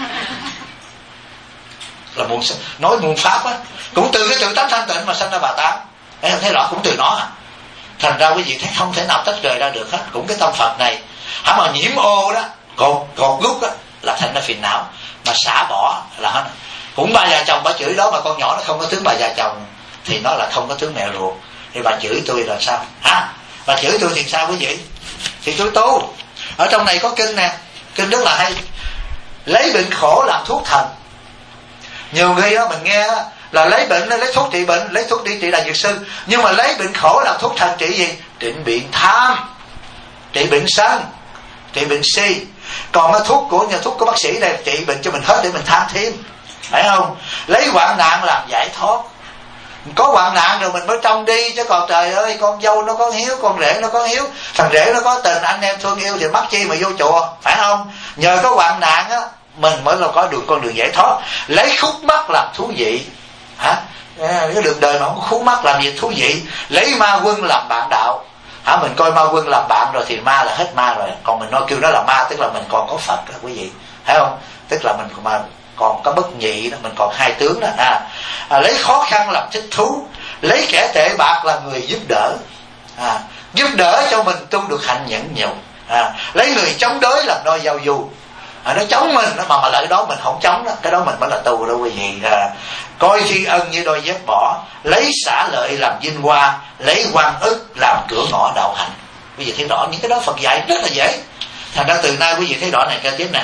Là muôn nói muôn pháp á, cũng từ cái tự tánh thanh tịnh mà sanh ra bà tám. Em thấy rõ cũng từ nó à. Thành ra quý vị thấy không thể nào tách rời ra được hết. Cũng cái tâm Phật này, hả mà nhiễm ô đó, cột cột gút đó là thành ra phiền não, mà xả bỏ là hết. Cũng bà già chồng bà chửi đó mà con nhỏ nó không có tướng bà già chồng thì nó là không có tướng mẹ ruột. Thì bà chửi tôi là sao? Hả? Bà chửi tôi thì sao quý vị? Thì tôi tu. Ở trong này có kinh nè, kinh rất là hay. Lấy bệnh khổ làm thuốc thần. Nhiều người đó mình nghe là lấy bệnh lấy thuốc trị bệnh, lấy thuốc đi trị đại dược sư, nhưng mà lấy bệnh khổ làm thuốc thần trị gì? Trị bệnh tham, trị bệnh sân, trị bệnh si. Còn cái thuốc của nhà thuốc của bác sĩ này trị bệnh cho mình hết để mình tham thêm, phải không? Lấy hoạn nạn làm giải thoát. Có hoạn nạn rồi mình mới trông đi, chứ còn trời ơi con dâu nó có hiếu, con rể nó có hiếu, thằng rể nó có tình, anh em thương yêu thì mắc chi mà vô chùa, phải không? Nhờ có hoạn nạn á mình mới là có được con đường giải thoát. Lấy khúc mắc làm thú vị, hả? Cái đường đời mà không có khúc mắc làm gì thú vị. Lấy ma quân làm bạn đạo, hả? Mình coi ma quân làm bạn rồi thì ma là hết ma rồi. Còn mình nói kêu nó là ma tức là mình còn có Phật đó quý vị, thấy không? Tức là mình mà còn có bất nhị đó, mình còn hai tướng đó. À, à, lấy khó khăn làm thích thú, lấy kẻ tệ bạc là người giúp đỡ, à, giúp đỡ cho mình tu được hạnh nhẫn nhục. À, lấy người chống đối làm nơi giao du, à, nó chống mình nó mà mà lại đó mình không chống đó, cái đó mình mới là tu đâu quý vị. À, coi thi ân như đôi dép bỏ, lấy xả lợi làm vinh hoa, lấy oan ức làm cửa ngõ đạo hạnh. Quý vị thấy rõ những cái đó Phật dạy rất là dễ. Thành ra từ nay quý vị thấy rõ này cái tiếp nè.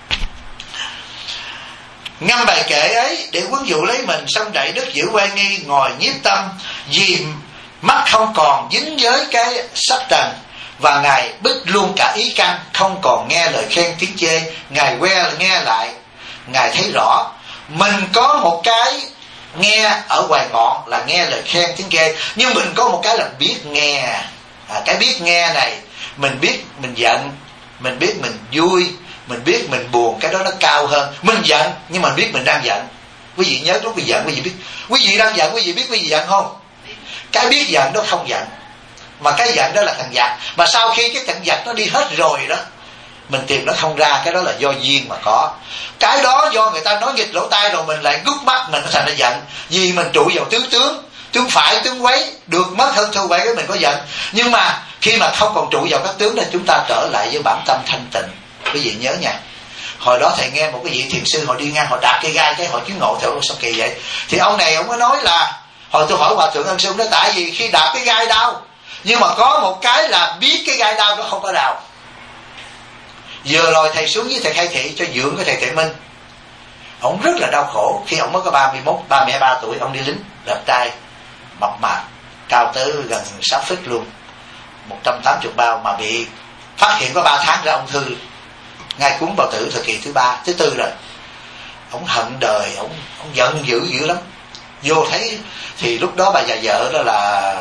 Ngâm bài kệ ấy để quấn dụ lấy mình, xong đại đức giữ quay nghi ngồi nhiếp tâm, vì mắt không còn dính với cái sắc trần, và Ngài bích luôn cả ý căn, không còn nghe lời khen tiếng chê. Ngài que nghe lại, Ngài thấy rõ mình có một cái nghe ở ngoài ngọn là nghe lời khen tiếng chê, nhưng mình có một cái là biết nghe. À, cái biết nghe này mình biết mình giận, mình biết mình vui, mình biết mình buồn, cái đó nó cao hơn. Mình giận nhưng mà biết mình đang giận. Quý vị nhớ lúc quý vị giận quý vị biết, quý vị đang giận quý vị biết quý vị giận không? Cái biết giận nó không giận, mà cái giận đó là thằng giặc. Mà sau khi cái thằng giặc nó đi hết rồi đó, mình tìm nó không ra, cái đó là do duyên mà có. Cái đó do người ta nói nghịch lỗ tai rồi mình lại gút mắt mình nó thành ra giận. Vì mình trụ vào tứ tướng, tướng phải tướng quấy, được mất hơn thua vậy cái mình có giận. Nhưng mà khi mà không còn trụ vào các tướng nên chúng ta trở lại với bản tâm thanh tịnh. Quý vị nhớ nha, hồi đó thầy nghe một cái vị thiền sư họ đi ngang, họ đạp cây gai cái họ chứng ngộ. Theo sao kỳ vậy? Thì ông này ông có nói là, hồi tôi hỏi hòa thượng Ân Sư, nó tại vì khi đạp cái gai đau, nhưng mà có một cái là biết cái gai đau nó không có đau. Vừa rồi thầy xuống với thầy Khai Thị cho dưỡng cái thầy Tuệ Minh, ông rất là đau khổ. Khi ông mới có ba mươi mốt, ba mươi ba tuổi, ông đi lính, đẹp trai, mập mạp, cao tới gần sáu feet luôn, một trăm tám mươi bao, mà bị phát hiện có ba tháng ra ung thư, ngay cuốn bào tử thời kỳ thứ ba, thứ tư rồi. Ông hận đời, ông, ông giận dữ dữ lắm. Vô thấy thì lúc đó bà già vợ đó là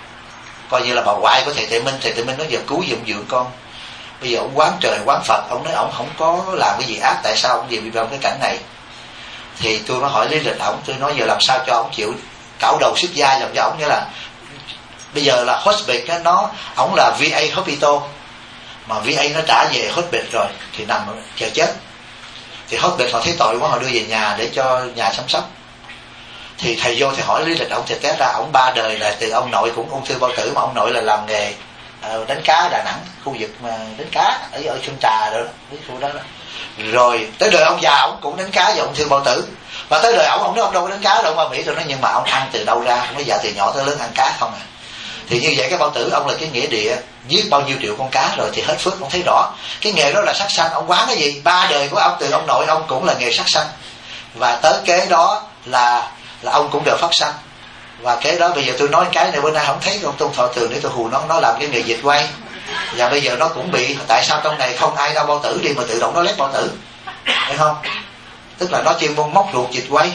coi như là bà ngoại của thầy Tuệ Minh. Thầy Tuệ Minh nói giờ cứu giùm dưỡng con. Bây giờ ông quán trời quán Phật, ông nói ông không có làm cái gì ác, tại sao ông về bị vào cái cảnh này? Thì tôi mới hỏi lý lịch ông, tôi nói giờ làm sao cho ông chịu cạo đầu xuất gia làm cho ông. Nghĩa là bây giờ là hospice nó, ông là vê a hospital, mà vê a nó trả về hospice rồi thì nằm chờ chết. Thì hospice họ thấy tội quá, họ đưa về nhà để cho nhà chăm sóc. Thì thầy vô thầy hỏi lý lịch ông, thì té ra ông ba đời là từ ông nội cũng ung thư bao tử, mà ông nội là làm nghề uh, đánh cá Đà Nẵng, khu vực mà đánh cá ở ở Sơn Trà đó, cái khu đó, đó. Rồi tới đời ông già ông cũng đánh cá và ung thư bao tử. Và tới đời ông ông nói ông đâu có đánh cá đâu mà Mỹ, tôi nói nhưng mà ông ăn từ đâu ra? Nói dạ từ nhỏ tới lớn ăn cá không à. Thì như vậy cái bao tử ông là cái nghĩa địa, giết bao nhiêu triệu con cá rồi thì hết phước. Ông thấy rõ cái nghề đó là sát sanh. Ông quán cái gì? Ba đời của ông từ ông nội ông cũng là nghề sát sanh, và tới kế đó là là ông cũng đều phát sanh. Và cái đó bây giờ tôi nói cái này bữa nay không thấy ông Tôn Thọ Tường để tôi hù nó, nó làm cái nghề dịch quay, và bây giờ nó cũng bị. Tại sao trong này không ai đau bao tử đi mà tự động nó lép bao tử, thấy không? Tức là nó chuyên môn móc ruột dịch quay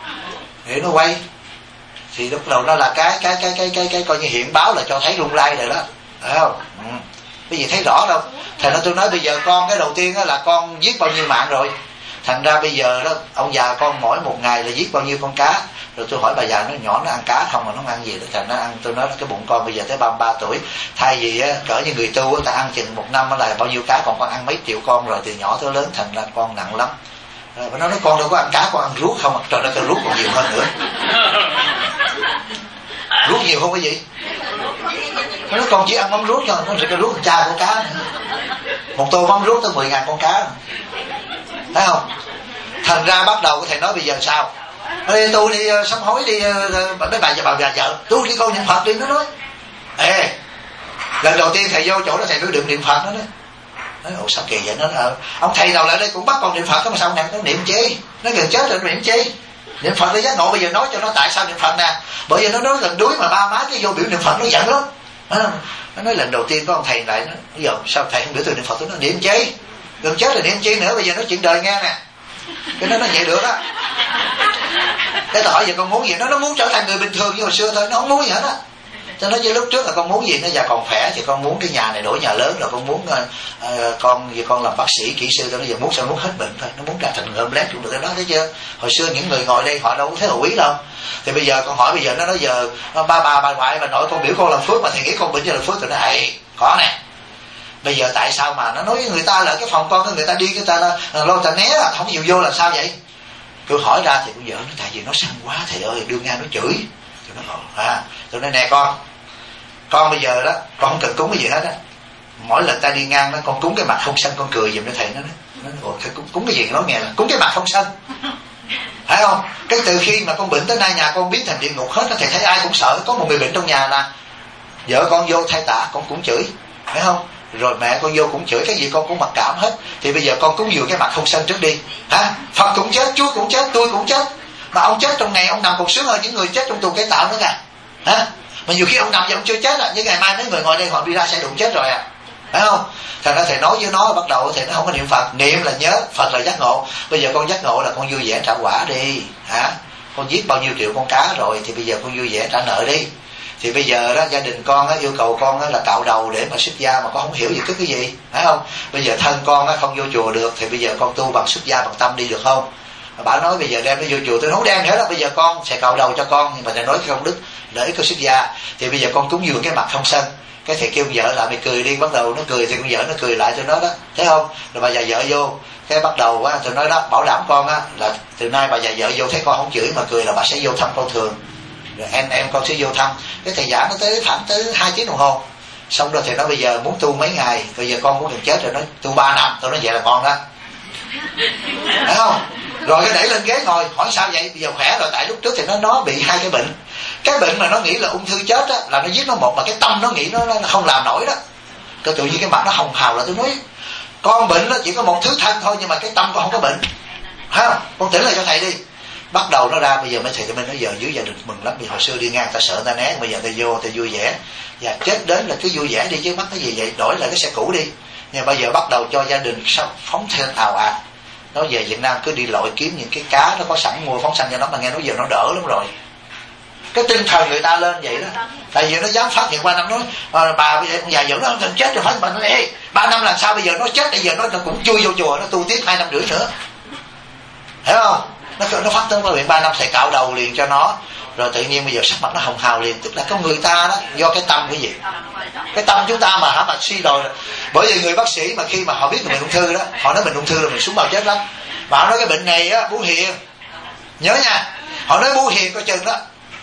để nó quay. Thì lúc đầu nó là cái cái cái cái cái cái coi như hiện báo là cho thấy lung lay rồi đó, thấy không? Ừ. Bây giờ thấy rõ đâu. Thầy nói tôi nói bây giờ con cái đầu tiên đó là con giết bao nhiêu mạng rồi. Thành ra bây giờ đó ông già con mỗi một ngày là giết bao nhiêu con cá. Rồi tôi hỏi bà già nó nhỏ nó ăn cá không mà nó ăn gì. Thành nó ăn, tôi nói là cái bụng con bây giờ tới ba mươi ba tuổi, thay vì á, cỡ như người tu ta ăn chừng một năm là bao nhiêu cá, còn con ăn mấy triệu con rồi, từ nhỏ tới lớn thành ra con nặng lắm. Rồi nó nói con đâu có ăn cá, con ăn ruốc không. Trời ơi, tôi ruốc còn nhiều hơn nữa. Ruốc nhiều không cái gì? Nó nói con chỉ ăn mắm ruốc thôi, nó sẽ cái ruốc cha con cá nữa. Một tô mắm ruốc tới mười ngàn con cá, thấy không? Thành ra bắt đầu có thầy nói bây giờ sao? Đi tu đi sám hối đi, mấy bà và bà già vợ tu đi con niệm Phật đi. Nó nói ê, lần đầu tiên thầy vô chỗ đó thầy nói đừng niệm Phật. Nó nói nói ồ sao kỳ vậy? Nó nói ông thầy nào lại đây cũng bắt con niệm Phật, mà sao này nó niệm chi? Nó gần chết rồi niệm chi? Niệm Phật để giác ngộ. Bây giờ nói cho nó tại sao niệm Phật nè. Bởi vì nó nói lần đuối mà ba má cái vô biểu niệm Phật nó giận lắm. Nó nói lần đầu tiên có ông thầy lại nó bây giờ sao thầy không biểu tôi niệm Phật? Tôi nói niệm chi? Gần chết rồi niệm chi nữa? Bây giờ nói chuyện đời nghe nè. Cái nó nói vậy được á. Cái tôi hỏi giờ con muốn gì? Nó nó muốn trở thành người bình thường như hồi xưa thôi, nó không muốn gì hết á. Cho nó như lúc trước là con muốn gì, nó giờ còn khỏe thì con muốn cái nhà này đổi nhà lớn, rồi con muốn uh, con giờ con làm bác sĩ kỹ sư, nó giờ muốn sao muốn hết bệnh thôi, nó muốn trở thành người lét cũng được đó, thấy chưa? Hồi xưa những người ngồi đây họ đâu có thấy là quý đâu. Thì bây giờ con hỏi bây giờ nó nói giờ ba bà bà ngoại bà nội con biểu con làm phước mà thầy nghĩ con bệnh cho làm phước, thì nó ấy có nè. Bây giờ tại sao mà nó nói với người ta là cái phòng con người ta đi người ta lo ta né không chịu vô là sao vậy? Tôi hỏi ra thì cũng vợ nó tại vì nó săn quá thầy ơi, đưa ngang nó chửi. Tôi nói à, tôi nói nè con, con bây giờ đó con không cần cúng cái gì hết á. Mỗi lần ta đi ngang đó con cúng cái mặt không xanh con cười giùm cho thầy nó đó. Nói, cúng, cúng cái gì nói nghe là cúng cái mặt không sân, phải không? Cái từ khi mà con bệnh tới nay nhà con biến thành địa ngục hết, thì thấy ai cũng sợ. Có một người bệnh trong nhà là vợ con vô thay tả con cũng chửi, phải không? Rồi mẹ con vô cũng chửi, cái gì con cũng mặc cảm hết. Thì bây giờ con cúng dường cái mặt không sân trước đi, hả? Phật cũng chết, Chúa cũng chết, tôi cũng chết, mà ông chết trong ngày ông nằm còn sướng hơn những người chết trong tù cải tạo nữa kìa, hả? Mà nhiều khi ông nằm và ông chưa chết à, nhưng ngày mai mấy người ngồi đây họ đi ra sẽ đụng chết rồi à, phải không? Thành ra thầy nói với nó bắt đầu thì nó không có niệm Phật, niệm là nhớ Phật là giác ngộ. Bây giờ con giác ngộ là con vui vẻ trả quả đi, hả? Con giết bao nhiêu triệu con cá rồi thì bây giờ con vui vẻ trả nợ đi. Thì bây giờ đó gia đình con á, yêu cầu con á, là cạo đầu để mà xuất gia, mà con không hiểu gì cứ cái gì, phải không? Bây giờ thân con á, không vô chùa được thì bây giờ con tu bằng xuất gia bằng tâm đi được không? Bà nói bây giờ đem nó vô chùa, tôi không đem nữa đó, bây giờ con sẽ cạo đầu cho con, nhưng mà thầy nói không đức để có xuất gia. Thì bây giờ con cúng dường cái mặt không sân. Cái thầy kêu vợ lại mày cười đi, bắt đầu nó cười thì con vợ nó cười lại cho nó đó, thấy không? Rồi bà già vợ vô, cái bắt đầu á, tôi nói đó bảo đảm con á là từ nay bà già vợ vô thấy con không chửi mà cười là bà sẽ vô thăm con thường, rồi em em con sẽ vô thăm. Cái thầy giảng nó tới thẳng tới hai tiếng đồng hồ, xong rồi thầy nói bây giờ muốn tu mấy ngày, bây giờ con cũng đừng chết rồi, nói tu ba năm. Tôi nói vậy là ngon đó, thấy không? Rồi cái để lên ghế ngồi hỏi sao vậy, bây giờ khỏe rồi. Tại lúc trước thì nó nó bị hai cái bệnh, cái bệnh mà nó nghĩ là ung thư chết á, là nó giết nó một, mà cái tâm nó nghĩ nó, nó không làm nổi đó. Cái tự nhiên cái mặt nó hồng hào là tôi nói con bệnh nó chỉ có một thứ thân thôi, nhưng mà cái tâm con không có bệnh, ha, con tỉnh lại cho thầy đi. Bắt đầu nó ra, bây giờ mấy thầy tụi mình nói giờ dưới gia đình mừng lắm, vì hồi xưa đi ngang ta sợ ta né, bây giờ ta vô ta vui vẻ, và chết đến là cứ vui vẻ đi chứ mắc cái gì vậy, đổi lại cái xe cũ đi. Nhưng bây giờ bắt đầu cho gia đình sao phóng thêm ào ạt. Nói về Việt Nam cứ đi lội kiếm những cái cá nó có sẵn mua phóng sanh cho nó, mà nghe nói giờ nó đỡ lắm rồi. Cái tinh thần người ta lên vậy đó. Tại vì nó dám phát hiện qua năm nói à, bà bây giờ con già dưỡng nó không cần chết rồi, phải bà nói ê ba năm làm sao bây giờ nó chết, bây giờ nó, nó cũng chui vô chùa nó tu tiếp hai năm rưỡi nữa, hiểu không? Nó nó phát tới qua viện ba năm thầy cạo đầu liền cho nó, rồi tự nhiên bây giờ sắc mặt nó hồng hào liền. Tức là con người ta đó do cái tâm cái gì, cái tâm chúng ta mà hả mà suy đồi. Bởi vì người bác sĩ mà khi mà họ biết mình ung thư đó, họ nói mình ung thư là mình xuống bao chết lắm. Mà họ nói cái bệnh này á bố Hiền nhớ nha, họ nói bố Hiền coi chừng đó,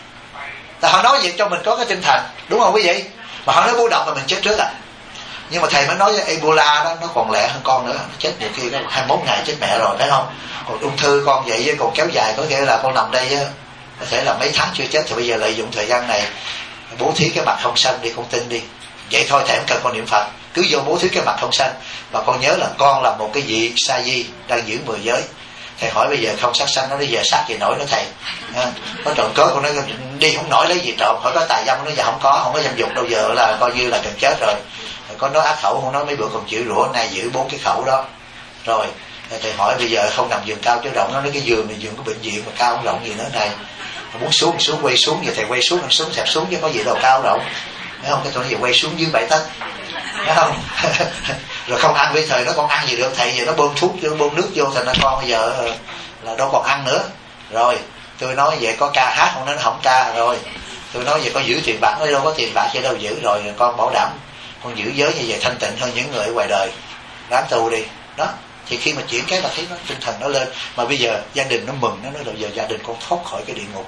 là họ nói vậy cho mình có cái tinh thần, đúng không quý vị? Mà họ nói bố độc là mình chết trước à. Nhưng mà thầy mới nói Ebola đó nó còn lẹ hơn con nữa, nó chết nhiều khi nó hai mươi mốt ngày chết mẹ rồi, thấy không? Còn ung thư con vậy với còn kéo dài, có nghĩa là con nằm đây á, có thể là mấy tháng chưa chết, thì bây giờ lợi dụng thời gian này bố thí cái mặt không sanh đi, con tin đi. Vậy thôi thầy không cần con niệm Phật, cứ vô bố thí cái mặt không sanh. Và con nhớ là con là một cái vị sa di đang giữ mười giới. Thầy hỏi bây giờ không sát sanh, nó nói giờ sát gì nổi nữa thầy, à, có trộm cớ con nói đi không nổi lấy gì trộm. Hỏi có tài dâm, nó giờ không có, không có dâm dục đâu, giờ là coi như là gần chết rồi. Có nói ác khẩu không, nói mấy bữa còn chịu rủa, nay giữ bốn cái khẩu đó. Rồi thầy hỏi bây giờ không nằm giường cao chứ rộng, nó nói cái giường này giường có bệnh viện mà cao không rộng gì nữa này, muốn xuống xuống quay xuống, giờ thầy quay xuống xuống xẹp xuống chứ có gì đâu cao rộng, thấy không? Cái tôi nói giờ quay xuống dưới bảy tấc, thấy không? Rồi không ăn với thời nó còn ăn gì được, thầy giờ nó bơm thuốc vô, bơm nước vô, thành ra con bây giờ là đâu còn ăn nữa. Rồi tôi nói vậy có ca hát không, nó không ca. Rồi tôi nói vậy có giữ tiền bạc, nó đâu có tiền bạc chứ đâu giữ. Rồi con bảo đảm con giữ giới như vậy thanh tịnh hơn những người ở ngoài đời, ráng tu đi đó. Thì khi mà chuyển cái là thấy nó tinh thần nó lên. Mà bây giờ gia đình nó mừng, nó nói là giờ gia đình con thoát khỏi cái địa ngục.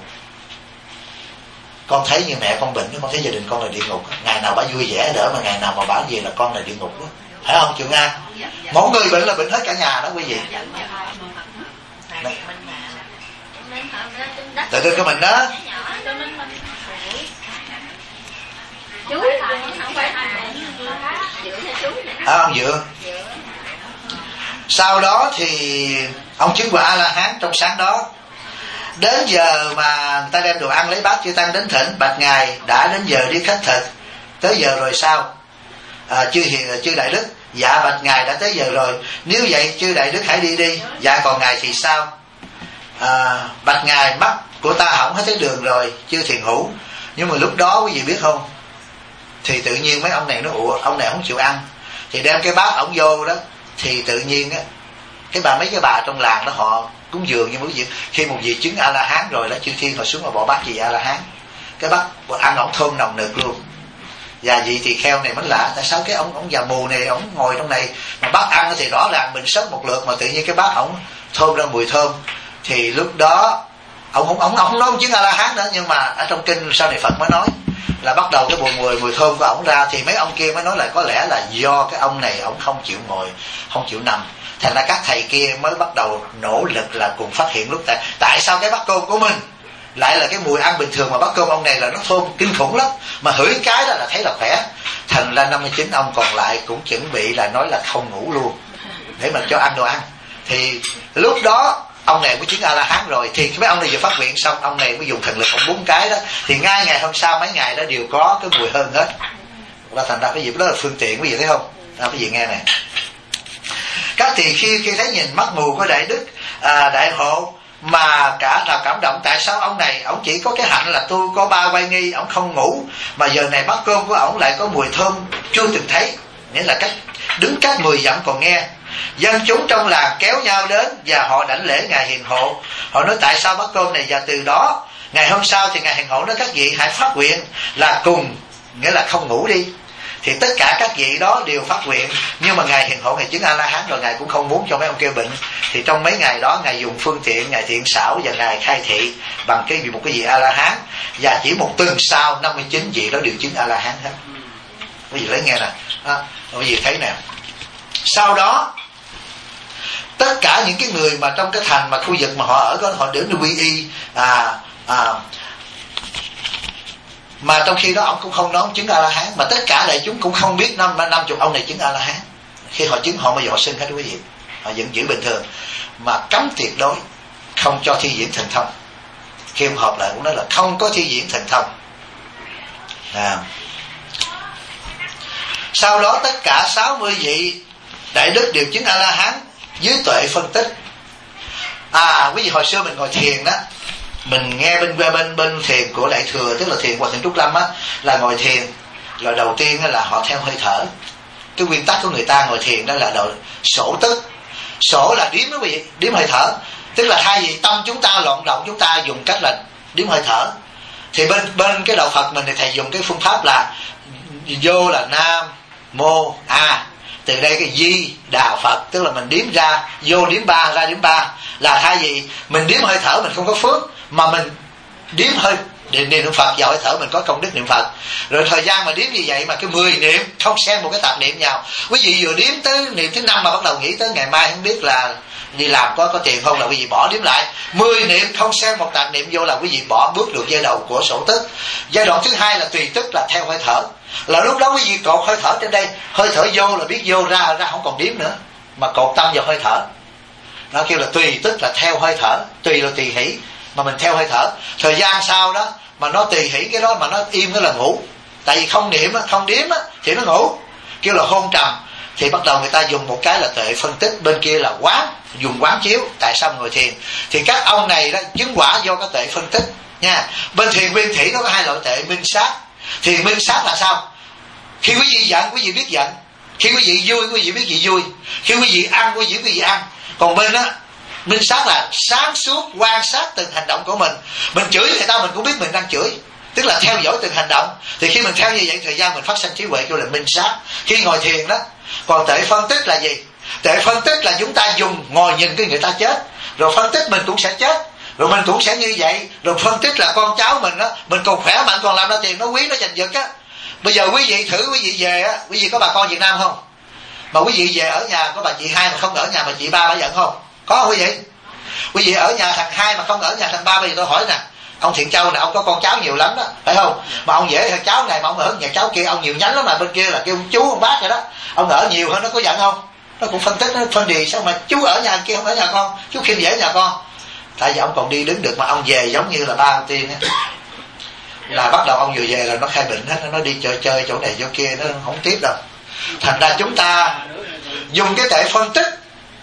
Con thấy như mẹ con bệnh, con thấy gia đình con là địa ngục, ngày nào bà vui vẻ đỡ, mà ngày nào mà bà về là con là địa ngục đó, phải không chị Nga? Mỗi người bệnh là bệnh hết cả nhà đó quý vị. Tự tin của mình đó. À, ông Dượng. Sau đó thì ông chứng quả A-la-hán trong sáng đó. Đến giờ mà người ta đem đồ ăn lấy bát chư tăng đến thỉnh, bạch ngài đã đến giờ đi khất thực, tới giờ rồi sao? À, chư hiền chư đại đức, dạ bạch ngài đã tới giờ rồi, nếu vậy chư đại đức hãy đi đi. Dạ còn ngài thì sao? À, bạch ngài mắt của ta hỏng hết thấy đường rồi chư thiền hữu. Nhưng mà lúc đó quý vị biết không, thì tự nhiên mấy ông này nó ủa, ông này không chịu ăn, thì đem cái bát ổng vô đó, thì tự nhiên á cái bà mấy cái bà trong làng đó họ cúng dường. Nhưng mà quý vị khi một vị chứng A-la-hán rồi đó, chư thiên họ xuống mà bỏ bát gì A-la-hán, cái bát ăn ổng thơm nồng nực luôn. Và vị tỳ kheo này mới lạ, tại sao cái ông ông già mù này ổng ngồi trong này mà bát ăn thì rõ ràng mình sớt một lượt, mà tự nhiên cái bát ổng thơm ra mùi thơm. Thì lúc đó ông không ông không nói ông chứng A-la-hán nữa, nhưng mà ở trong kinh sau này Phật mới nói là bắt đầu cái mùi mùi mùi thơm của ổng ra, thì mấy ông kia mới nói là có lẽ là do cái ông này ổng không chịu ngồi, không chịu nằm. Thành ra các thầy kia mới bắt đầu nỗ lực là cùng phát hiện lúc tại tại sao cái bát cơm của mình lại là cái mùi ăn bình thường, mà bát cơm ông này là nó thơm kinh khủng lắm, mà hửi cái đó là thấy là khỏe. Thành ra năm mươi chín ông còn lại cũng chuẩn bị là nói là không ngủ luôn để mà cho ăn đồ ăn. Thì lúc đó ông này mới chứng A La Hán rồi, thì mấy ông này vừa phát nguyện xong, ông này mới dùng thần lực ông bốn cái đó, thì ngay ngày hôm sau mấy ngày đó đều có cái mùi hơn hết. Và thành ra cái gì đó là phương tiện, quý vị thấy không? À, quý vị nghe này, các tỳ khi khi thấy nhìn mắt mù của đại đức à, đại hộ mà cả là cảm động. Tại sao ông này ông chỉ có cái hạnh là tôi có ba quay nghi, ông không ngủ, mà giờ này bát cơm của ông lại có mùi thơm chưa từng thấy, nghĩa là cách đứng cách mười dặm còn nghe. Dân chúng trong làng kéo nhau đến và họ đảnh lễ ngài hiền hộ. Họ nói tại sao bát cơm này, và từ đó ngày hôm sau thì ngài hiền hộ nói các vị hãy phát nguyện là cùng, nghĩa là không ngủ đi. Thì tất cả các vị đó đều phát nguyện, nhưng mà ngài hiền hộ ngài chứng A La Hán rồi, ngài cũng không muốn cho mấy ông kia bệnh. Thì trong mấy ngày đó ngài dùng phương tiện, ngài thiện xảo và ngài khai thị bằng cái một cái vị A La Hán, và chỉ một tuần sau năm mươi chín vị đó đều chứng A La Hán hết. Quý vị lấy nghe nè, à, quý vị thấy nè. Sau đó tất cả những cái người mà trong cái thành mà khu vực mà họ ở đó, họ đến đi quy y à, à, mà trong khi đó ông cũng không nói chứng A La Hán, mà tất cả đại chúng cũng không biết năm năm chục ông này chứng A La Hán. Khi họ chứng họ mới họ xưng hết quý vị, họ vẫn giữ bình thường, mà cấm tuyệt đối không cho thi diễn thần thông. Khi ông họp lại cũng nói là không có thi diễn thần thông. À. Sau đó tất cả sáu mươi vị đại đức đều chứng A La Hán dưới tuệ phân tích. À quý vị, hồi xưa mình ngồi thiền đó, mình nghe bên bên bên thiền của Đại Thừa, tức là thiền Hòa Thượng Trúc Lâm á, là ngồi thiền rồi đầu tiên là họ theo hơi thở. Cái nguyên tắc của người ta ngồi thiền đó là đầu sổ tức. Sổ là điếm đó quý vị, điếm hơi thở. Tức là thay vì tâm chúng ta loạn động, chúng ta dùng cách là điếm hơi thở. Thì bên bên cái đạo Phật mình thì thầy dùng cái phương pháp là vô là Nam Mô A, từ đây cái Di Đà Phật, tức là mình điếm ra, vô điếm ba, ra điếm ba. Là thay vì mình điếm hơi thở mình không có phước, mà mình điếm hơi niệm niệm Phật vào hơi thở mình có công đức niệm Phật. Rồi thời gian mà điếm như vậy mà cái mười niệm không xen một cái tạp niệm vào. Quý vị vừa điếm tới niệm thứ năm mà bắt đầu nghĩ tới ngày mai không biết là đi làm có có tiền không, là quý vị bỏ điếm lại. Mười niệm không xen một tạp niệm vô là quý vị bỏ bước được giai đầu của sổ tức. Giai đoạn thứ hai là tùy tức, là theo hơi thở. Là lúc đó quý vị cột hơi thở trên đây, hơi thở vô là biết vô, ra ra không còn điếm nữa, mà cột tâm vào hơi thở. Nó kêu là tùy tức, là theo hơi thở. Tùy là tùy hỷ, mà mình theo hơi thở. Thời gian sau đó mà nó tùy hỷ cái đó mà nó im, đó là ngủ. Tại vì không niệm không điếm thì nó ngủ, kêu là hôn trầm. Thì bắt đầu người ta dùng một cái là tuệ phân tích, bên kia là quán, dùng quán chiếu. Tại sao ngồi thiền? Thì các ông này đó chứng quả do cái tuệ phân tích nha. Bên thiền nguyên thủy nó có hai loại tuệ minh sát. Thiền minh sát là sao? Khi quý vị giận quý vị biết giận, khi quý vị vui quý vị biết gì vui, khi quý vị ăn quý vị biết gì ăn. Còn bên á minh sát là sáng suốt quan sát từng hành động của mình. Mình chửi người ta mình cũng biết mình đang chửi, tức là theo dõi từng hành động. Thì khi mình theo như vậy thời gian mình phát sinh trí huệ, kêu là minh sát khi ngồi thiền đó. Còn tuệ phân tích là gì? Tuệ phân tích là chúng ta dùng ngồi nhìn cái người ta chết, rồi phân tích mình cũng sẽ chết, rồi mình cũng sẽ như vậy. Rồi phân tích là con cháu mình đó, mình còn khỏe mạnh còn làm ra tiền nó quý nó giành giật á. Bây giờ quý vị thử, quý vị về á, quý vị có bà con Việt Nam không? Mà quý vị về ở nhà có bà chị hai mà không ở nhà bà chị ba bà giận không? Có không quý vị? Quý vị ở nhà thằng hai mà không ở nhà thằng ba. Bây giờ tôi hỏi nè, ông Thiện Châu nè, ông có con cháu nhiều lắm đó, phải không? Mà ông dễ thằng cháu này mà ông ở nhà cháu kia, ông nhiều nhánh lắm, mà bên kia là kêu chú ông bác vậy đó, ông ở nhiều hơn, nó có giận không? Nó cũng phân tích, nó phân gì sao mà chú ở nhà kia không ở nhà con, chú khiêm dễ nhà con. Tại vì ông còn đi đứng được, mà ông về giống như là ba ông tiên á, là bắt đầu ông vừa về là nó khai bệnh hết, nó đi chơi chơi chỗ này chỗ kia, nó không tiếp đâu. Thành ra chúng ta dùng cái tuệ phân tích,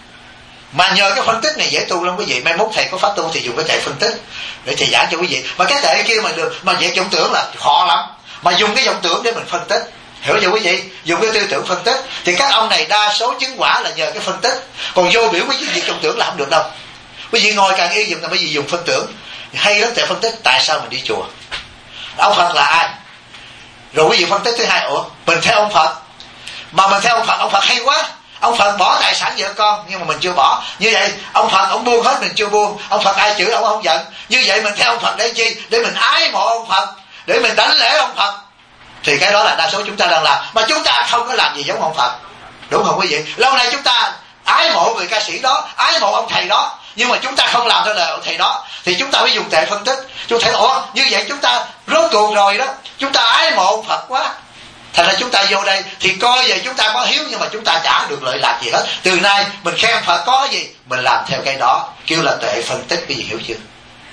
mà nhờ cái phân tích này dễ tu lắm quý vị. Mai mốt thầy có pháp tu thì dùng cái tuệ phân tích để thầy giảng cho quý vị. Mà cái tuệ kia mà được, mà về vọng tưởng là khó lắm, mà dùng cái vọng tưởng để mình phân tích, hiểu chưa quý vị? Dùng cái tư tưởng phân tích. Thì các ông này đa số chứng quả là nhờ cái phân tích. Còn vô biểu quý vị vọng tưởng là không được đâu. Quý vị ngồi càng yên dùng là bởi vì dùng phân tưởng. Hay lắm tuệ phân tích. Tại sao mình đi chùa? Ông Phật là ai? Rồi quý vị phân tích thứ hai, ủa mình theo ông Phật, mà mình theo ông Phật, ông Phật hay quá, ông Phật bỏ tài sản vợ con nhưng mà mình chưa bỏ. Như vậy ông Phật ông buông hết mình chưa buông. Ông Phật ai chửi ông không giận. Như vậy mình theo ông Phật để chi? Để mình ái mộ ông Phật, để mình đánh lễ ông Phật. Thì cái đó là đa số chúng ta đang làm, mà chúng ta không có làm gì giống ông Phật, đúng không quý vị? Lâu nay chúng ta ái mộ người ca sĩ đó, ái mộ ông thầy đó, nhưng mà chúng ta không làm theo lời ông thầy đó, thì chúng ta phải dùng tuệ phân tích. Chúng ta thấy ủa như vậy chúng ta rốt cuộc rồi đó, chúng ta ái mộ ông Phật quá, thành ra chúng ta vô đây thì coi về chúng ta có hiếu, nhưng mà chúng ta chả được lợi lạc gì hết. Từ nay mình khen Phật có gì mình làm theo cái đó, kêu là tuệ phân tích, cái gì hiểu chưa?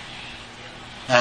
À.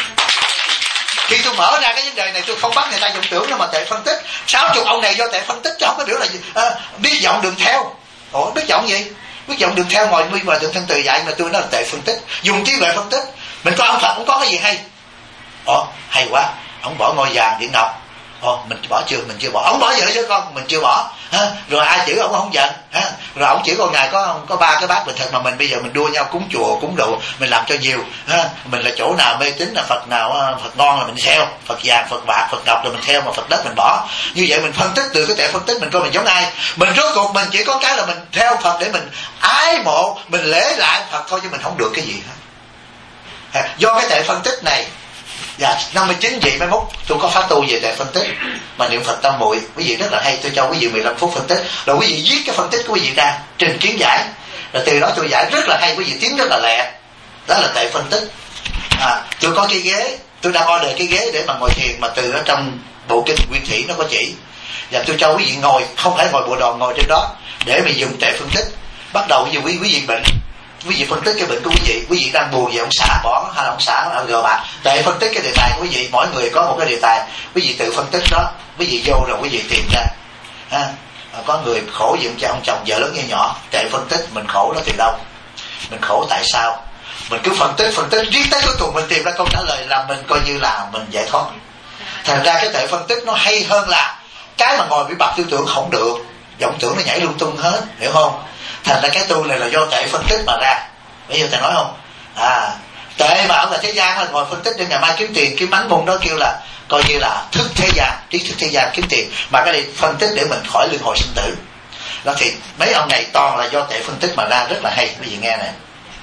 Khi tôi mở ra cái vấn đề này, tôi không bắt người ta dụng tưởng đâu mà tuệ phân tích. Sáu chục ông này do tuệ phân tích chứ không có điều là gì. À, biết giọng đường theo. Ủa biết giọng gì? Biết giọng đường theo ngồi nguyên mà được thân từ dạy, mà tôi nói là tuệ phân tích, dùng trí tuệ phân tích. Mình có ông Phật cũng có cái gì hay. Ủa hay quá, ông bỏ ngôi vàng điện ngọc. Ồ, mình bỏ chưa? Mình chưa bỏ. Ông bỏ vợ chứ con? Mình chưa bỏ. Ha? Rồi ai chửi ông không giận? Ha? Rồi ông chửi con ngài có có ba cái bát bình thực, mà mình bây giờ mình đua nhau cúng chùa cúng rượu, mình làm cho nhiều. Ha? Mình là chỗ nào mê tín là Phật nào Phật ngon là mình theo, Phật vàng Phật bạc Phật ngọc là mình theo, mà Phật đất mình bỏ. Như vậy mình phân tích từ cái tuệ phân tích, mình coi mình giống ai. Mình rốt cuộc mình chỉ có cái là mình theo Phật để mình ái mộ, mình lễ lại Phật thôi, chứ mình không được cái gì hết. Ha? Do cái tuệ phân tích này. Dạ, năm mươi chín vị mai mốt tôi có phát tu về tuệ phân tích mà niệm Phật tâm muội, quý vị rất là hay. Tôi cho quý vị mười lăm phút phân tích, rồi quý vị viết cái phân tích của quý vị ra, trình kiến giải, rồi từ đó tôi giải rất là hay, quý vị tiến rất là lẹ. Đó là tuệ phân tích. À, tôi có cái ghế, tôi đang order cái ghế để mà ngồi thiền, mà từ ở trong bộ kinh Nguyên Thủy nó có chỉ, và tôi cho quý vị ngồi, không phải ngồi bộ đòn, ngồi trên đó để mà dùng tuệ phân tích. Bắt đầu quý vị quý vị bệnh, quý vị phân tích cái bệnh của quý vị, quý vị đang buồn về ông xã bỏ hay là ông xã gờ bạc, để phân tích cái đề tài của quý vị. Mỗi người có một cái đề tài, quý vị tự phân tích đó, quý vị vô rồi quý vị tìm ra. Ha? Có người khổ vì ông cha ông chồng vợ lớn nghe nhỏ, để phân tích mình khổ đó từ đâu, mình khổ tại sao, mình cứ phân tích phân tích riết tới cuối cùng mình tìm ra câu trả lời, là mình coi như là mình giải thoát. Thành ra cái tuệ phân tích nó hay hơn là cái mà ngồi bị bạc tư tưởng không được, vọng tưởng nó nhảy lung tung hết, hiểu không? Thành ra cái tu này là do tuệ phân tích mà ra. Bây giờ thầy nói không? À, tuệ mà ở ngoài thế gian là ngồi phân tích để ngày mai kiếm tiền, kiếm bánh môn đó kêu là coi như là thức thế gian, trí thức thế gian kiếm tiền, mà cái này phân tích để mình khỏi luân hồi sinh tử. Đó thì mấy ông này toàn là do tuệ phân tích mà ra, rất là hay. Quý vị nghe này.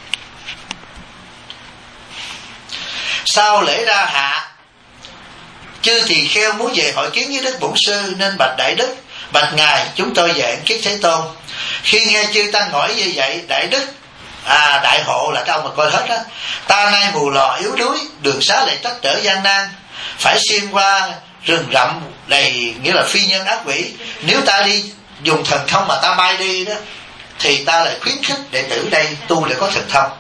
Sau lễ ra hạ, chư tỳ kheo muốn về hội kiến với Đức Bổn Sư, nên bạch Đại Đức: bạch ngài, chúng tôi về kiết Thế Tôn. Khi nghe chư tăng hỏi như vậy, Đại Đức à Đại Hộ là cái ông mà coi hết á: ta nay mù lò yếu đuối, đường xá lại trắc trở gian nan, phải xuyên qua rừng rậm đầy, nghĩa là phi nhân ác quỷ. Nếu ta đi dùng thần thông mà ta bay đi đó, thì ta lại khuyến khích đệ tử đây tu để có thần thông.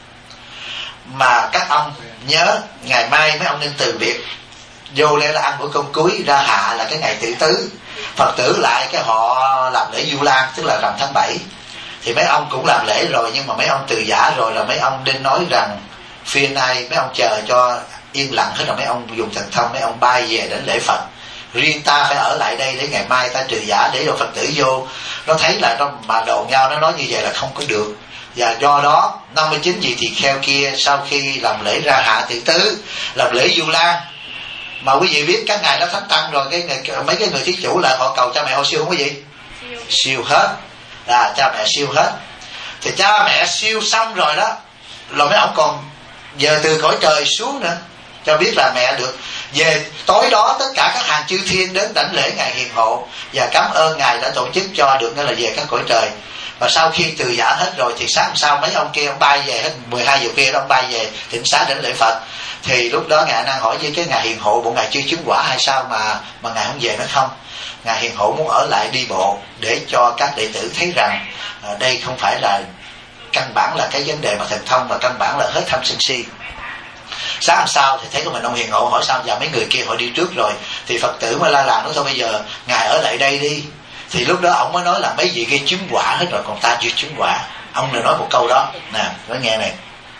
Mà các ông nhớ, ngày mai mấy ông nên từ biệt. Vô đây là ăn bữa cơm cuối, ra hạ là cái ngày tử tứ, Phật tử lại cái họ làm lễ Du Lan, tức là rằm tháng bảy. Thì mấy ông cũng làm lễ rồi, nhưng mà mấy ông từ giả rồi, là mấy ông nên nói rằng phiên nay mấy ông chờ cho yên lặng hết rồi, mấy ông dùng thần thông, mấy ông bay về đến lễ Phật. Riêng ta phải ở lại đây để ngày mai ta trừ giả, để cho Phật tử vô nó thấy là nó mà độ nhau, nó nói như vậy là không có được. Và do đó năm mươi chín vị tỳ kheo kia sau khi làm lễ ra hạ tử tứ, làm lễ Du Lan, mà quý vị biết các ngài đã thánh tăng rồi, cái người, mấy cái người thí chủ là họ cầu cha mẹ họ siêu không quý vị? Siêu, siêu hết. À, cha mẹ siêu hết. Thì cha mẹ siêu xong rồi đó, rồi mấy ông còn giờ từ cõi trời xuống nữa, cho biết là mẹ được về. Tối đó tất cả các hàng chư thiên đến đảnh lễ ngài hiền hộ và cảm ơn ngài đã tổ chức cho được, nghĩa là về các cõi trời. Và sau khi từ giả hết rồi thì sáng hôm sau mấy ông kia ông bay về hết, mười hai giờ kia ông bay về thỉnh xá đến lễ Phật. Thì lúc đó ngài đang hỏi với cái ngài hiền hộ, bộ ngài chưa chứng quả hay sao mà mà ngài không về nữa không? Ngài hiền hộ muốn ở lại đi bộ để cho các đệ tử thấy rằng à, đây không phải là căn bản là cái vấn đề mà thần thông, mà căn bản là hết tham sân si. Sáng hôm sau thì thấy có mình ông hiền hộ hỏi sao, và mấy người kia họ đi trước rồi. Thì Phật tử mới la làng nói thôi bây giờ ngài ở lại đây đi. Thì lúc đó ông mới nói là mấy vị kia chứng quả hết rồi, còn ta chưa chứng quả. Ông này nói một câu đó nè, nói nghe này.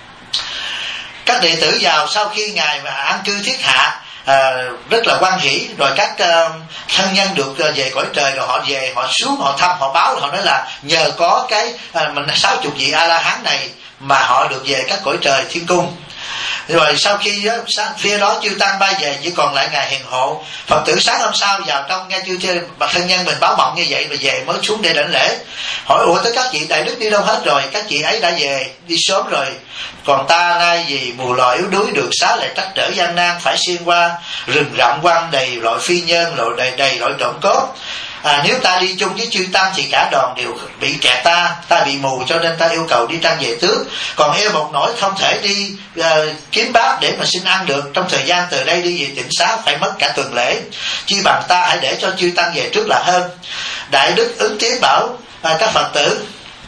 Các đệ tử vào sau khi ngài mà an cư thiết hạ à, rất là hoan hỷ, rồi các uh, thân nhân được uh, về cõi trời, rồi họ về họ xuống họ thăm họ báo, họ nói là nhờ có cái uh, mình sáu chục vị A La Hán này mà họ được về các cõi trời thiên cung. Rồi sau khi đó, phía đó chư tăng bay về, chỉ còn lại ngài hiền hộ. Phật tử sáng hôm sau vào trong nghe chư bậc thân nhân mình báo mộng như vậy rồi về mới xuống để đảnh lễ. Hỏi ủa tới các vị đại đức đi đâu hết rồi? Các vị ấy đã về đi sớm rồi, còn ta nay vì mù lò yếu đuối, đường xá lại trắc trở gian nan, phải xuyên qua rừng rậm quanh đầy loại phi nhân, loại đầy đầy loại trộm cốt. À, nếu ta đi chung với chư tăng thì cả đoàn đều bị kẹt ta, ta bị mù cho nên ta yêu cầu đi tăng về tước. Còn eo một nỗi không thể đi uh, kiếm bát để mà xin ăn được, trong thời gian từ đây đi về tịnh xá phải mất cả tuần lễ, chi bằng ta hãy để cho chư tăng về trước là hơn. Đại đức ứng tiếng bảo à, các Phật tử,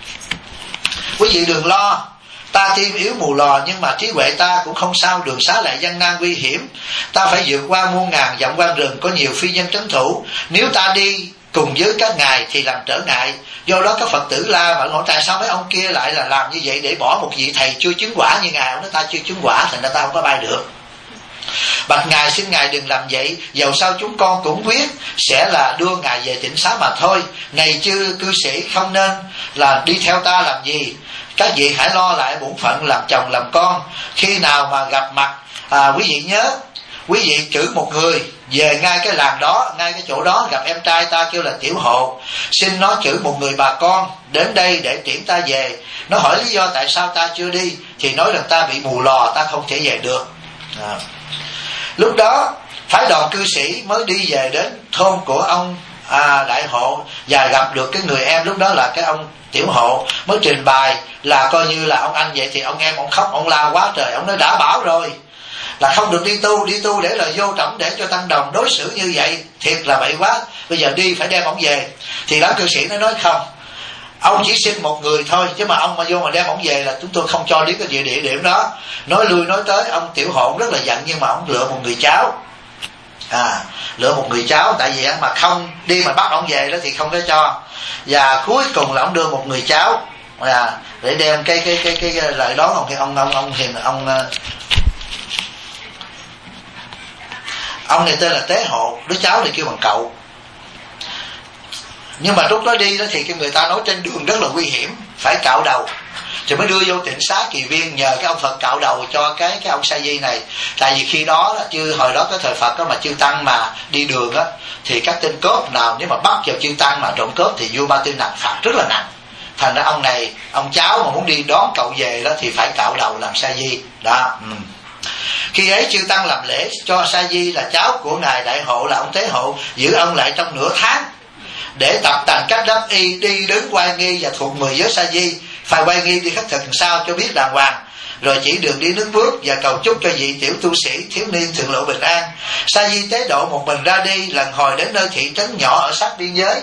quý vị đừng lo, ta tim yếu mù lò nhưng mà trí huệ ta cũng không sao, đường xá lại gian nan nguy hiểm, ta phải vượt qua muôn ngàn dặm quan rừng có nhiều phi nhân trấn thủ, nếu ta đi cùng với các ngài thì làm trở ngại. Do đó các Phật tử la mà hỏi tại sao mấy ông kia lại là làm như vậy để bỏ một vị thầy chưa chứng quả như ngài. Ông nói ta chưa chứng quả thành ra ta không có bay được. Bạch ngài xin ngài đừng làm vậy, dầu sao chúng con cũng quyết sẽ là đưa ngài về tịnh xá mà thôi. Này chư cư sĩ không nên là đi theo ta làm gì, các vị hãy lo lại bổn phận làm chồng làm con. Khi nào mà gặp mặt à, quý vị nhớ quý vị cử một người về ngay cái làng đó, ngay cái chỗ đó gặp em trai ta kêu là Tiểu Hộ, xin nó cử một người bà con đến đây để tiễn ta về. Nó hỏi lý do tại sao ta chưa đi thì nói rằng ta bị mù lò, ta không thể về được. À. Lúc đó phái đoàn cư sĩ mới đi về đến thôn của ông à, Đại Hộ và gặp được cái người em lúc đó là cái ông Tiểu Hộ, mới trình bày là coi như là ông anh vậy. Thì ông em ông khóc ông la quá trời, ông nói đã bảo rồi là không được đi tu, đi tu để là vô trọng để cho tăng đồng đối xử như vậy thiệt là bậy quá, bây giờ đi phải đem ông về. Thì đám cư sĩ nó nói không, ông chỉ xin một người thôi, chứ mà ông mà vô mà đem ông về là chúng tôi không cho đến cái địa địa điểm đó. Nói lui nói tới, ông Tiểu Hộ rất là giận, nhưng mà ông lựa một người cháu, à lựa một người cháu, tại vì mà không đi mà bắt ông về đó thì không có cho. Và cuối cùng là ông đưa một người cháu à, để đem cái cái cái cái, cái lời đó. Còn cái ông ông ông hiền ông ông này tên là Tế Hộ, đứa cháu này kêu bằng cậu. Nhưng mà lúc đó đi đó thì cái người ta nói trên đường rất là nguy hiểm, phải cạo đầu thì mới đưa vô tịnh xá Kỳ Viên, nhờ cái ông Phật cạo đầu cho cái cái ông Sa Di này. Tại vì khi đó, đó chư hồi đó cái thời Phật đó mà chư tăng mà đi đường á thì các tên cướp nào nếu mà bắt vào chư tăng mà trộm cướp thì vua Ba Tư nặng phạt rất là nặng. Thành ra ông này, ông cháu mà muốn đi đón cậu về đó thì phải cạo đầu làm Sa Di đó. Ừ. Khi ấy chư tăng làm lễ cho Sa Di là cháu của ngài Đại Hộ là ông Tế Hộ, giữ ông lại trong nửa tháng để tập tành các đáp y, đi đứng quay nghi và thuộc mười giới Sa Di. Phải quay nghi đi khất thực làm sao cho biết đàng hoàng, rồi chỉ đường đi nước bước và cầu chúc cho vị tiểu tu sĩ thiếu niên thượng lộ bình an. Sa Di tế độ một mình ra đi, lần hồi đến nơi thị trấn nhỏ ở sát biên giới.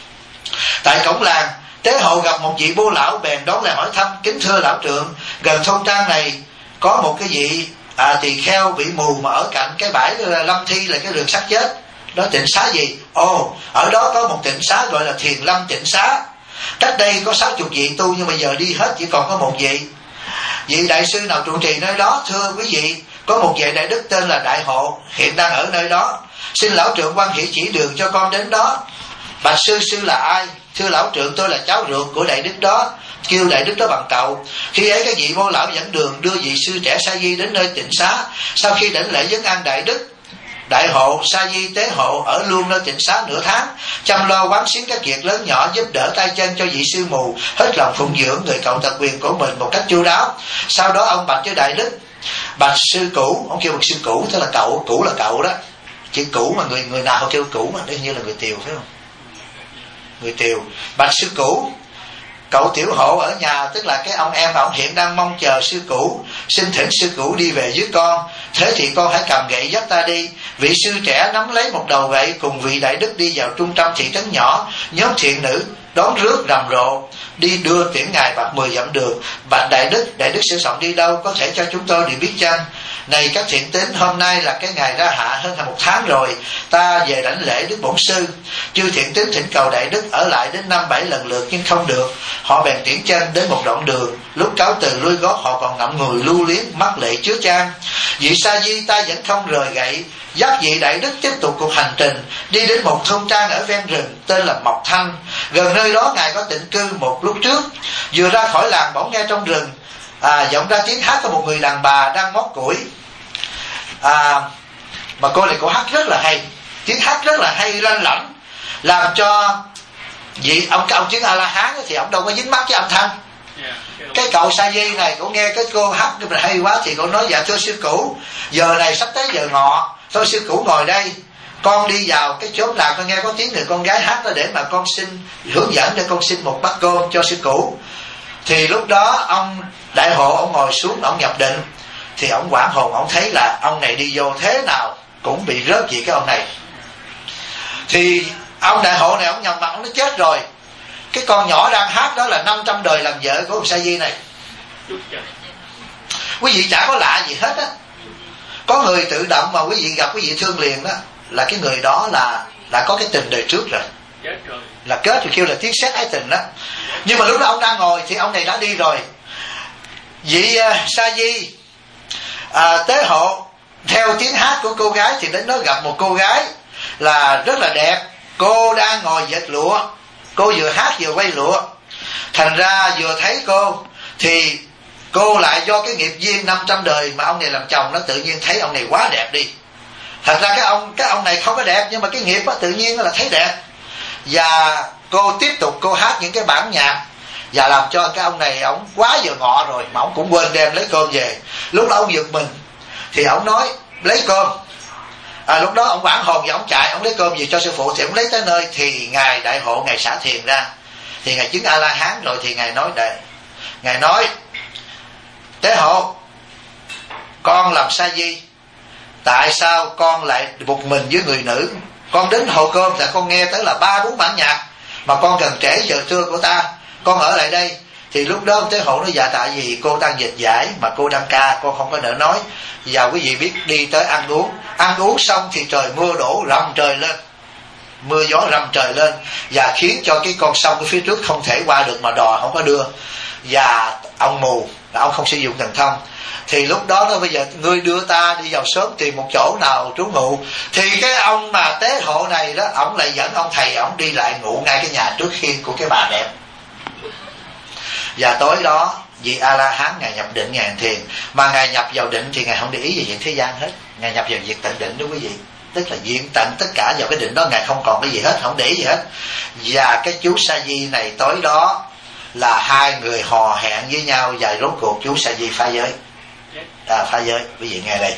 Tại cổng làng, Tế Hộ gặp một vị bô lão, bèn đón lại hỏi thăm: kính thưa lão trượng, gần thôn trang này có một cái vị à, tỳ kheo bị mù mà ở cạnh cái bãi lâm thi là cái rừng xác chết đó, tịnh xá gì? Ồ, ở đó có một tịnh xá gọi là Thiền Lâm Tịnh Xá. Cách đây có sáu chục vị tu, nhưng mà giờ đi hết chỉ còn có một vị. Vị đại sư nào trụ trì nơi đó? Thưa quý vị, có một vị đại đức tên là Đại Hộ hiện đang ở nơi đó, xin lão trượng quan hỷ chỉ đường cho con đến đó. Bạch sư, sư là ai? Thưa lão trượng, tôi là cháu ruột của đại đức đó, kêu đại đức đó bằng cậu. Khi ấy cái vị bô lão dẫn đường đưa vị sư trẻ Sa Di đến nơi tịnh xá. Sau khi đảnh lễ vấn an đại đức, Đại Hộ, Sa Di, Tế Hộ ở luôn nơi tịnh xá nửa tháng, chăm lo quán xuyến các việc lớn nhỏ, giúp đỡ tay chân cho vị sư mù, hết lòng phụng dưỡng người cậu特quyền của mình một cách chu đáo. Sau đó ông bạch với đại đức: bạch sư cũ, ông kêu bạch sư cũ, tức là cậu, cũ là cậu đó, chữ cũ mà người người nào kêu cũ mà đây như là người Tiều phải không? Người Tiều. Bạch sư cũ, cậu Tiểu Hộ ở nhà, tức là cái ông em mà ông hiện đang mong chờ sư cũ, xin thỉnh sư cũ đi về với con. Thế thì con hãy cầm gậy dắt ta đi. Vị sư trẻ nắm lấy một đầu gậy, cùng vị đại đức đi vào trung tâm thị trấn nhỏ. Nhóm thiện nữ đón rước rầm rộ đi đưa tiễn ngài bạc mười dặm đường. Bạch đại đức, đại đức sẽ soạn đi đâu, có thể cho chúng tôi được biết chăng? Này các thiện tín, hôm nay là cái ngày ra hạ hơn là một tháng rồi, ta về đảnh lễ đức bổn sư. Chư thiện tín thỉnh cầu đại đức ở lại đến năm bảy lần lượt, nhưng không được. Họ bèn tiễn chân đến một đoạn đường, lúc cáo từ lui gót họ còn ngậm ngùi lưu luyến, mắt lệ chứa chan. Vị Sa Di ta vẫn không rời gậy, dắt vị đại đức tiếp tục cuộc hành trình, đi đến một thôn trang ở ven rừng tên là Mộc Thanh. Gần nơi đó ngài có tịnh cư một lúc trước. Vừa ra khỏi làng bỗng nghe trong rừng à, vọng ra tiếng hát của một người đàn bà đang móc củi. À, mà cô này cô hát rất là hay, tiếng hát rất là hay lanh lảnh, làm cho vị ông cái ông chứng A La Hán thì ông đâu có dính mắc với âm thanh. Cái cậu Sa Di này cũng nghe cái cô hát hay quá thì cô nói: dạ thưa sư cữu, giờ này sắp tới giờ ngọ, thôi sư cữu ngồi đây, con đi vào cái chốn nào con nghe có tiếng người con gái hát đó, để mà con xin hướng dẫn để con xin một bát cơm cho sư cữu. Thì lúc đó ông đại hộ ông ngồi xuống ông nhập định, thì ông quảng hồn, ông thấy là ông này đi vô thế nào cũng bị rớt gì cái ông này. Thì ông đại hộ này ông nhầm mặt, ông nó chết rồi. Cái con nhỏ đang hát đó là năm trăm đời làm vợ của ông Sa Di này. Quý vị chả có lạ gì hết á. Có người tự động mà quý vị gặp quý vị thương liền đó, là cái người đó là đã có cái tình đời trước rồi, là kết rồi, kêu là tiếng sét ái tình đó. Nhưng mà lúc đó ông đang ngồi thì ông này đã đi rồi. Vị uh, Sa Di à, tế hộ theo tiếng hát của cô gái thì đến nó gặp một cô gái là rất là đẹp. Cô đang ngồi dệt lụa, cô vừa hát vừa quay lụa. Thành ra vừa thấy cô thì cô lại do cái nghiệp duyên năm trăm đời mà ông này làm chồng, nó tự nhiên thấy ông này quá đẹp đi. Thật ra cái ông cái ông này không có đẹp, nhưng mà cái nghiệp đó, tự nhiên là thấy đẹp. Và cô tiếp tục cô hát những cái bản nhạc, và làm cho cái ông này ông quá giờ ngọ rồi mà ông cũng quên đem lấy cơm về. Lúc đó ông giật mình thì ông nói lấy cơm. À, lúc đó ông quảng hồn và ông chạy, ông lấy cơm về cho sư phụ. Thì ông lấy tới nơi thì ngài đại hộ ngài xả thiền ra, thì ngài chứng A La Hán rồi. Thì ngài nói đây, ngài nói: tế hộ, con làm Sa Di, tại sao con lại một mình với người nữ? Con đến hộ cơm là con nghe tới là ba bốn bản nhạc, mà con gần trễ giờ trưa của ta, con ở lại đây. Thì lúc đó ông tế hộ nói: dạ tại vì cô đang dịch giải mà cô đang ca, con không có nỡ nói. Và quý vị biết đi tới ăn uống, ăn uống xong thì trời mưa đổ rầm trời lên, mưa gió rầm trời lên, và khiến cho cái con sông ở phía trước không thể qua được, mà đò không có đưa. Và ông mù, ông không sử dụng thần thông. Thì lúc đó nó bây giờ ngươi đưa ta đi vào sớm tìm một chỗ nào trú ngụ. Thì cái ông mà tế hộ này đó, ông lại dẫn ông thầy ông đi lại ngụ ngay cái nhà trước hiên của cái bà đẹp. Và tối đó vị A La Hán ngài nhập định, ngài thiền. Mà ngài nhập vào định thì ngài không để ý về chuyện thế gian hết, ngài nhập vào việc tận định đó quý vị. Tức là diện tận tất cả vào cái định đó, ngài không còn cái gì hết, không để ý gì hết. Và cái chú Sa Di này tối đó là hai người hò hẹn với nhau, và rốt cuộc chú Sa Di phá giới. À, phá giới, quý vị nghe đây.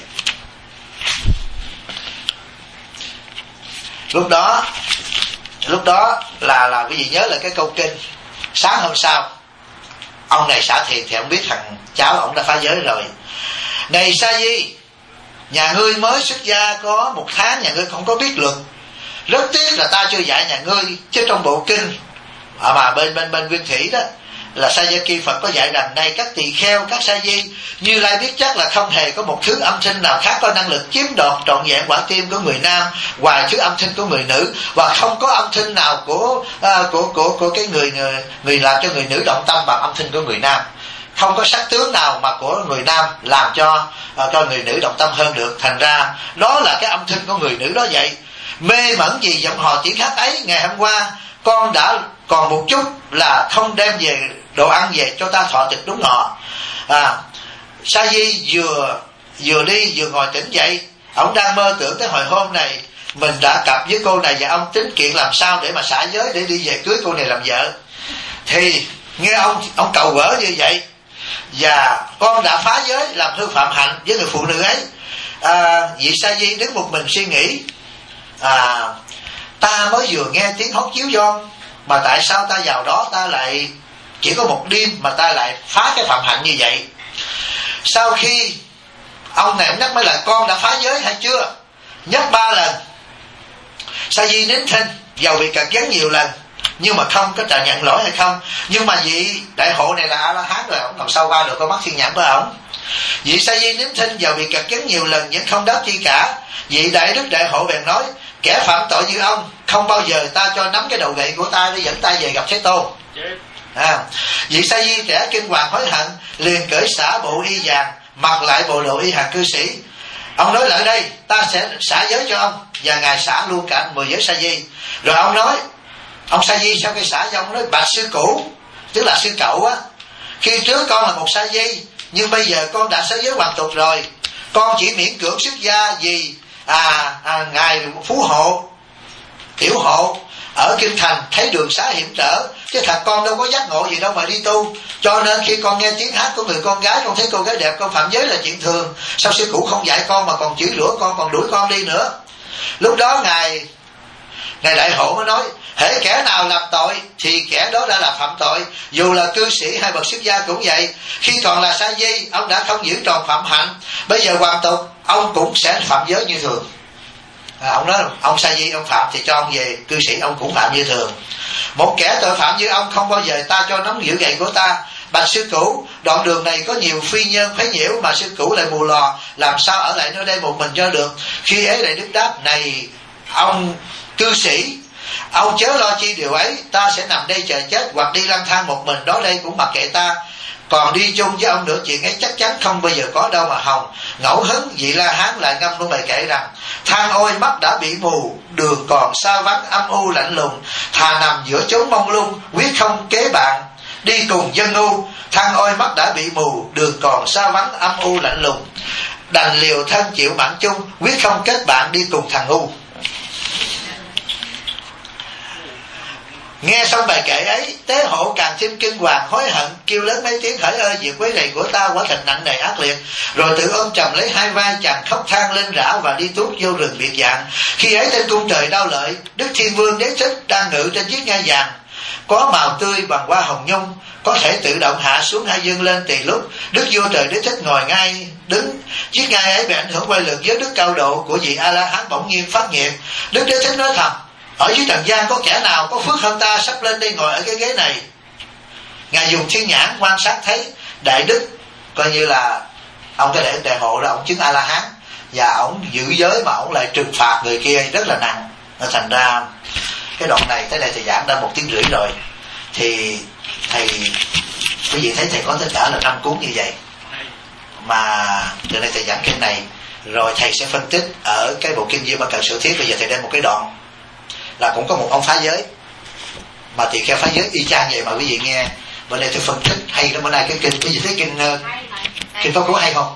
Lúc đó lúc đó là là quý vị nhớ là cái câu kinh. Sáng hôm sau ông này xả thiền thì ông biết thằng cháu ông đã phá giới rồi. Này Sa Di, nhà ngươi mới xuất gia có một tháng, nhà ngươi không có biết luật, rất tiếc là ta chưa dạy nhà ngươi. Chứ trong bộ kinh à, mà bên bên bên Nguyên Thủy đó là Sayaki Phật có dạy rằng: này các tỳ kheo, các Sa Di, Như Lai biết chắc là không hề có một thứ âm thanh nào khác có năng lực chiếm đoạt trọn vẹn quả tim của người nam ngoài thứ âm thanh của người nữ, và không có âm thanh nào của à, của của của cái người người người làm cho người nữ động tâm bằng âm thanh của người nam. Không có sắc tướng nào mà của người nam làm cho à, cho người nữ động tâm hơn được. Thành ra đó là cái âm thanh của người nữ đó vậy. Mê mẩn gì giọng hò tiếng hát ấy, ngày hôm qua con đã còn một chút là không đem về đồ ăn về cho ta thọ tiệc đúng họ. À, Sa Di vừa vừa đi vừa ngồi tỉnh dậy, ông đang mơ tưởng tới hồi hôm này mình đã cặp với cô này, và ông tính kiện làm sao để mà xả giới để đi về cưới cô này làm vợ. Thì nghe ông ông cầu gỡ như vậy, và con đã phá giới làm hư phạm hạnh với người phụ nữ ấy. À, vị Sa Di đứng một mình suy nghĩ: à, ta mới vừa nghe tiếng hót chiếu giòn, mà tại sao ta vào đó ta lại chỉ có một đêm mà ta lại phá cái phạm hạnh như vậy? Sau khi ông này ông nhắc mới là: con đã phá giới hay chưa? Nhắc ba lần. Sa Di nín thinh, dầu bị cật vấn nhiều lần nhưng mà không có trả nhận lỗi hay không. Nhưng mà vị đại hộ này là A La Hán rồi, ông làm sao qua được con mắt thiên nhãn của ông. Vị Sa Di nín thinh, dầu bị cật vấn nhiều lần nhưng không đáp chi cả. Vị đại đức đại hộ bèn nói: kẻ phạm tội như ông không bao giờ ta cho nắm cái đầu gậy của ta để dẫn ta về gặp Thế Tôn. À, vị Sa Di trẻ kinh hoàng hối hận, liền cởi xả bộ y vàng, mặc lại bộ đồ y hàng cư sĩ. Ông nói: lại đây, ta sẽ xả giới cho ông. Và ngài xả luôn cả mười giới Sa Di. Rồi ông nói: ông Sa Di sau khi xả cho ông nói: bạch sư cũ, tức là sư cậu á, khi trước con là một sa di, nhưng bây giờ con đã xá giới hoàn tục rồi. Con chỉ miễn cưỡng xuất gia vì à, à, ngài phú hộ, tiểu hộ ở kinh thành thấy đường xá hiểm trở, chứ thật con đâu có giác ngộ gì đâu mà đi tu. Cho nên khi con nghe tiếng hát của người con gái, con thấy cô gái đẹp, con phạm giới là chuyện thường. Sao sư cụ không dạy con mà còn chửi rủa con, còn đuổi con đi nữa? Lúc đó ngài ngài đại hộ mới nói, hễ kẻ nào làm tội thì kẻ đó đã là phạm tội. Dù là cư sĩ hay bậc xuất gia cũng vậy. Khi còn là sa di, ông đã không giữ tròn phạm hạnh, bây giờ hoàn tục ông cũng sẽ phạm giới như thường. À, ông nói ông sa di ông phạm thì cho ông về cư sĩ, ông cũng phạm như thường. Một kẻ tội phạm như ông không bao giờ ta cho nắm giữ gậy của ta. Bạch sư cũ, đoạn đường này có nhiều phi nhân phái nhiễu mà sư cũ lại mù lò, làm sao ở lại nơi đây một mình cho được? Khi ấy lại Đức đáp, này ông cư sĩ, ông chớ lo chi điều ấy, ta sẽ nằm đây chờ chết, hoặc đi lang thang một mình đó đây cũng mặc kệ ta. Còn đi chung với ông nữa, chuyện ấy chắc chắn không bao giờ có đâu mà hòng. Ngẫu hứng vị La Hán lại ngâm trong bài kể rằng, than ôi mắt đã bị mù, đường còn xa vắng âm u lạnh lùng, thà nằm giữa chốn mông lung, quyết không kế bạn đi cùng dân ngu. Than ôi mắt đã bị mù, đường còn xa vắng âm u lạnh lùng, đành liều thân chịu mạng chung, quyết không kết bạn đi cùng thằng ngu. Nghe xong bài kệ ấy, Tế Hộ càng thêm kinh hoàng hối hận, kêu lớn mấy tiếng, hỡi ơi việc quấy rầy của ta quả thật nặng nề ác liệt. Rồi tự ôm chầm lấy hai vai chàng khóc than lên rã và đi tuốt vô rừng biệt dạng. Khi ấy trên cung trời Đao Lợi, Đức Thiên Vương Đế Thích đang ngự trên chiếc ngai vàng có màu tươi bằng hoa hồng nhung, có thể tự động hạ xuống hay dương lên tùy lúc. Đức vua trời Đế Thích ngồi ngay đứng, chiếc ngai ấy bị ảnh hưởng quay lượt với đức cao độ của vị A La Hán bỗng nhiên phát nhiệt. Đức Đế Thích nói thầm, ở dưới trần gian có kẻ nào có phước hơn ta sắp lên đây ngồi ở cái ghế này? Ngài dùng thiên nhãn quan sát thấy đại đức, coi như là ông cái đệ đại hộ đó, ông chứng A La Hán, và ông giữ giới mà ông lại trừng phạt người kia rất là nặng. Thành ra cái đoạn này tới đây thầy giảng đã một tiếng rưỡi rồi, thì thầy quý vị thấy thầy có tất cả là năm cuốn như vậy, mà từ đây thầy giảng kinh này rồi thầy sẽ phân tích ở cái bộ kinh Diêu Ma Cật Sự Thiết. Bây giờ thầy đem một cái đoạn là cũng có một ông phá giới, mà tỳ kheo phá giới y chang vậy mà quý vị nghe. Bữa nay tôi phân tích hay lắm. Bữa nay cái kinh, quý vị thấy kinh uh, kinh Pháp Cú hay không?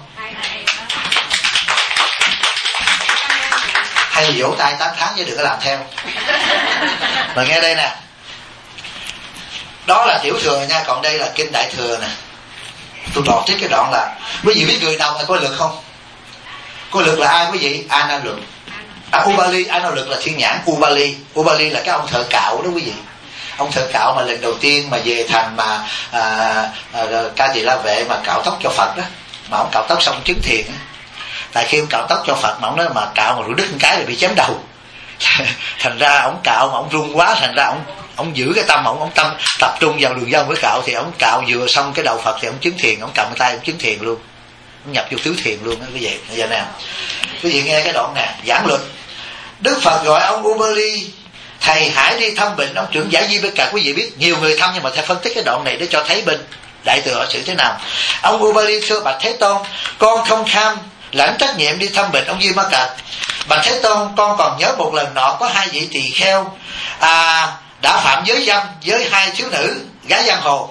Hay vỗ tay tám tháng chứ đừng có làm theo. Mà nghe đây nè, đó là tiểu thừa nha, còn đây là kinh đại thừa nè. Tôi đọc tiếp cái đoạn là, quý vị biết người nào mà có lực không? Có lực là ai quý vị? Ana Lực. À, Ubali, Ana Lực là thiên nhãn. Ubali, Ubali là cái ông thợ cạo đó quý vị. Ông thợ cạo mà lần đầu tiên mà về thành mà à, à, Ca Tỳ La Vệ mà cạo tóc cho Phật đó, mà ông cạo tóc xong chứng thiền á. Tại khi ông cạo tóc cho Phật mà ông nói mà cạo mà rủi đứt một cái là bị chém đầu. Thành ra ông cạo mà ông run quá, thành ra ông ông giữ cái tâm ông ông tâm tập trung vào đường dông với cạo, thì ông cạo vừa xong cái đầu Phật thì ông chứng thiền, ông cầm cái tay ông chứng thiền luôn, ông nhập vô tứ thiền luôn đó quý vị. Bây giờ nè, quý vị nghe cái đoạn nè, giảng luật. Đức Phật gọi ông Ubali, thầy hãy đi thăm bệnh ông trưởng giả Di Bê Cật. Quý vị biết nhiều người thăm, nhưng mà thầy phân tích cái đoạn này để cho thấy bên đại thừa họ xử thế nào. Ông Ubali thưa bạch Thế Tôn, con không kham lãnh trách nhiệm đi thăm bệnh ông Di Ma Cật. Bạch Thế Tôn, con còn nhớ một lần nọ có hai vị tỳ kheo à, đã phạm giới dâm với hai thiếu nữ gái giang hồ.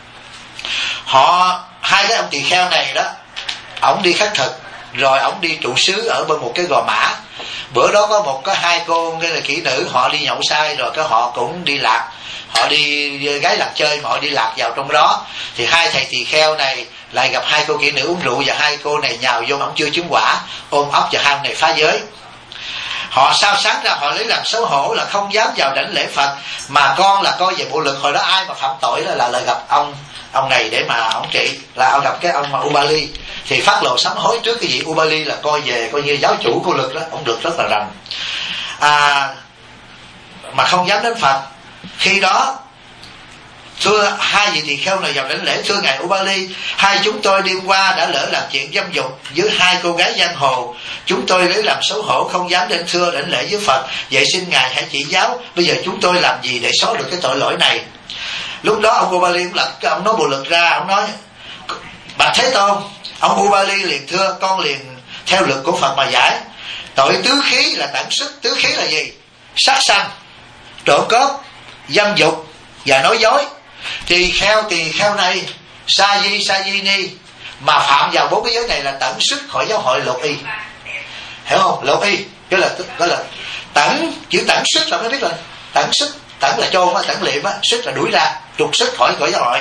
Họ hai cái ông tỳ kheo này đó, ổng đi khất thực rồi ổng đi trụ xứ ở bên một cái gò mã. Bữa đó có một cái hai cô cái là kỹ nữ, họ đi nhậu say rồi cái họ cũng đi lạc, họ đi gái lạc chơi mà họ đi lạc vào trong đó. Thì hai thầy tỳ kheo này lại gặp hai cô kỹ nữ uống rượu, và hai cô này nhào vô, ông chưa chứng quả, ôm ấp và hai ông này phá giới. Họ sao sáng ra họ lấy làm xấu hổ là không dám vào đảnh lễ Phật, mà con là coi về bộ lực. Hồi đó ai mà phạm tội là là gặp ông ông này để mà ông trị, là ông gặp cái ông mà Ubali, thì phát lộ sám hối trước cái vị Ubali là coi về coi như giáo chủ của lực đó, ông được rất là rành à, mà không dám đến Phật. Khi đó thưa hai vị tỳ kheo này vào đảnh lễ, thưa ngài Ubali, hai chúng tôi đêm qua đã lỡ làm chuyện dâm dục với hai cô gái giang hồ, chúng tôi lấy làm xấu hổ không dám đến thưa đảnh lễ với Phật, vậy xin ngài hãy chỉ giáo bây giờ chúng tôi làm gì để xóa được cái tội lỗi này. Lúc đó ông Ubali cũng là ông nói bộ lực ra, ông nói bạch Thế Tôn. Ông Ubali liền thưa, con liền theo luật của Phật mà giải. Tội tứ khí là tận sức. Tứ khí là gì? Sát sanh, trộm cướp, dâm dục và nói dối. Tỳ kheo tỳ kheo này sa di sa di ni mà phạm vào bốn cái giới này là tẩn xuất khỏi giáo hội Lục Y. Hiểu không? Lục Y cái là cái là tẩn, chữ tẩn xuất là mới biết rồi. Tẩn xuất, tẩn là chôn á, tẩn liệm á, xuất là đuổi ra, trục xuất khỏi khỏi giáo hội.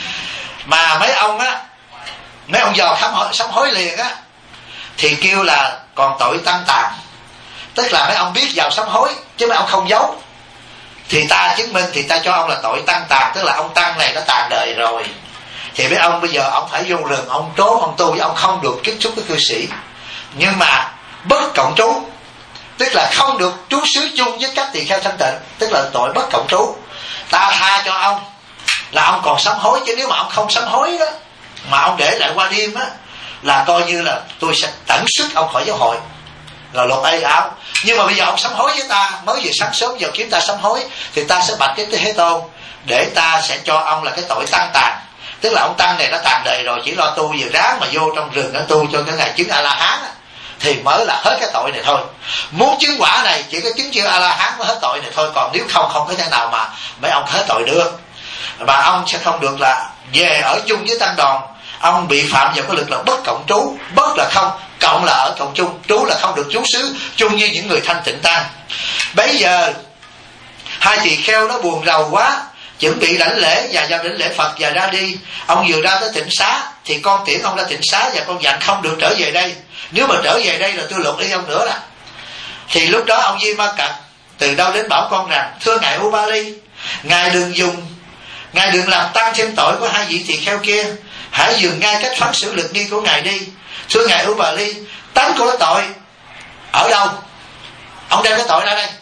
Mà mấy ông á, mấy ông giàu sám hối, sám hối liền á thì kêu là còn tội tăng tàn. Tức là mấy ông biết vào sám hối chứ mấy ông không giấu, thì ta chứng minh thì ta cho ông là tội tăng tàn. Tức là ông tăng này nó tàn đời rồi, thì mấy ông bây giờ ông phải vô rừng, ông trốn, ông tu, với ông không được tiếp xúc với cư sĩ. Nhưng mà bất cộng trú, tức là không được trú xứ chung với các tỳ kheo thanh tịnh, tức là tội bất cộng trú. Ta tha cho ông là ông còn sám hối, chứ nếu mà ông không sám hối đó mà ông để lại qua đêm á là coi như là tôi sẽ tẩn xuất ông khỏi giáo hội, là luật ai áo. Nhưng mà bây giờ ông sám hối với ta, mới vừa sáng sớm giờ kiếm ta sám hối, thì ta sẽ bạch cái Thế Tôn để ta sẽ cho ông là cái tội tăng tàn. Tức là ông tăng này nó tàn đời rồi, chỉ lo tu vừa ráng mà vô trong rừng nó tu cho cái ngày chứng A La Hán á, thì mới là hết cái tội này thôi. Muốn chứng quả này chỉ có chứng chưa A La Hán mới hết tội này thôi, còn nếu không không có thể nào mà mấy ông hết tội được. Và ông sẽ không được là về ở chung với tăng đoàn. Ông bị phạm vào cái lực là bất cộng trú, bất là không, cộng là ở cộng chung, trú là không được trú xứ chung như những người thanh tịnh tăng. Bây giờ hai tỳ kheo nó buồn rầu quá, chuẩn bị đảnh lễ và vào đảnh lễ Phật và ra đi. Ông vừa ra tới tịnh xá thì con tiễn ông ra tịnh xá và con dặn không được trở về đây. Nếu mà trở về đây là tôi lột đi ông nữa đó. Thì lúc đó ông Di Ma Cật từ đâu đến bảo con rằng: thưa ngài Ubali, ngài đừng dùng, ngài đừng làm tăng thêm tội của hai vị tỳ kheo kia, hãy dừng ngay cách phán xử lực nghi của ngài đi. Thưa ngài Ubali, tánh của tội ở đâu? Ông đem cái tội ra đây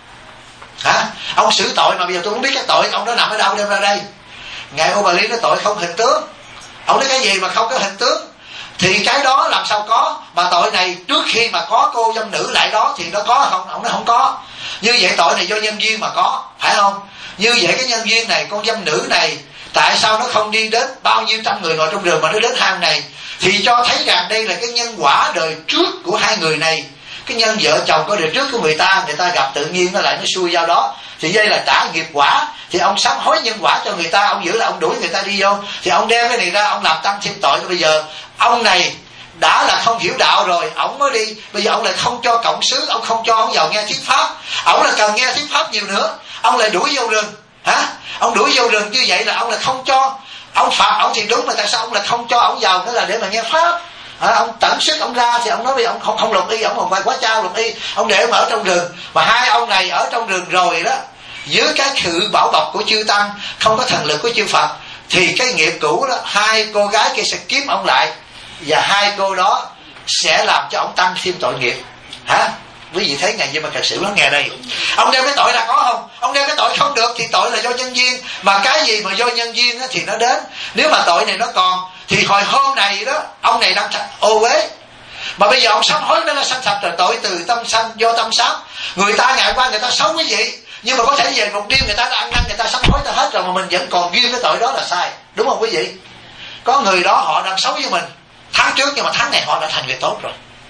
hả? Ông xử tội mà bây giờ tôi không biết cái tội ông nó nằm ở đâu, đem ra đây. Ngài Ubali nói tội không hình tướng. Ông nói cái gì mà không có hình tướng? Thì cái đó làm sao có? Mà tội này trước khi mà có cô dâm nữ lại đó thì nó có không? Ông nói không có. Như vậy tội này do nhân duyên mà có, phải không? Như vậy cái nhân duyên này, con dâm nữ này tại sao nó không đi đến bao nhiêu trăm người ngồi trong rừng mà nó đến hang này? Thì cho thấy rằng đây là cái nhân quả đời trước của hai người này. Cái nhân vợ chồng có đời trước của người ta, người ta gặp tự nhiên nó lại nó xui giao đó. Thì đây là trả nghiệp quả. Thì ông sám hối nhân quả cho người ta, ông giữ là ông đuổi người ta đi vô. Thì ông đem cái này ra, ông làm tăng thêm tội. Bây giờ ông này đã là không hiểu đạo rồi, ông mới đi. Bây giờ ông lại không cho cộng xứ, ông không cho ông vào nghe thuyết pháp. Ông là cần nghe thuyết pháp nhiều nữa, ông lại đuổi vô rừng. Hả? Ông đuổi vô rừng như vậy là ông là không cho. Ông phạt ông thì đúng, mà tại sao ông lại không cho ông vào nữa là để mà nghe pháp? À, ông tẩn sức ông ra thì ông nói với ông không không lục y, ông còn phải quá trao lục y, ông để ông ở trong rừng. Mà hai ông này ở trong rừng rồi đó, dưới cái sự bảo bọc của chư tăng, không có thần lực của chư Phật, thì cái nghiệp cũ đó hai cô gái kia sẽ kiếm ông lại, và hai cô đó sẽ làm cho ông tăng thêm tội nghiệp. Hả? Quý vị thấy ngày Di Ma Cật xử lắng nghe đây. Ông đem cái tội ra có không? Ông đem cái tội không được thì tội là do nhân duyên. Mà cái gì mà do nhân duyên thì nó đến. Nếu mà tội này nó còn thì hồi hôm này đó ông này đang ô uế, mà bây giờ ông sám hối nó là sanh sạch rồi. Tội từ tâm sanh do tâm sám. Người ta ngày qua người ta xấu quý vị, nhưng mà có thể về một đêm người ta đã ăn năn, người ta sám hối ta hết rồi, mà mình vẫn còn ghim cái tội đó là sai, đúng không quý vị? Có người đó họ đang xấu với mình tháng trước, nhưng mà tháng này họ đã thành người tốt rồi,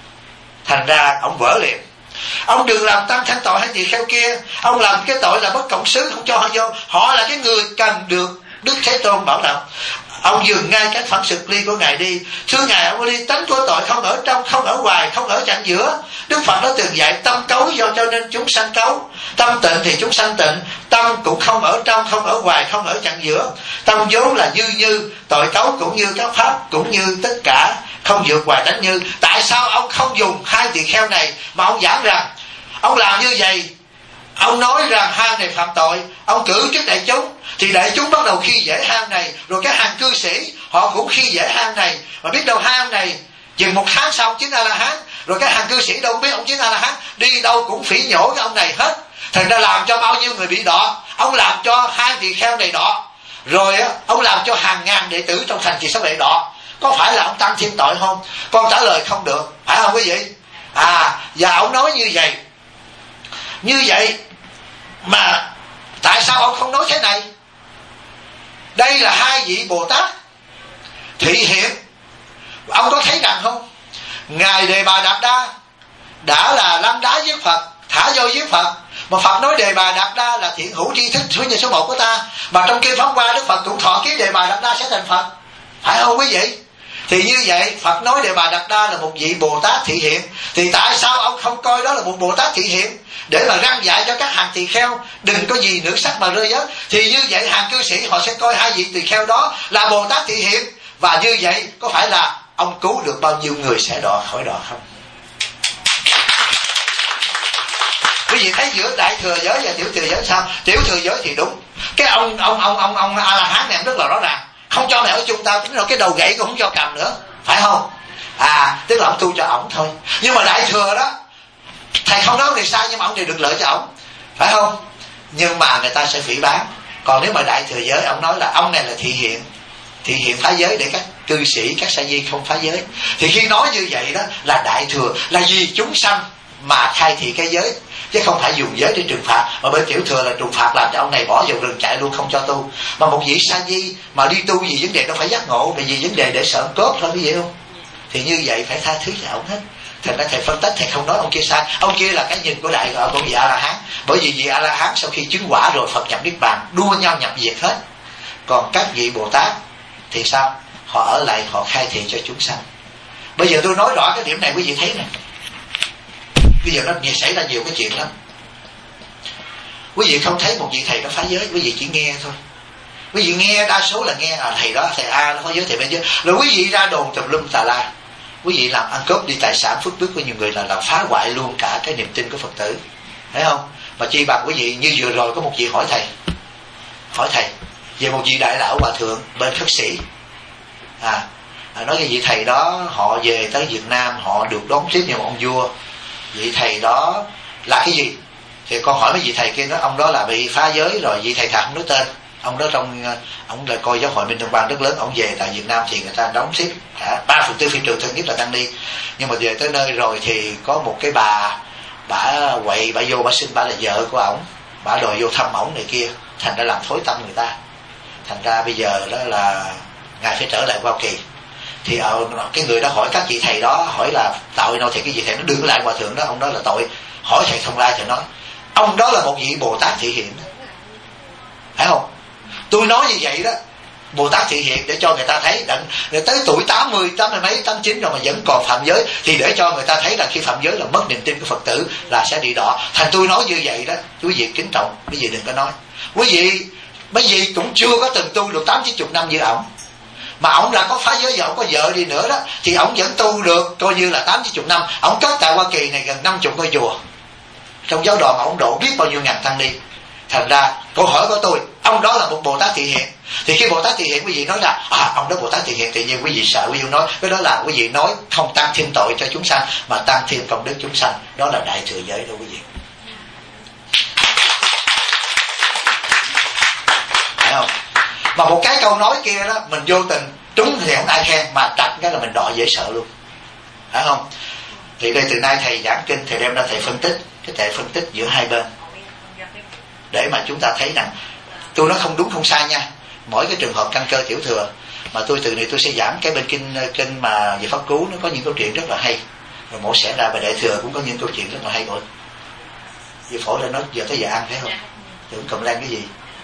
thành ra ông vỡ liền. Ông đừng làm tăng thêm tội hai tỳ kheo kia. Ông làm cái tội là bất cộng xứ, không cho họ vô. Họ là cái người cần được Đức Thế Tôn bảo đảm. Ông dừng ngay các phản sực ly của ngài đi. Thưa ngài, ông đi tánh của tội không ở trong, không ở ngoài, không ở chặng giữa. Đức Phật đã từng dạy tâm cấu do cho nên chúng sanh cấu, tâm tịnh thì chúng sanh tịnh. Tâm cũng không ở trong, không ở ngoài, không ở chặng giữa. Tâm vốn là như như, tội cấu cũng như các pháp, cũng như tất cả, không vượt ngoài tánh như. Tại sao ông không dùng hai tỳ kheo này mà ông giảng rằng ông làm như vậy? Ông nói rằng hang này phạm tội, ông cử trước đại chúng, thì đại chúng bắt đầu khi dễ hang này, rồi các hàng cư sĩ họ cũng khi dễ hang này. Mà biết đâu hang này chừng một tháng sau ông chứng A La Hán, rồi các hàng cư sĩ đâu biết ông chứng A La Hán, đi đâu cũng phỉ nhổ cái ông này hết. Thành ra làm cho bao nhiêu người bị đọa. Ông làm cho hai tỳ kheo này đọa, rồi ông làm cho hàng ngàn đệ tử trong thành trì Xá Lợi đọa. Có phải là ông tăng thêm tội không? Con trả lời không được, phải không quý vị? À, và ông nói như vậy. Như vậy mà tại sao ông không nói thế này? Đây là hai vị Bồ Tát thị hiện. Ông có thấy rằng không? Ngài Đề Bà Đạt Đa đã là lăn đá với Phật, thả vô với Phật. Mà Phật nói Đề Bà Đạt Đa là thiện hữu tri thức số nhân số một của ta. Mà trong kinh Pháp Hoa, Đức Phật cũng thọ ký Đề Bà Đạt Đa sẽ thành Phật. phải không quý vị? Thì như vậy Phật nói Đề Bà Đạt Đa là một vị Bồ Tát thị hiện, thì tại sao ông không coi đó là một Bồ Tát thị hiện để mà răn dạy cho các hàng tỳ kheo đừng có gì nữ sắc mà rơi vớt? Thì như vậy hàng cư sĩ họ sẽ coi hai vị tỳ kheo đó là Bồ Tát thị hiện, và như vậy có phải là ông cứu được bao nhiêu người sẽ đọa khỏi đọa không? Quý vị thấy giữa đại thừa giới và tiểu thừa giới sao? Tiểu thừa giới thì đúng, cái ông ông ông ông ông A La Hán này rất là rõ ràng, không cho mày ở chung tao, tính rồi cái đầu gậy cũng không cho cầm nữa, phải không? À, tức là ông tu cho ổng thôi. Nhưng mà đại thừa đó, thầy không nói thì sai, nhưng mà ông thì được lợi cho ổng, phải không? Nhưng mà người ta sẽ phỉ báng. Còn nếu mà đại thừa giới, ông nói là ông này là thị hiện, thị hiện phá giới để các cư sĩ, các sa di không phá giới. Thì khi nói như vậy đó là đại thừa là vì chúng sanh mà khai thị cái giới, chứ không phải dùng giới để trừng phạt. Mà bên tiểu thừa là trừng phạt, làm cho ông này bỏ vào rừng chạy luôn, không cho tu. Mà một vị sa di mà đi tu vì vấn đề nó phải giác ngộ, bởi vì vấn đề để sợ cốt thôi, quý vị không? Thì như vậy phải tha thứ cho ông hết. Thành ra thầy phân tích, thầy không nói ông kia sai. Ông kia là cái nhìn của đại của vị A La Hán, bởi vì vị A La Hán sau khi chứng quả rồi Phật nhập niết bàn, đua nhau nhập diệt hết. Còn các vị Bồ Tát thì sao? Họ ở lại, họ khai thị cho chúng sanh. Bây giờ tôi nói rõ cái điểm này, quý vị thấy nè. Bây giờ nó xảy ra nhiều cái chuyện lắm. Quý vị không thấy một vị thầy nó phá giới, quý vị chỉ nghe thôi. Quý vị nghe đa số là nghe à, thầy đó, thầy A nó phá giới, thầy bên giới. Rồi quý vị ra đồn tùm lum tà la. Quý vị làm ăn cướp đi tài sản phước đức của nhiều người, là làm phá hoại luôn cả cái niềm tin của Phật tử, thấy không? Mà chi bằng quý vị như vừa rồi có một vị hỏi thầy, hỏi thầy về một vị đại lão hòa thượng bên khất sĩ, à, à nói cái vị thầy đó họ về tới Việt Nam, họ được đón tiếp như một ông vua. Vị thầy đó là cái gì? Thì con hỏi mấy vị thầy kia, nói ông đó là bị phá giới rồi. Vị thầy thật không nói tên. Ông đó trong ông là coi giáo hội Minh Đông Ban rất lớn, ông về tại Việt Nam thì người ta đóng xếp ba phần tư phi trường thân nhất là tăng đi. Nhưng mà về tới nơi rồi thì có một cái bà, bà quậy, bà vô bà xin bà là vợ của ổng, bà đòi vô thăm ổng này kia, thành ra làm thối tâm người ta. Thành ra bây giờ đó là ngài phải trở lại Hoa Kỳ. Thì cái người đó hỏi các vị thầy đó, hỏi là tội nào thì cái vị thầy nó đưa lại hòa thượng đó, ông đó là tội. Hỏi thầy Thông Lai, thầy nói ông đó là một vị Bồ Tát thị hiện, phải không? Tôi nói như vậy đó, Bồ Tát thị hiện để cho người ta thấy, để tới tuổi tám mươi, tám mươi mấy, tám mươi chín rồi mà vẫn còn phạm giới, thì để cho người ta thấy là khi phạm giới là mất niềm tin của Phật tử, là sẽ bị đọa. Thành tôi nói như vậy đó, quý vị kính trọng, quý vị đừng có nói. Quý vị, mấy vị cũng chưa có từng tu được tám chín chục năm như ổng, mà ổng là có phá giới, và ổng có vợ đi nữa đó, thì ổng vẫn tu được coi như là tám chín chục năm. Ổng cất tại Hoa Kỳ này gần năm chục ngôi chùa, trong giáo đoàn ổng độ biết bao nhiêu ngàn tăng ni. Thành ra câu hỏi của tôi, ông đó là một Bồ Tát thị hiện. Thì khi Bồ Tát thị hiện quý vị nói là à ông đó Bồ Tát thị hiện, tự nhiên quý vị sợ, quý vị nói cái đó là quý vị nói không tăng thêm tội cho chúng sanh mà tăng thêm công đức chúng sanh, đó là đại thừa giới đó quý vị, phải không? Mà một cái câu nói kia đó mình vô tình trúng thì không ai khen, mà trật cái là mình đọa dễ sợ luôn, phải không? Thì đây từ nay thầy giảng kinh, thầy đem ra thầy phân tích, cái thầy phân tích giữa hai bên để mà chúng ta thấy rằng tôi nói không đúng không sai nha. Mỗi cái trường hợp căn cơ tiểu thừa mà tôi từ này tôi sẽ giảng cái bên kinh kinh mà về pháp cứu, nó có những câu chuyện rất là hay. Rồi mỗi sẽ ra về đại thừa cũng có những câu chuyện rất là hay rồi. Vì phổ lên nói giờ tới giờ ăn thấy không? Tưởng cầm lan cái gì?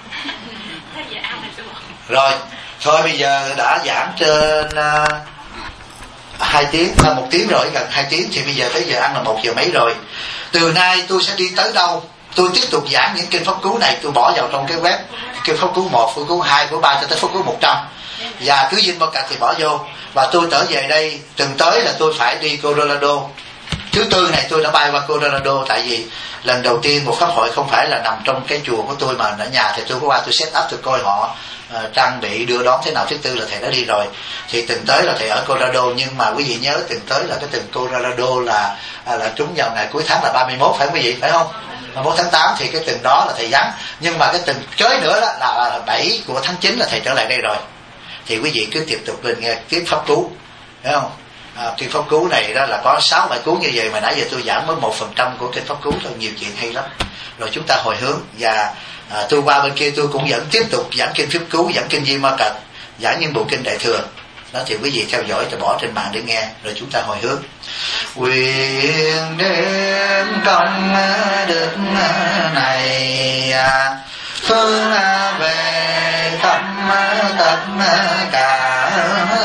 Rồi, thôi bây giờ đã giảng trên uh, hai tiếng, là một tiếng rồi, gần hai tiếng, thì bây giờ tới giờ ăn là một giờ mấy rồi. Từ nay tôi sẽ đi tới đâu? Tôi tiếp tục giảng những kinh pháp cứu này, tôi bỏ vào trong cái web kinh pháp cứu một, pháp cứu hai, pháp cứu ba cho tới pháp cứu một trăm, và cứ dinh bao cạch thì bỏ vô. Và tôi trở về đây, tuần tới là tôi phải đi Colorado. Thứ tư này tôi đã bay qua Colorado, tại vì lần đầu tiên một pháp hội không phải là nằm trong cái chùa của tôi, mà ở nhà thì tôi có qua tôi set up, tôi coi họ uh, trang bị đưa đón thế nào. Thứ tư là thầy đã đi rồi, thì tuần tới là thầy ở Colorado. Nhưng mà quý vị nhớ tuần tới là cái tuần Colorado là là trúng vào ngày cuối tháng là ba mươi mốt, phải không quý vị, phải không? ba mươi mốt tháng tám thì cái tuần đó là thầy vắng. Nhưng mà cái tuần kế nữa đó là bảy của tháng chín là thầy trở lại đây rồi. Thì quý vị cứ tiếp tục lên nghe tiếp pháp cứu, thấy không? À, kinh pháp cứu này đó là có sáu bài cứu như vậy, mà nãy giờ tôi giảng mới một phần trăm của kinh pháp cứu thôi, nhiều chuyện hay lắm. Rồi chúng ta hồi hướng, và à, tôi qua bên kia tôi cũng vẫn tiếp tục giảng kinh pháp cứu, giảng kinh Di Ma Cật, giảng những bộ kinh đại thừa đó. Thì quý vị theo dõi, tôi bỏ trên mạng để nghe, rồi chúng ta hồi hướng. Quyền đến công đức này phương về tâm tất cả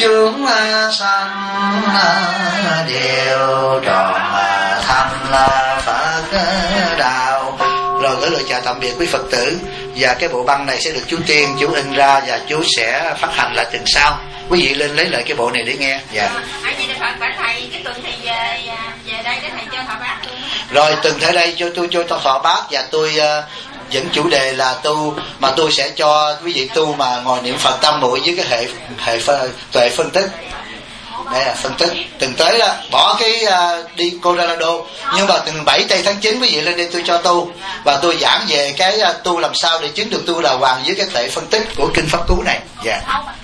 chúng sanh đều tròn thành Phật đạo. Rồi gửi lời chào tạm biệt quý Phật tử, và cái bộ băng này sẽ được chú Tiên chú in ra và chú sẽ phát hành lại tuần sau. Quý vị lên lấy lại cái bộ này để nghe. Dạ. Ở gì Phật phải thầy cái tuần thì về về đây để thầy cho thọ bát luôn. Rồi tuần tới đây cho tôi cho thọ bát, và tôi uh, dẫn chủ đề là tu, mà tôi sẽ cho quý vị tu mà ngồi niệm Phật tam muội với cái hệ hệ phân, tuệ phân tích. Đây là phân tích. Từng tới đó, bỏ cái uh, đi Colorado, nhưng mà từng bảy tây tháng chín quý vị lên đây tôi cho tu, và tôi giảng về cái uh, tu làm sao để chứng được tu đà hoàng với cái tuệ phân tích của kinh Pháp Cú này. Dạ. Yeah.